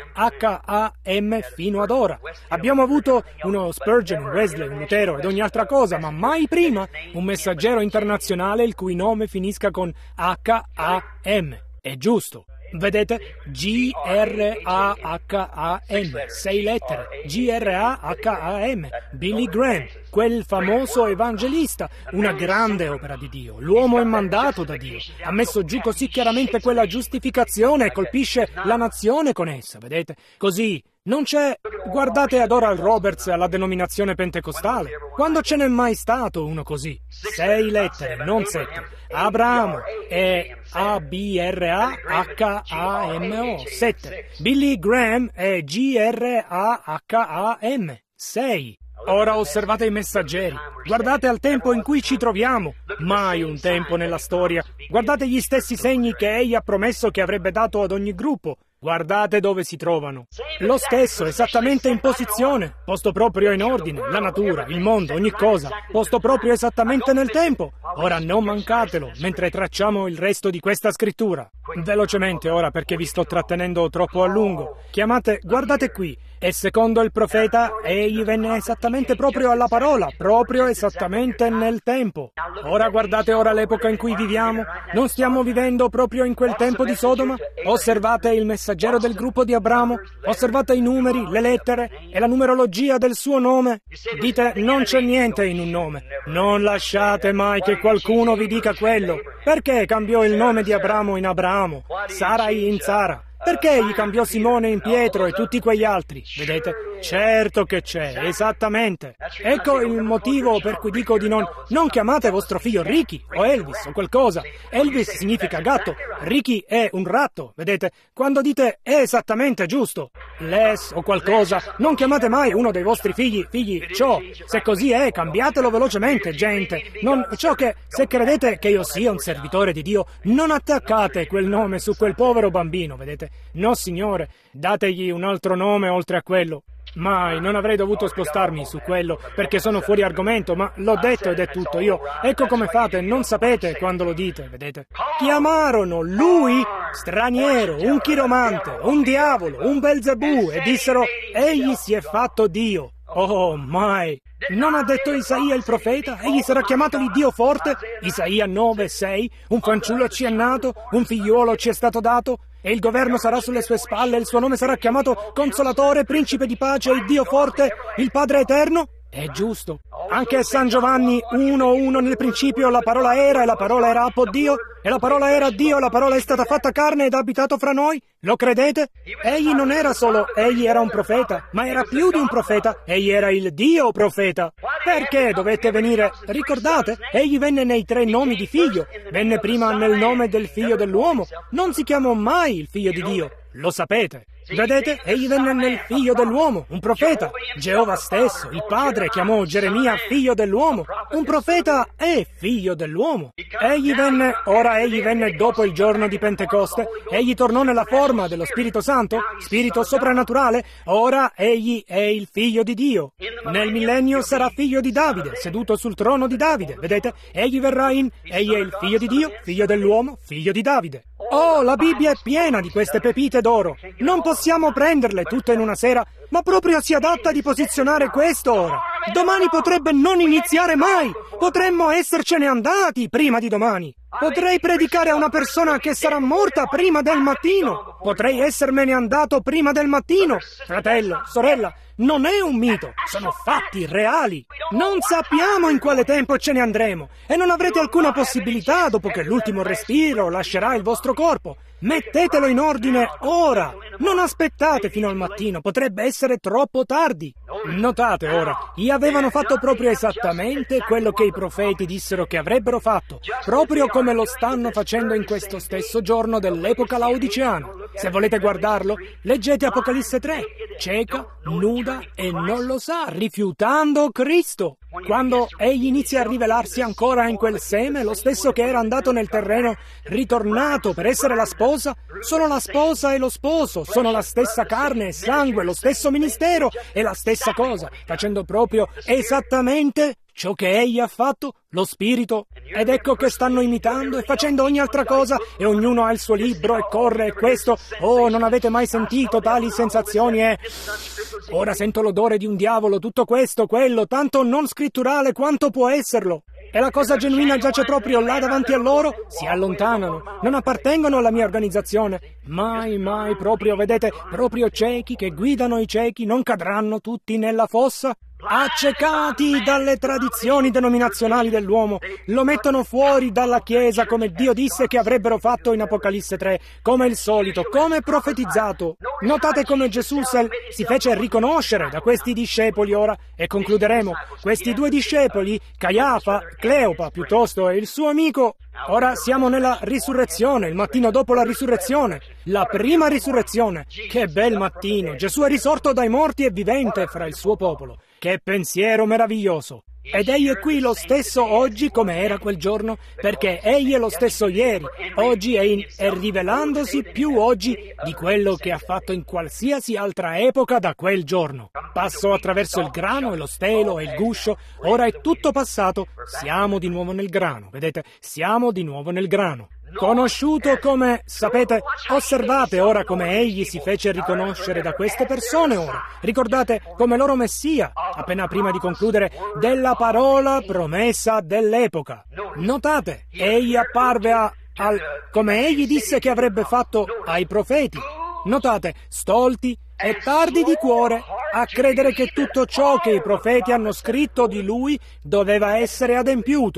H-A-M fino ad ora. Abbiamo avuto uno Spurgeon, un Wesley, un Lutero ed ogni altra cosa, ma mai prima un messaggero internazionale il cui nome finisca con H-A-M. È giusto. Vedete? G-R-A-H-A-M, 6 lettere, G-R-A-H-A-M, Billy Graham, quel famoso evangelista, una grande opera di Dio, l'uomo è mandato da Dio, ha messo giù così chiaramente quella giustificazione e colpisce la nazione con essa, vedete? Così non c'è, guardate ad Oral Roberts alla denominazione pentecostale, quando ce n'è mai stato uno così? 6 lettere, non 7. Abramo è A-B-R-A-H-A-M-O, 7. Billy Graham è G-R-A-H-A-M, 6. Ora osservate i messaggeri, guardate al tempo in cui ci troviamo, mai un tempo nella storia, guardate gli stessi segni che egli ha promesso che avrebbe dato ad ogni gruppo. Guardate dove si trovano. Lo stesso, esattamente in posizione, posto proprio in ordine, la natura, il mondo, ogni cosa, posto proprio esattamente nel tempo. Ora non mancatelo, mentre tracciamo il resto di questa scrittura. Velocemente ora, perché vi sto trattenendo troppo a lungo. Guardate qui, e secondo il profeta, egli venne esattamente proprio alla parola, proprio esattamente nel tempo. Ora guardate ora l'epoca in cui viviamo. Non stiamo vivendo proprio in quel tempo di Sodoma? Osservate il messaggero del gruppo di Abramo, osservate i numeri, le lettere e la numerologia del suo nome. Dite, non c'è niente in un nome. Non lasciate mai che qualcuno vi dica quello. Perché cambiò il nome di Abramo in Abramo, Sarai in Sara? Perché egli cambiò Simone in Pietro e tutti quegli altri? Vedete? Certo che c'è, esattamente. Ecco il motivo per cui dico di non chiamate vostro figlio Ricky o Elvis o qualcosa. Elvis significa gatto, Ricky è un ratto, vedete? Quando dite è esattamente giusto, Les o qualcosa, non chiamate mai uno dei vostri figli ciò. Se così è, cambiatelo velocemente, gente. Se credete che io sia un servitore di Dio, non attaccate quel nome su quel povero bambino, vedete? No, signore, dategli un altro nome oltre a quello. Mai, non avrei dovuto spostarmi su quello, perché sono fuori argomento, ma l'ho detto ed è tutto. Ecco come fate, non sapete quando lo dite, vedete? Chiamarono lui straniero, un chiromante, un diavolo, un Belzebù, e dissero, egli si è fatto Dio. Oh, mai! Non ha detto Isaia il profeta? Egli sarà chiamato l'Iddio forte? Isaia 9:6, un fanciullo ci è nato, un figliuolo ci è stato dato, e il governo sarà sulle sue spalle, e il suo nome sarà chiamato Consolatore, Principe di pace, il Dio forte, il Padre eterno? È giusto. Anche San Giovanni 1:1, nel principio la parola era, e la parola era appo Dio, e la parola era Dio, e la parola è stata fatta carne ed ha abitato fra noi. Lo credete? Egli non era egli era un profeta, ma era più di un profeta, egli era il Dio profeta. Perché dovette venire? Ricordate? Egli venne nei 3 nomi di figlio, venne prima nel nome del figlio dell'uomo, non si chiamò mai il figlio di Dio, lo sapete. Vedete? Egli venne nel figlio dell'uomo, un profeta. Geova stesso, il padre, chiamò Geremia figlio dell'uomo. Un profeta è figlio dell'uomo. Egli venne dopo il giorno di Pentecoste. Egli tornò nella forma dello Spirito Santo, spirito soprannaturale. Ora egli è il figlio di Dio. Nel millennio sarà figlio di Davide, seduto sul trono di Davide. Vedete? Egli è il figlio di Dio, figlio dell'uomo, figlio di Davide. Oh, la Bibbia è piena di queste pepite d'oro. Non possiamo prenderle tutte in una sera, ma proprio si adatta di posizionare questo ora. Domani potrebbe non iniziare mai. Potremmo essercene andati prima di domani. Potrei predicare a una persona che sarà morta prima del mattino. Potrei essermene andato prima del mattino. Fratello, sorella, non è un mito, sono fatti reali. Non sappiamo in quale tempo ce ne andremo e non avrete alcuna possibilità dopo che l'ultimo respiro lascerà il vostro corpo. Mettetelo in ordine ora. Non aspettate fino al mattino, potrebbe essere troppo tardi. Notate ora, gli avevano fatto proprio esattamente quello che i profeti dissero che avrebbero fatto, proprio come lo stanno facendo in questo stesso giorno dell'epoca laodiceana. Se volete guardarlo, leggete Apocalisse 3, cieca, nuda e non lo sa, rifiutando Cristo. Quando egli inizia a rivelarsi ancora in quel seme, lo stesso che era andato nel terreno, ritornato per essere la sposa, sono la sposa e lo sposo, sono la stessa carne e sangue, lo stesso ministero e la stessa cosa, facendo proprio esattamente ciò che egli ha fatto, lo Spirito. Ed ecco che stanno imitando e facendo ogni altra cosa e ognuno ha il suo libro e corre e questo. Oh, non avete mai sentito tali sensazioni e... Ora sento l'odore di un diavolo, tutto questo, quello, tanto non scritturale quanto può esserlo. E la cosa genuina giace proprio là davanti a loro, si allontanano, non appartengono alla mia organizzazione. Mai, proprio, vedete, proprio ciechi che guidano i ciechi non cadranno tutti nella fossa? Accecati dalle tradizioni denominazionali dell'uomo, lo mettono fuori dalla Chiesa come Dio disse che avrebbero fatto in Apocalisse 3, come il solito, come profetizzato. Notate come Gesù si fece riconoscere da questi discepoli ora, e concluderemo. Questi 2 discepoli, Cleopa piuttosto, e il suo amico. Ora siamo nella risurrezione, il mattino dopo la risurrezione, la prima risurrezione. Che bel mattino! Gesù è risorto dai morti e vivente fra il suo popolo. Che pensiero meraviglioso! Ed egli è qui lo stesso oggi come era quel giorno, perché egli è lo stesso ieri, oggi e rivelandosi più oggi di quello che ha fatto in qualsiasi altra epoca da quel giorno. Passò attraverso il grano e lo stelo e il guscio, ora è tutto passato, siamo di nuovo nel grano, vedete? Siamo di nuovo nel grano. Conosciuto come, sapete, osservate ora come egli si fece riconoscere da queste persone ora. Ricordate come loro Messia, appena prima di concludere, della parola promessa dell'epoca. Notate, egli apparve come egli disse che avrebbe fatto ai profeti. Notate, stolti e tardi di cuore a credere che tutto ciò che i profeti hanno scritto di lui doveva essere adempiuto.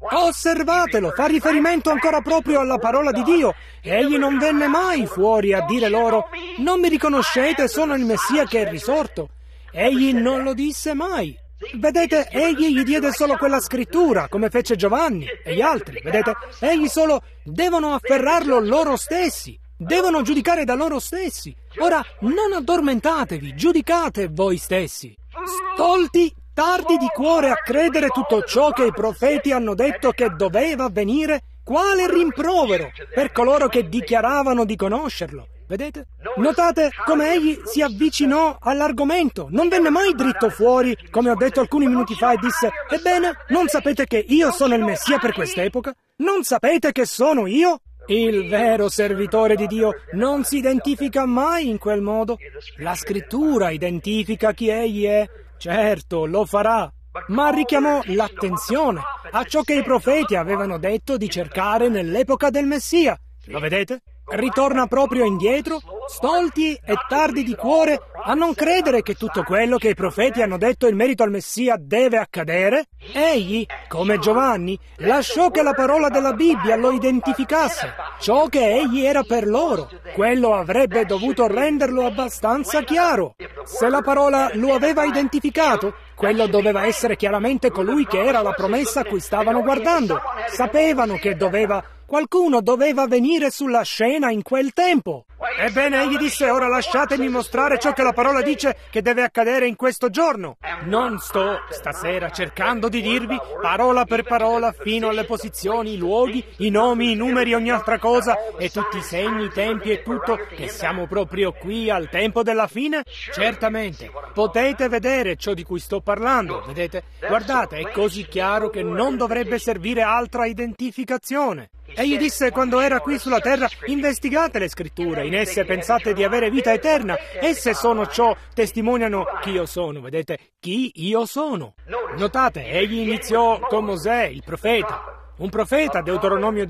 Osservatelo, fa riferimento ancora proprio alla parola di Dio. Egli non venne mai fuori a dire loro: non mi riconoscete, sono il Messia che è risorto. Egli non lo disse mai. Vedete, egli gli diede solo quella scrittura, come fece Giovanni e gli altri. Vedete, egli solo devono afferrarlo loro stessi, devono giudicare da loro stessi. Ora, non addormentatevi, giudicate voi stessi. Stolti, tardi di cuore a credere tutto ciò che i profeti hanno detto che doveva avvenire, quale rimprovero per coloro che dichiaravano di conoscerlo. Vedete? Notate come egli si avvicinò all'argomento. Non venne mai dritto fuori, come ho detto alcuni minuti fa, e disse: ebbene, non sapete che io sono il Messia per quest'epoca? Non sapete che sono io? Il vero servitore di Dio non si identifica mai in quel modo. La scrittura identifica chi egli è. Certo, lo farà. Ma richiamò l'attenzione a ciò che i profeti avevano detto di cercare nell'epoca del Messia. Lo vedete? Ritorna proprio indietro, stolti e tardi di cuore, a non credere che tutto quello che i profeti hanno detto in merito al Messia deve accadere. Egli, come Giovanni, lasciò che la parola della Bibbia lo identificasse. Ciò che egli era per loro, quello avrebbe dovuto renderlo abbastanza chiaro. Se la parola lo aveva identificato, quello doveva essere chiaramente colui che era la promessa a cui stavano guardando. Sapevano che qualcuno doveva venire sulla scena in quel tempo. Ebbene, egli disse: ora lasciatemi mostrare ciò che la parola dice che deve accadere in questo giorno. Non sto stasera cercando di dirvi parola per parola fino alle posizioni, i luoghi, i nomi, i numeri, ogni altra cosa e tutti i segni, i tempi e tutto, che siamo proprio qui al tempo della fine. Certamente, potete vedere ciò di cui sto parlando, vedete? Guardate, è così chiaro che non dovrebbe servire altra identificazione. Egli disse quando era qui sulla terra: investigate le scritture, in esse pensate di avere vita eterna, esse sono ciò, testimoniano chi io sono, vedete, chi io sono. Notate, egli iniziò con Mosè, il profeta. Un profeta, Deuteronomio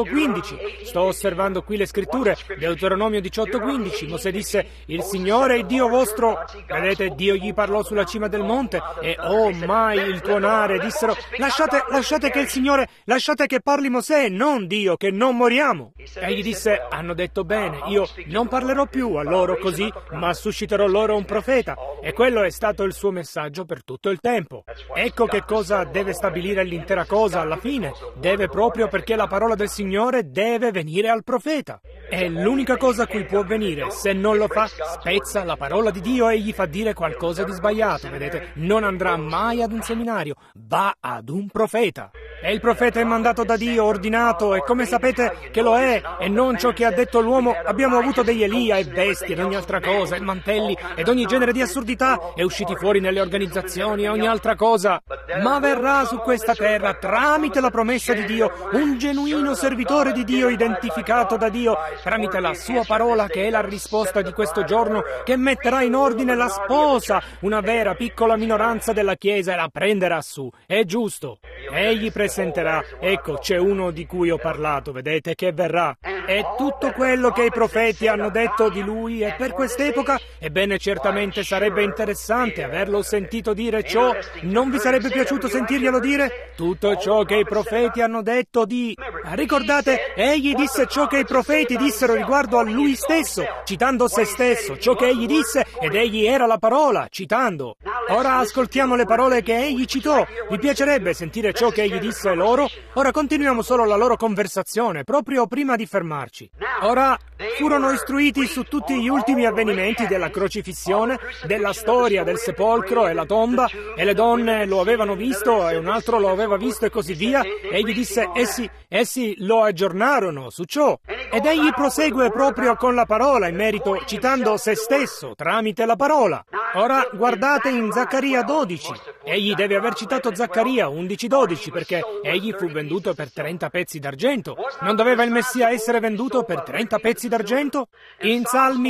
18:15. Sto osservando qui le scritture, Deuteronomio 18:15. Mosè disse: il Signore è Dio vostro. Vedete, Dio gli parlò sulla cima del monte e oh mai il tuonare. Dissero: lasciate che il Signore, lasciate che parli Mosè, non Dio, che non moriamo. Egli disse: hanno detto bene, io non parlerò più a loro così, ma susciterò loro un profeta. E quello è stato il suo messaggio per tutto il tempo. Ecco che cosa deve stabilire l'intera cosa alla fine. Deve proprio perché la parola del Signore deve venire al profeta. È l'unica cosa a cui può venire. Se non lo fa, spezza la parola di Dio e gli fa dire qualcosa di sbagliato. Vedete, non andrà mai ad un seminario, va ad un profeta. E il profeta è mandato da Dio, ordinato, e come sapete che lo è, e non ciò che ha detto l'uomo. Abbiamo avuto degli Elia e bestie ed ogni altra cosa, e mantelli, ed ogni genere di assurdità, e usciti fuori nelle organizzazioni e ogni altra cosa. Ma verrà su questa terra, tramite la promessa di Dio, un genuino servitore di Dio identificato da Dio, tramite la sua parola che è la risposta di questo giorno, che metterà in ordine la sposa, una vera piccola minoranza della Chiesa, e la prenderà su. È giusto. Egli presenterà, ecco, c'è uno di cui ho parlato, vedete, che verrà. E tutto quello che i profeti hanno detto di lui è per quest'epoca. Ebbene, certamente sarebbe interessante averlo sentito dire ciò. Non vi sarebbe piaciuto sentirglielo dire? Tutto ciò che i profeti hanno detto di... Ricordate, egli disse ciò che i profeti dissero riguardo a lui stesso, citando se stesso, ciò che egli disse, ed egli era la parola, citando. Ora ascoltiamo le parole che egli citò. Vi piacerebbe sentire ciò che egli disse loro? Ora continuiamo solo la loro conversazione, proprio prima di fermarci. Ora furono istruiti su tutti gli ultimi avvenimenti della crocifissione, della storia del sepolcro e la tomba, e le donne lo avevano visto e un altro lo aveva visto e così via. Egli disse, essi lo aggiornarono su ciò. Ed egli prosegue proprio con la parola in merito, citando se stesso tramite la parola. Ora guardate in Zaccaria 12. Egli deve aver citato Zaccaria 11:12 perché egli fu venduto per 30 pezzi d'argento. Non doveva il Messia essere venduto per 30 pezzi d'argento? In Salmi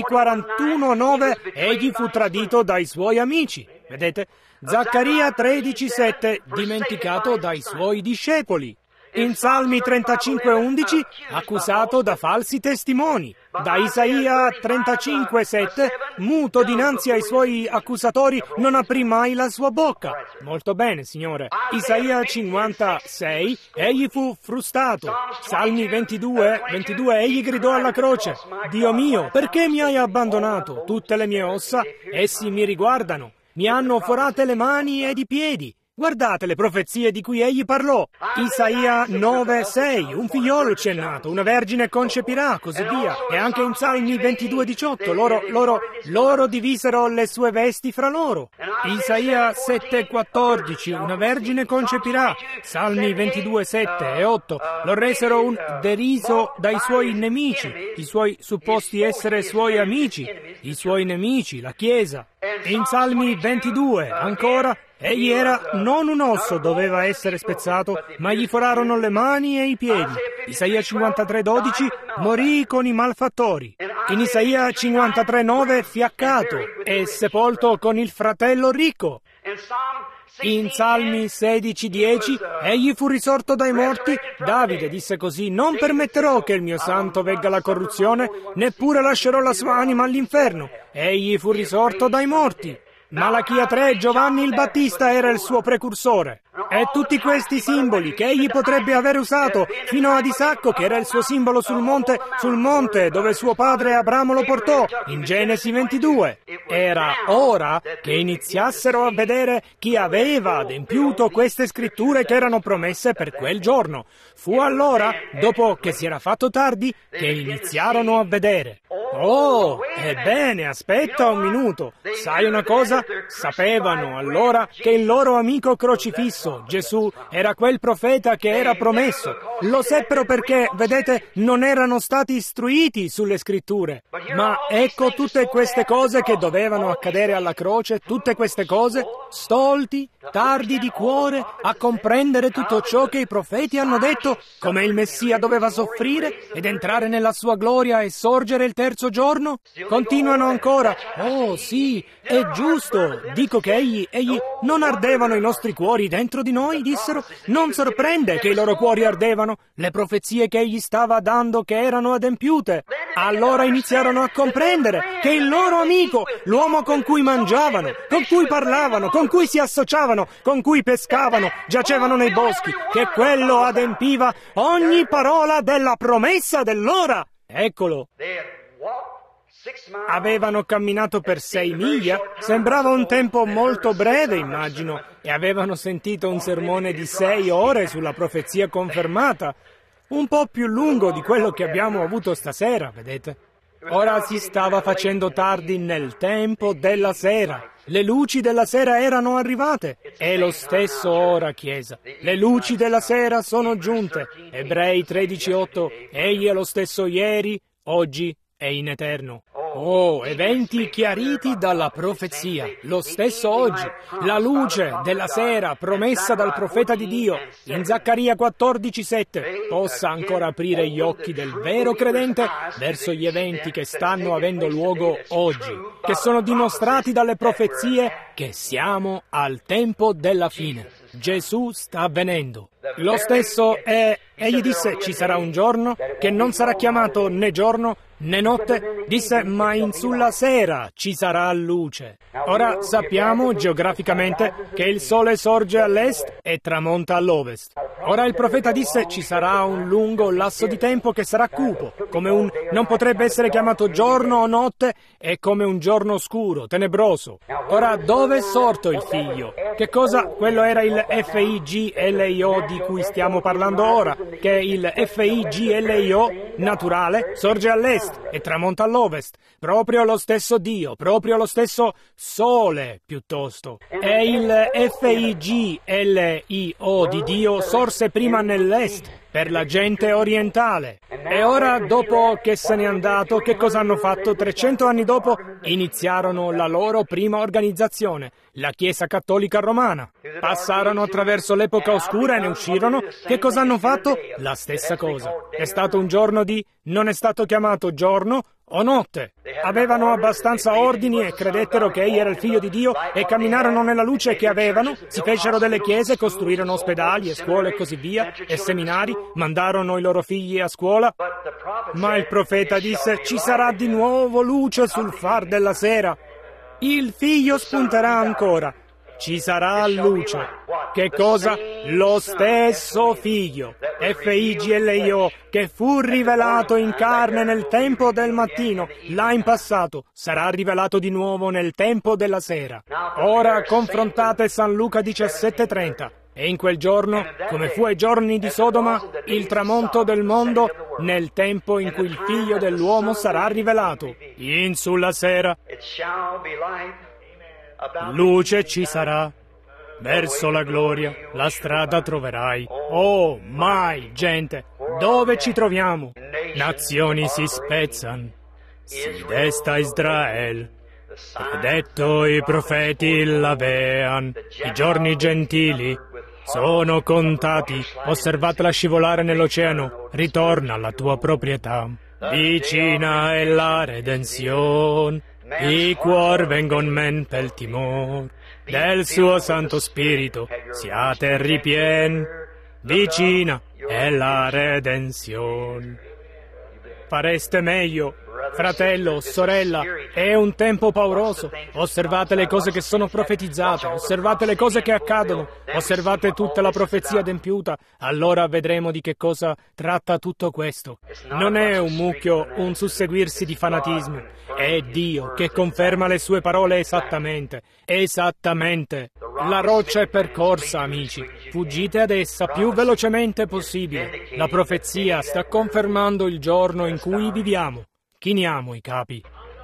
41:9 egli fu tradito dai suoi amici. Vedete? Zaccaria 13:7 dimenticato dai suoi discepoli. In Salmi 35:11, accusato da falsi testimoni. Da Isaia 35:7, muto dinanzi ai suoi accusatori, non aprì mai la sua bocca. Molto bene, Signore. Isaia 56, egli fu frustato. Salmi 22, egli gridò alla croce: Dio mio, perché mi hai abbandonato? Tutte le mie ossa, essi mi riguardano. Mi hanno forate le mani ed i piedi. Guardate le profezie di cui egli parlò. Isaia 9:6, un figliolo ci è nato, una vergine concepirà, così via. E anche in Salmi 22:18, loro divisero le sue vesti fra loro. Isaia 7:14, una vergine concepirà. Salmi 22:7 e 8, lo resero un deriso dai suoi nemici, i suoi supposti essere suoi amici, i suoi nemici, la Chiesa. In Salmi 22, ancora, egli era non un osso, doveva essere spezzato, ma gli forarono le mani e i piedi. Isaia 53:12, morì con i malfattori. In Isaia 53:9, fiaccato e sepolto con il fratello ricco. In Salmi 16:10, egli fu risorto dai morti. Davide disse così: non permetterò che il mio santo vegga la corruzione, neppure lascerò la sua anima all'inferno. Egli fu risorto dai morti. Malachia 3, Giovanni il Battista era il suo precursore. E tutti questi simboli che egli potrebbe aver usato fino ad Isacco, che era il suo simbolo sul monte dove suo padre Abramo lo portò, in Genesi 22. Era ora che iniziassero a vedere chi aveva adempiuto queste scritture che erano promesse per quel giorno. Fu allora, dopo che si era fatto tardi, che iniziarono a vedere. Oh, ebbene, aspetta un minuto. Sai una cosa? Sapevano allora che il loro amico crocifisso, Gesù, era quel profeta che era promesso. Lo seppero perché, vedete, non erano stati istruiti sulle scritture. Ma ecco tutte queste cose che dovevano accadere alla croce, tutte queste cose, stolti, tardi di cuore a comprendere tutto ciò che i profeti hanno detto, come il Messia doveva soffrire ed entrare nella sua gloria e sorgere il terzo giorno? Continuano ancora: oh sì, è giusto, dico che egli non ardevano i nostri cuori dentro di noi, dissero. Non sorprende che i loro cuori ardevano, le profezie che egli stava dando che erano adempiute. Allora iniziarono a comprendere che il loro amico, l'uomo con cui mangiavano, con cui parlavano, con cui si associavano, con cui pescavano, giacevano nei boschi, che quello adempiva ogni parola della promessa dell'ora. Eccolo. Avevano camminato per 6 miglia, sembrava un tempo molto breve, immagino, e avevano sentito un sermone di 6 ore sulla profezia confermata, un po' più lungo di quello che abbiamo avuto stasera, vedete? Ora si stava facendo tardi nel tempo della sera. Le luci della sera erano arrivate. È lo stesso ora, Chiesa. Le luci della sera sono giunte. Ebrei 13:8. Egli è lo stesso ieri, oggi e in eterno. Oh, eventi chiariti dalla profezia, lo stesso oggi, la luce della sera promessa dal profeta di Dio, in Zaccaria 14:7, possa ancora aprire gli occhi del vero credente verso gli eventi che stanno avendo luogo oggi, che sono dimostrati dalle profezie che siamo al tempo della fine. Gesù sta venendo. Lo stesso è, egli disse, ci sarà un giorno che non sarà chiamato né giorno né notte, disse, ma in sulla sera ci sarà luce. Ora sappiamo geograficamente che il sole sorge all'est e tramonta all'ovest. Ora il profeta disse, ci sarà un lungo lasso di tempo che sarà cupo, non potrebbe essere chiamato giorno o notte, è come un giorno scuro, tenebroso. Ora, dove è sorto il figlio? Che cosa? Quello era il FIGLIO di cui stiamo parlando ora, che il FIGLIO naturale sorge all'est e tramonta all'ovest, proprio lo stesso Dio, proprio lo stesso sole piuttosto. E il FIGLIO di Dio sorse prima nell'est, per la gente orientale. E ora, dopo che se n'è andato, che cosa hanno fatto? 300 anni dopo iniziarono la loro prima organizzazione, la Chiesa Cattolica Romana. Passarono attraverso l'epoca oscura e ne uscirono. Che cosa hanno fatto? La stessa cosa. È stato un giorno non è stato chiamato giorno o notte. Avevano abbastanza ordini e credettero che egli era il figlio di Dio e camminarono nella luce che avevano, si fecero delle chiese, costruirono ospedali e scuole e così via, e seminari, mandarono i loro figli a scuola. Ma il profeta disse: ci sarà di nuovo luce sul far della sera. Il figlio spunterà ancora. Ci sarà luce. Che cosa? Lo stesso figlio, F-I-G-L-I-O, che fu rivelato in carne nel tempo del mattino, là in passato, sarà rivelato di nuovo nel tempo della sera. Ora confrontate San Luca 17:30. E in quel giorno, come fu ai giorni di Sodoma, il tramonto del mondo, nel tempo in cui il figlio dell'uomo sarà rivelato. In sulla sera. Luce ci sarà, verso la gloria, la strada troverai. Oh, mai, gente, dove ci troviamo? Nazioni si spezzano, si desta Israele, e detto i profeti l'avean, i giorni gentili sono contati, osservatela scivolare nell'oceano, ritorna alla tua proprietà. Vicina è la redenzione. I cuor vengon men pel timor, del suo Santo Spirito siate ripien, vicina è la redenzione. Fareste meglio, fratello, sorella, è un tempo pauroso. Osservate le cose che sono profetizzate, osservate le cose che accadono, osservate tutta la profezia adempiuta, allora vedremo di che cosa tratta tutto questo. Non è un mucchio, un susseguirsi di fanatismi, è Dio che conferma le sue parole esattamente, esattamente. La roccia è percorsa, amici, fuggite ad essa più velocemente possibile. La profezia sta confermando il giorno in cui viviamo. Chiniamo i capi.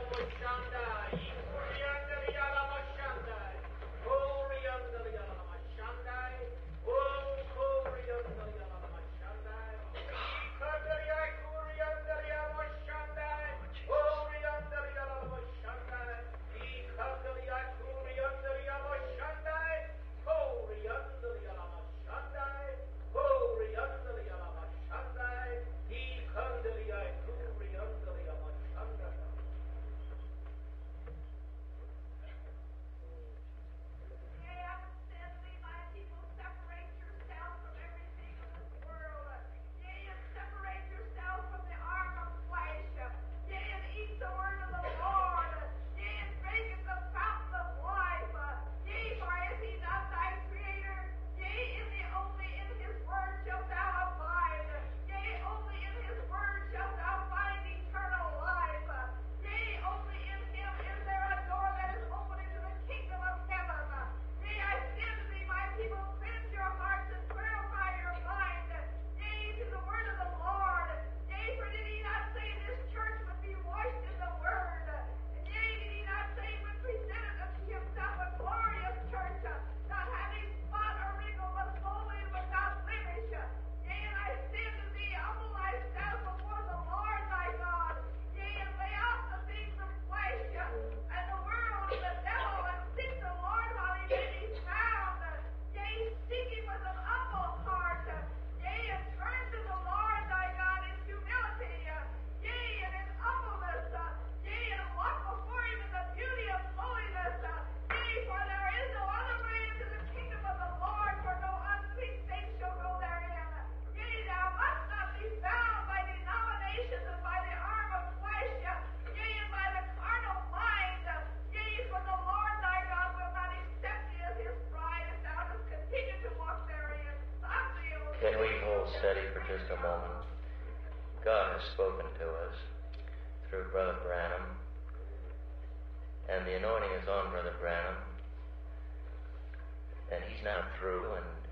Can we hold steady for just a moment? God has spoken to us through Brother Branham, and the anointing is on Brother Branham, and he's now through.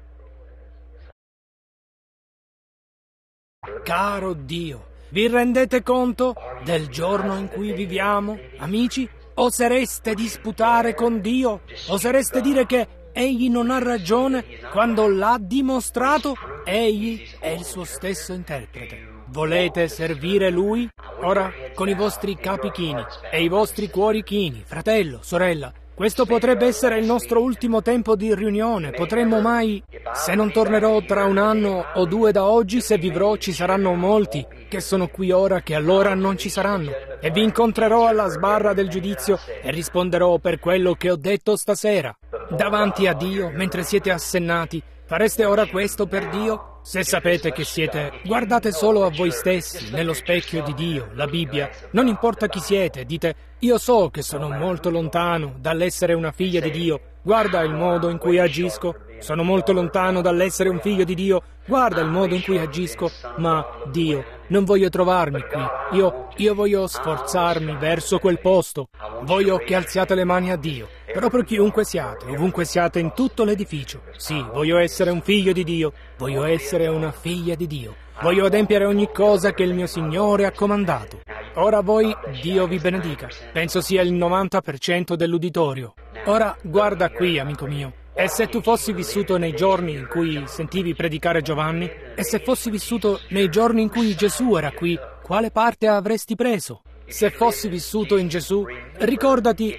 Caro Dio, vi rendete conto del giorno in cui viviamo, amici? Osereste disputare con Dio? Osereste dire che Egli non ha ragione quando l'ha dimostrato? Egli è il suo stesso interprete. Volete servire Lui? Ora, con i vostri capi chini e i vostri cuori chini, fratello, sorella, Questo potrebbe essere il nostro ultimo tempo di riunione. Potremmo mai... Se non tornerò tra 1 anno o 2 da oggi, se vivrò, ci saranno molti che sono qui ora che allora non ci saranno. E vi incontrerò alla sbarra del giudizio e risponderò per quello che ho detto stasera. Davanti a Dio, mentre siete assennati, fareste ora questo per Dio? Se sapete che siete, guardate solo a voi stessi, nello specchio di Dio, la Bibbia. Non importa chi siete, dite, io so che sono molto lontano dall'essere una figlia di Dio. Guarda il modo in cui agisco. Sono molto lontano dall'essere un figlio di Dio. Guarda il modo in cui agisco. Ma, Dio, non voglio trovarmi qui. Io voglio sforzarmi verso quel posto. Voglio che alziate le mani a Dio. Proprio chiunque siate, ovunque siate in tutto l'edificio. Sì, voglio essere un figlio di Dio. Voglio essere una figlia di Dio. Voglio adempiere ogni cosa che il mio Signore ha comandato. Ora voi, Dio vi benedica. Penso sia il 90% dell'uditorio. Ora, guarda qui, amico mio. E se tu fossi vissuto nei giorni in cui sentivi predicare Giovanni? E se fossi vissuto nei giorni in cui Gesù era qui, quale parte avresti preso? Se fossi vissuto in Gesù, ricordati,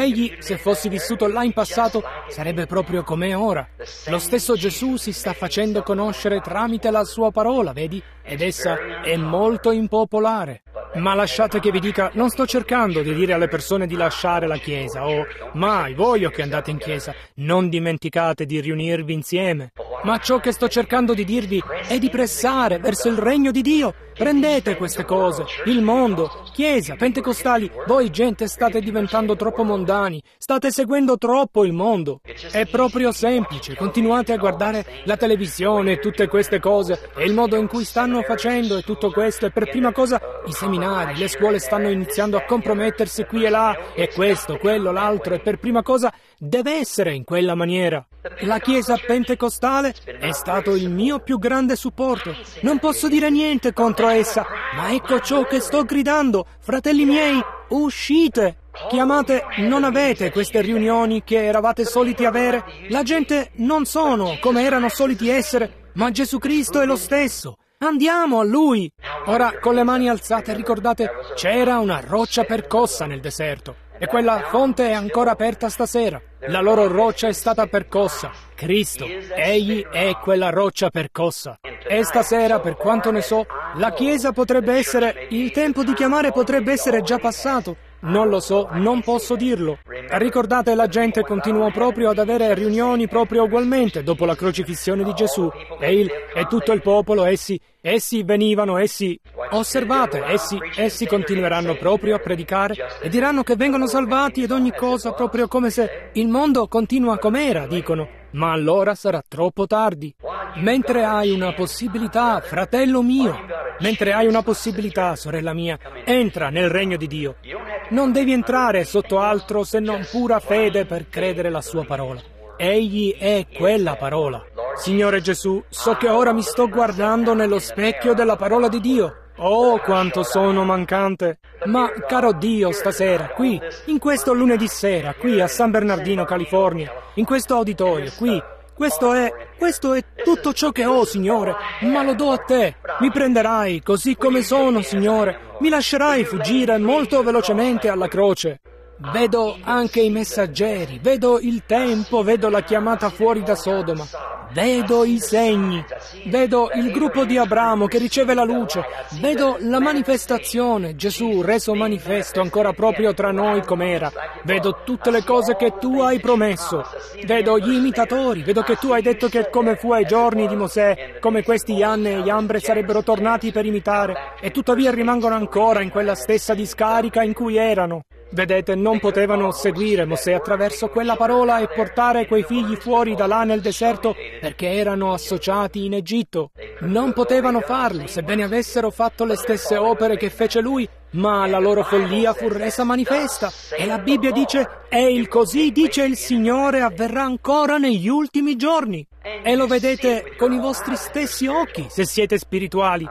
se fossi vissuto là in passato, sarebbe proprio come ora. Lo stesso Gesù si sta facendo conoscere tramite la sua parola, vedi? Ed essa è molto impopolare. Ma lasciate che vi dica, non sto cercando di dire alle persone di lasciare la Chiesa, o mai voglio che andate in Chiesa, non dimenticate di riunirvi insieme. Ma ciò che sto cercando di dirvi è di pressare verso il regno di Dio. Prendete queste cose, il mondo, Chiesa, pentecostali, voi gente state diventando troppo mondani, state seguendo troppo il mondo. È proprio semplice, continuate a guardare la televisione e tutte queste cose, e il modo in cui stanno facendo e tutto questo, e per prima cosa i seminari, le scuole stanno iniziando a compromettersi qui e là, e questo, quello, l'altro, e per prima cosa deve essere in quella maniera. La Chiesa pentecostale è stato il mio più grande supporto. Non posso dire niente contro essa, ma ecco ciò che sto gridando. Fratelli miei, uscite! Chiamate, non avete queste riunioni che eravate soliti avere? La gente non sono come erano soliti essere, ma Gesù Cristo è lo stesso. Andiamo a Lui! Ora, con le mani alzate, ricordate, c'era una roccia percossa nel deserto. E quella fonte è ancora aperta stasera. La loro roccia è stata percossa. Cristo, Egli è quella roccia percossa. E stasera, per quanto ne so, la Chiesa potrebbe essere... Il tempo di chiamare potrebbe essere già passato. Non lo so, non posso dirlo. Ricordate, la gente continuò proprio ad avere riunioni proprio ugualmente dopo la crocifissione di Gesù. E tutto il popolo, essi venivano, osservate, essi continueranno proprio a predicare e diranno che vengono salvati ed ogni cosa, proprio come se il mondo continua com'era, dicono. Ma allora sarà troppo tardi. Mentre hai una possibilità, fratello mio, mentre hai una possibilità, sorella mia, entra nel regno di Dio. Non devi entrare sotto altro se non pura fede per credere la sua parola. Egli è quella parola. Signore Gesù, so che ora mi sto guardando nello specchio della parola di Dio. Oh, quanto sono mancante! Ma, caro Dio, stasera, qui, in questo lunedì sera, qui a San Bernardino, California, in questo auditorio, qui, questo è tutto ciò che ho, Signore, ma lo do a Te. Mi prenderai così come sono, Signore. Mi lascerai fuggire molto velocemente alla croce. Vedo anche i messaggeri, vedo il tempo, vedo la chiamata fuori da Sodoma, vedo i segni, vedo il gruppo di Abramo che riceve la luce, vedo la manifestazione, Gesù reso manifesto ancora proprio tra noi com'era, vedo tutte le cose che Tu hai promesso, vedo gli imitatori, vedo che Tu hai detto che come fu ai giorni di Mosè, come questi Ianne e Iambre sarebbero tornati per imitare, e tuttavia rimangono ancora in quella stessa discarica in cui erano. Vedete, non potevano seguire Mosè attraverso quella parola e portare quei figli fuori da là nel deserto perché erano associati in Egitto. Non potevano farlo, sebbene avessero fatto le stesse opere che fece lui, ma la loro follia fu resa manifesta. E la Bibbia dice, e il così dice il Signore avverrà ancora negli ultimi giorni. E lo vedete con i vostri stessi occhi, se siete spirituali.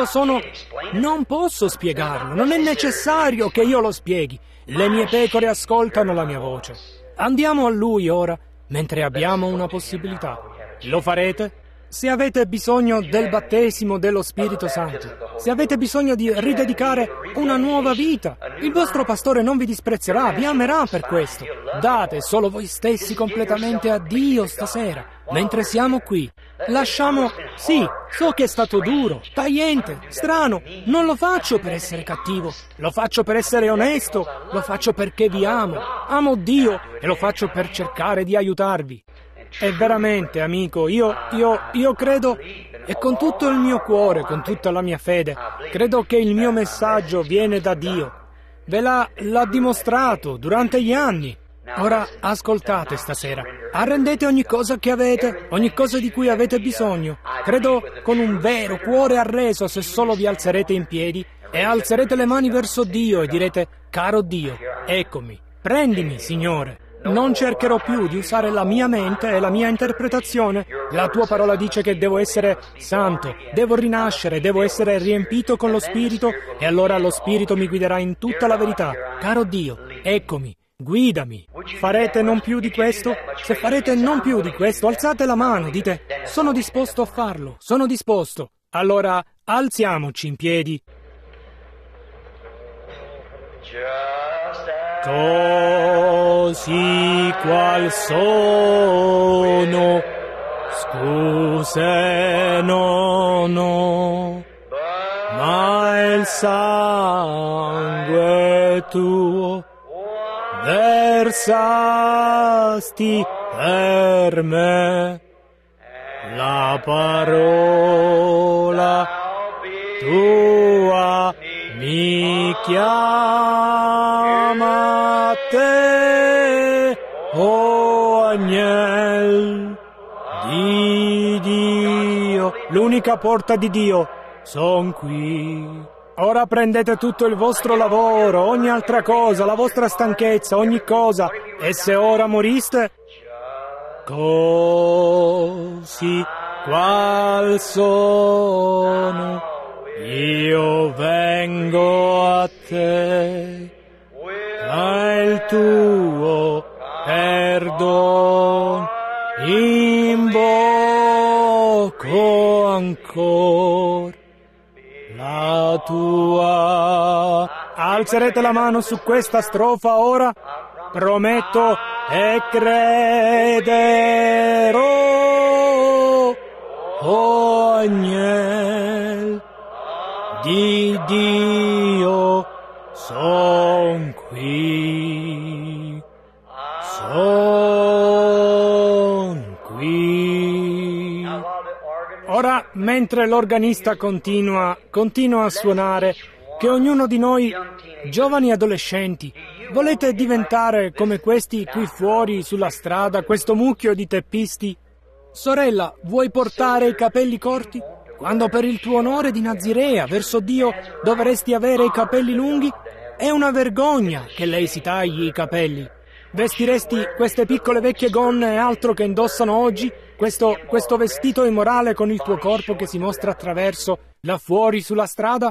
Non posso spiegarlo, non è necessario che io lo spieghi. Le mie pecore ascoltano la mia voce. Andiamo a Lui ora, mentre abbiamo una possibilità. Lo farete? Se avete bisogno del battesimo dello Spirito Santo, se avete bisogno di ridedicare una nuova vita, il vostro pastore non vi disprezzerà, vi amerà per questo. Date solo voi stessi completamente a Dio stasera, mentre siamo qui. Lasciamo... Sì, so che è stato duro, tagliente, strano. Non lo faccio per essere cattivo, lo faccio per essere onesto, lo faccio perché vi amo. Amo Dio e lo faccio per cercare di aiutarvi. E veramente, amico, io credo, e con tutto il mio cuore, con tutta la mia fede, credo che il mio messaggio viene da Dio. Ve l'ha dimostrato durante gli anni. Ora ascoltate stasera, arrendete ogni cosa che avete, ogni cosa di cui avete bisogno. Credo con un vero cuore arreso, se solo vi alzerete in piedi e alzerete le mani verso Dio e direte: caro Dio, eccomi, prendimi, Signore. Non cercherò più di usare la mia mente e la mia interpretazione. La tua parola dice che devo essere santo, devo rinascere, devo essere riempito con lo Spirito e allora lo Spirito mi guiderà in tutta la verità. Caro Dio, eccomi, guidami. Farete non più di questo? Se farete non più di questo, alzate la mano, dite: sono disposto a farlo, sono disposto. Allora alziamoci in piedi. Così qual sono, scuse non ho, ma il sangue tuo versasti per me. La parola tua mi chiama a te, o agnel di Dio, l'unica porta di Dio, son qui. Ora prendete tutto il vostro lavoro, ogni altra cosa, la vostra stanchezza, ogni cosa, e se ora moriste, così qual sono, io vengo a te, a il tuo perdono invoco ancora la tua. Alzerete la mano su questa strofa ora? Prometto e crederò, o agnel di Dio, son qui, son qui. Ora, mentre l'organista continua a suonare, che ognuno di noi, giovani adolescenti, volete diventare come questi qui fuori sulla strada, questo mucchio di teppisti? Sorella, vuoi portare i capelli corti? Quando per il tuo onore di Nazirea verso Dio dovresti avere i capelli lunghi? È una vergogna che lei si tagli i capelli. Vestiresti queste piccole vecchie gonne e altro che indossano oggi? Questo vestito immorale con il tuo corpo che si mostra attraverso là fuori sulla strada?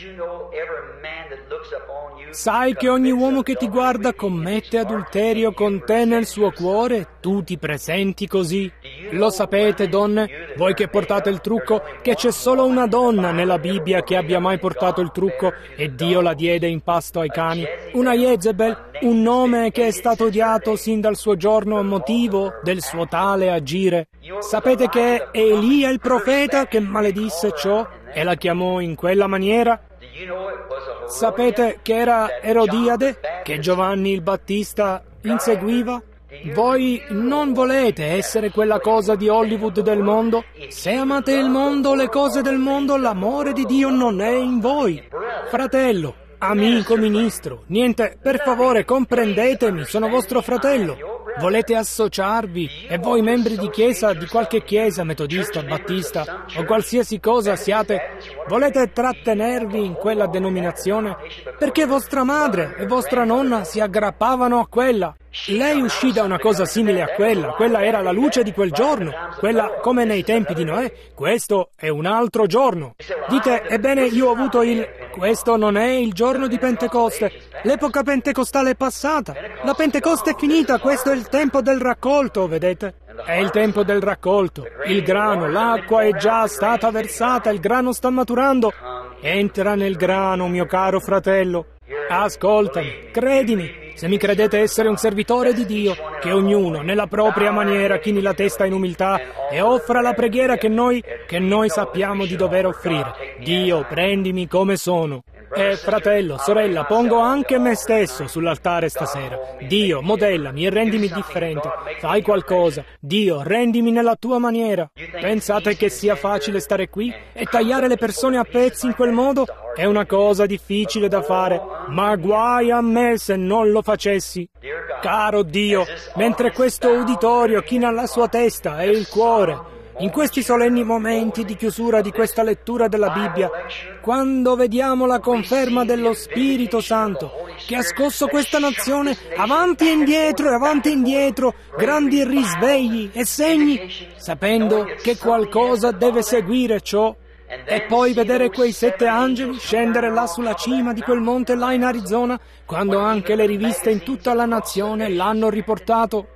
Sai che ogni uomo che ti guarda commette adulterio con te nel suo cuore? Tu ti presenti così? Lo sapete, donne, voi che portate il trucco, che c'è solo una donna nella Bibbia che abbia mai portato il trucco e Dio la diede in pasto ai cani? Una Jezebel, un nome che è stato odiato sin dal suo giorno a motivo del suo tale agire. Sapete che è Elia il profeta che maledisse ciò e la chiamò in quella maniera? Sapete che era Erodiade, che Giovanni il Battista inseguiva? Voi non volete essere quella cosa di Hollywood del mondo? Se amate il mondo, le cose del mondo, l'amore di Dio non è in voi. Fratello, amico ministro, niente, per favore comprendetemi, sono vostro fratello. Volete associarvi, e voi membri di chiesa, di qualche chiesa metodista, battista o qualsiasi cosa siate, volete trattenervi in quella denominazione perché vostra madre e vostra nonna si aggrappavano a quella. Lei uscì da una cosa simile a quella era la luce di quel giorno, quella come nei tempi di Noè, questo è un altro giorno. Dite, ebbene io ho avuto questo non è il giorno di Pentecoste, l'epoca pentecostale è passata, la Pentecoste è finita, questo è il tempo del raccolto, vedete? È il tempo del raccolto. Il grano, l'acqua è già stata versata, il grano sta maturando. Entra nel grano, mio caro fratello. Ascoltami, credimi. Se mi credete essere un servitore di Dio, che ognuno, nella propria maniera, chini la testa in umiltà e offra la preghiera che noi sappiamo di dover offrire. Dio, prendimi come sono. E fratello, sorella, pongo anche me stesso sull'altare stasera. Dio, modellami e rendimi differente. Fai qualcosa. Dio, rendimi nella tua maniera. Pensate che sia facile stare qui e tagliare le persone a pezzi in quel modo? È una cosa difficile da fare, ma guai a me se non lo facessi. Caro Dio, mentre questo uditorio china la sua testa e il cuore, in questi solenni momenti di chiusura di questa lettura della Bibbia, quando vediamo la conferma dello Spirito Santo che ha scosso questa nazione avanti e indietro, grandi risvegli e segni, sapendo che qualcosa deve seguire ciò, e poi vedere quei 7 angeli scendere là sulla cima di quel monte là in Arizona, quando anche le riviste in tutta la nazione l'hanno riportato.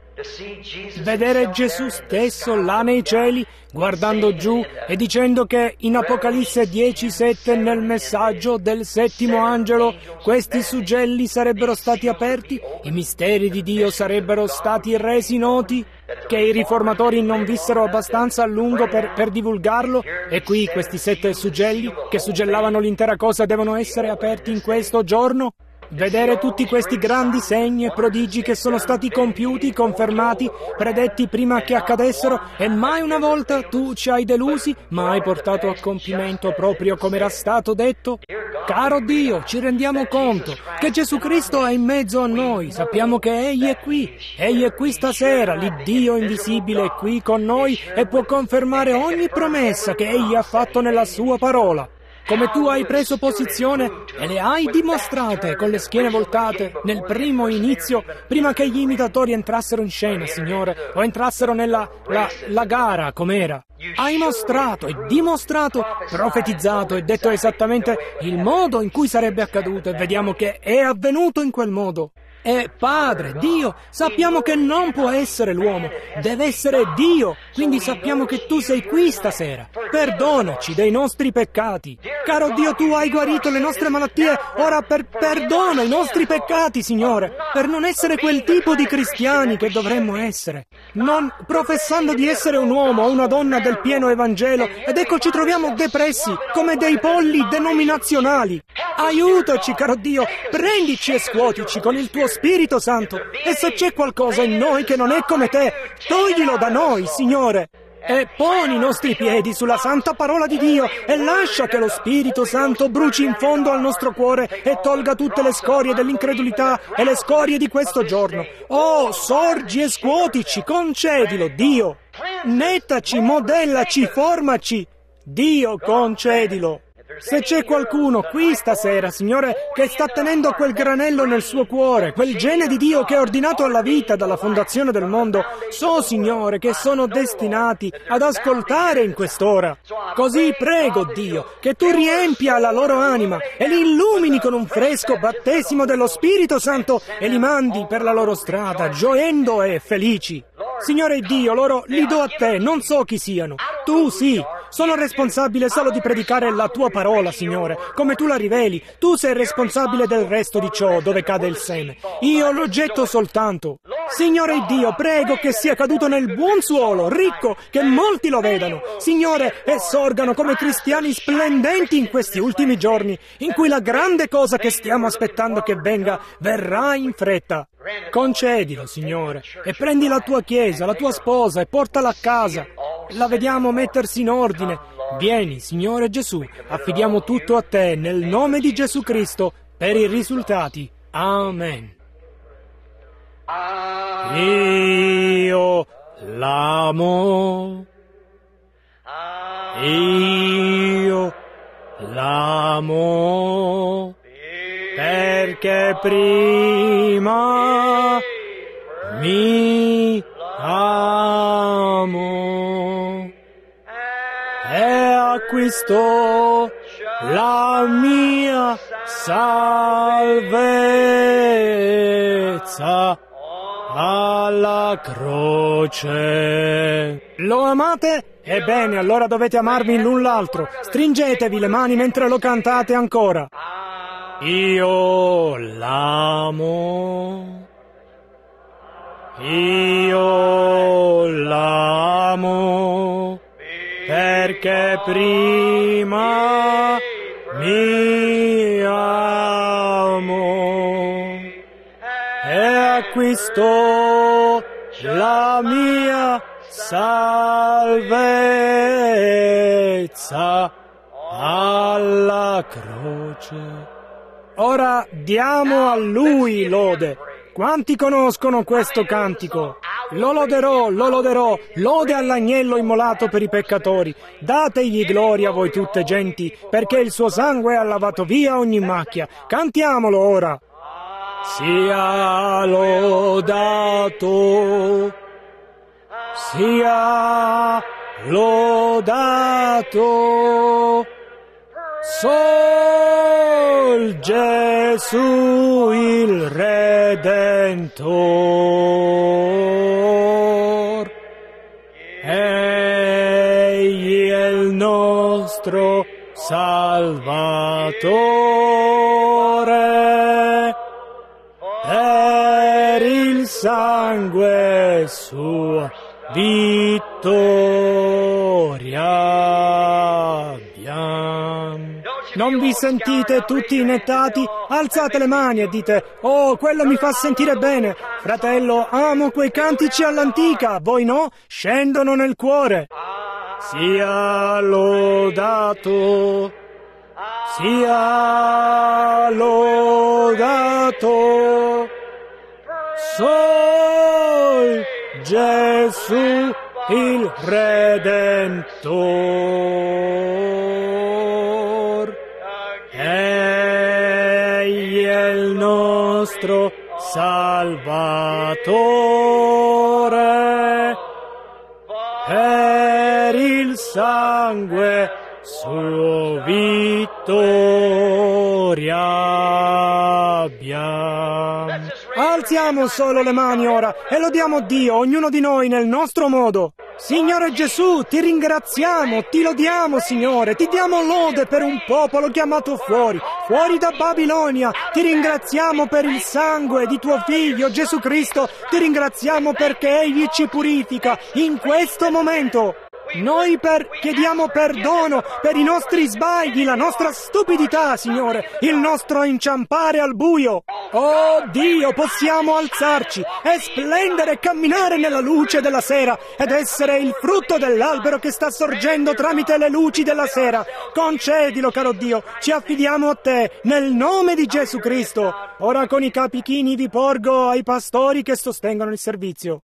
Vedere Gesù stesso là nei cieli, guardando giù e dicendo che in Apocalisse 10:7 nel messaggio del 7° angelo questi suggelli sarebbero stati aperti, i misteri di Dio sarebbero stati resi noti, che i riformatori non vissero abbastanza a lungo per divulgarlo, e qui questi 7 suggelli che suggellavano l'intera cosa devono essere aperti in questo giorno. Vedere tutti questi grandi segni e prodigi che sono stati compiuti, confermati, predetti prima che accadessero, e mai una volta tu ci hai delusi, ma hai portato a compimento proprio come era stato detto. Caro Dio, ci rendiamo conto che Gesù Cristo è in mezzo a noi, sappiamo che Egli è qui stasera, l'Iddio invisibile è qui con noi e può confermare ogni promessa che Egli ha fatto nella sua parola. Come tu hai preso posizione e le hai dimostrate con le schiene voltate nel primo inizio, prima che gli imitatori entrassero in scena, Signore, o entrassero nella la gara com'era. Hai mostrato e dimostrato, profetizzato e detto esattamente il modo in cui sarebbe accaduto, e vediamo che è avvenuto in quel modo. E Padre, Dio, sappiamo che non può essere l'uomo, deve essere Dio, quindi sappiamo che tu sei qui stasera. Perdonaci dei nostri peccati. Caro Dio, tu hai guarito le nostre malattie, ora perdona i nostri peccati, Signore, per non essere quel tipo di cristiani che dovremmo essere, non professando di essere un uomo o una donna del pieno Evangelo, ed ecco ci troviamo depressi come dei polli denominazionali. Aiutaci, caro Dio, prendici e scuotici con il tuo Spirito Santo, e se c'è qualcosa in noi che non è come te, toglilo da noi, Signore, e poni i nostri piedi sulla santa parola di Dio e lascia che lo Spirito Santo bruci in fondo al nostro cuore e tolga tutte le scorie dell'incredulità e le scorie di questo giorno. Oh, sorgi e scuotici, concedilo, Dio. Nettaci, modellaci, formaci. Dio, concedilo. Se c'è qualcuno qui stasera, Signore, che sta tenendo quel granello nel suo cuore, quel gene di Dio che è ordinato alla vita dalla fondazione del mondo, so, Signore, che sono destinati ad ascoltare in quest'ora. Così prego, Dio, che tu riempia la loro anima e li illumini con un fresco battesimo dello Spirito Santo e li mandi per la loro strada, gioendo e felici. Signore Dio, loro li do a te, non so chi siano. Tu sì. Sono responsabile solo di predicare la tua parola, Signore, come tu la riveli. Tu sei responsabile del resto di ciò dove cade il seme. Io lo getto soltanto. Signore Dio, prego che sia caduto nel buon suolo, ricco, che molti lo vedano. Signore, e sorgano come cristiani splendenti in questi ultimi giorni, in cui la grande cosa che stiamo aspettando che venga, verrà in fretta. Concedilo, Signore, e prendi la tua chiesa, la tua sposa, e portala a casa. La vediamo mettersi in ordine. Vieni, Signore Gesù, affidiamo tutto a te, nel nome di Gesù Cristo, per i risultati. Amen. Io l'amo. Io l'amo. Perché prima mi amo e acquistò la mia salvezza alla croce. Lo amate? Ebbene, allora dovete amarvi l'un l'altro. Stringetevi le mani mentre lo cantate ancora. Io l'amo. Io l'amo. Perché prima mi amo e acquistò la mia salvezza alla croce. Ora diamo a Lui lode. Quanti conoscono questo cantico? Lo loderò, lode all'agnello immolato per i peccatori. Dategli gloria voi tutte genti, perché il suo sangue ha lavato via ogni macchia. Cantiamolo ora. Sia lodato, sia lodato, sol Gesù il Redentor. Egli è il nostro Salvatore, per il sangue suo vittoria abbiamo. Non vi sentite tutti inettati? Alzate le mani e dite: oh, quello mi fa sentire bene. Fratello, amo quei cantici all'antica, voi no? Scendono nel cuore. Sia lodato, sia lodato, sol Gesù il Redentor. Egli è il nostro Salvatore, per il sangue suo vittoria abbiamo. Alziamo solo le mani ora e lodiamo Dio, ognuno di noi nel nostro modo. Signore Gesù, ti ringraziamo, ti lodiamo, Signore, ti diamo lode per un popolo chiamato fuori da Babilonia. Ti ringraziamo per il sangue di tuo Figlio Gesù Cristo, ti ringraziamo perché Egli ci purifica in questo momento. Noi chiediamo perdono per i nostri sbagli, la nostra stupidità, Signore, il nostro inciampare al buio. Oh Dio, possiamo alzarci e splendere e camminare nella luce della sera ed essere il frutto dell'albero che sta sorgendo tramite le luci della sera. Concedilo, caro Dio, ci affidiamo a te nel nome di Gesù Cristo. Ora con i capi chini vi porgo ai pastori che sostengono il servizio.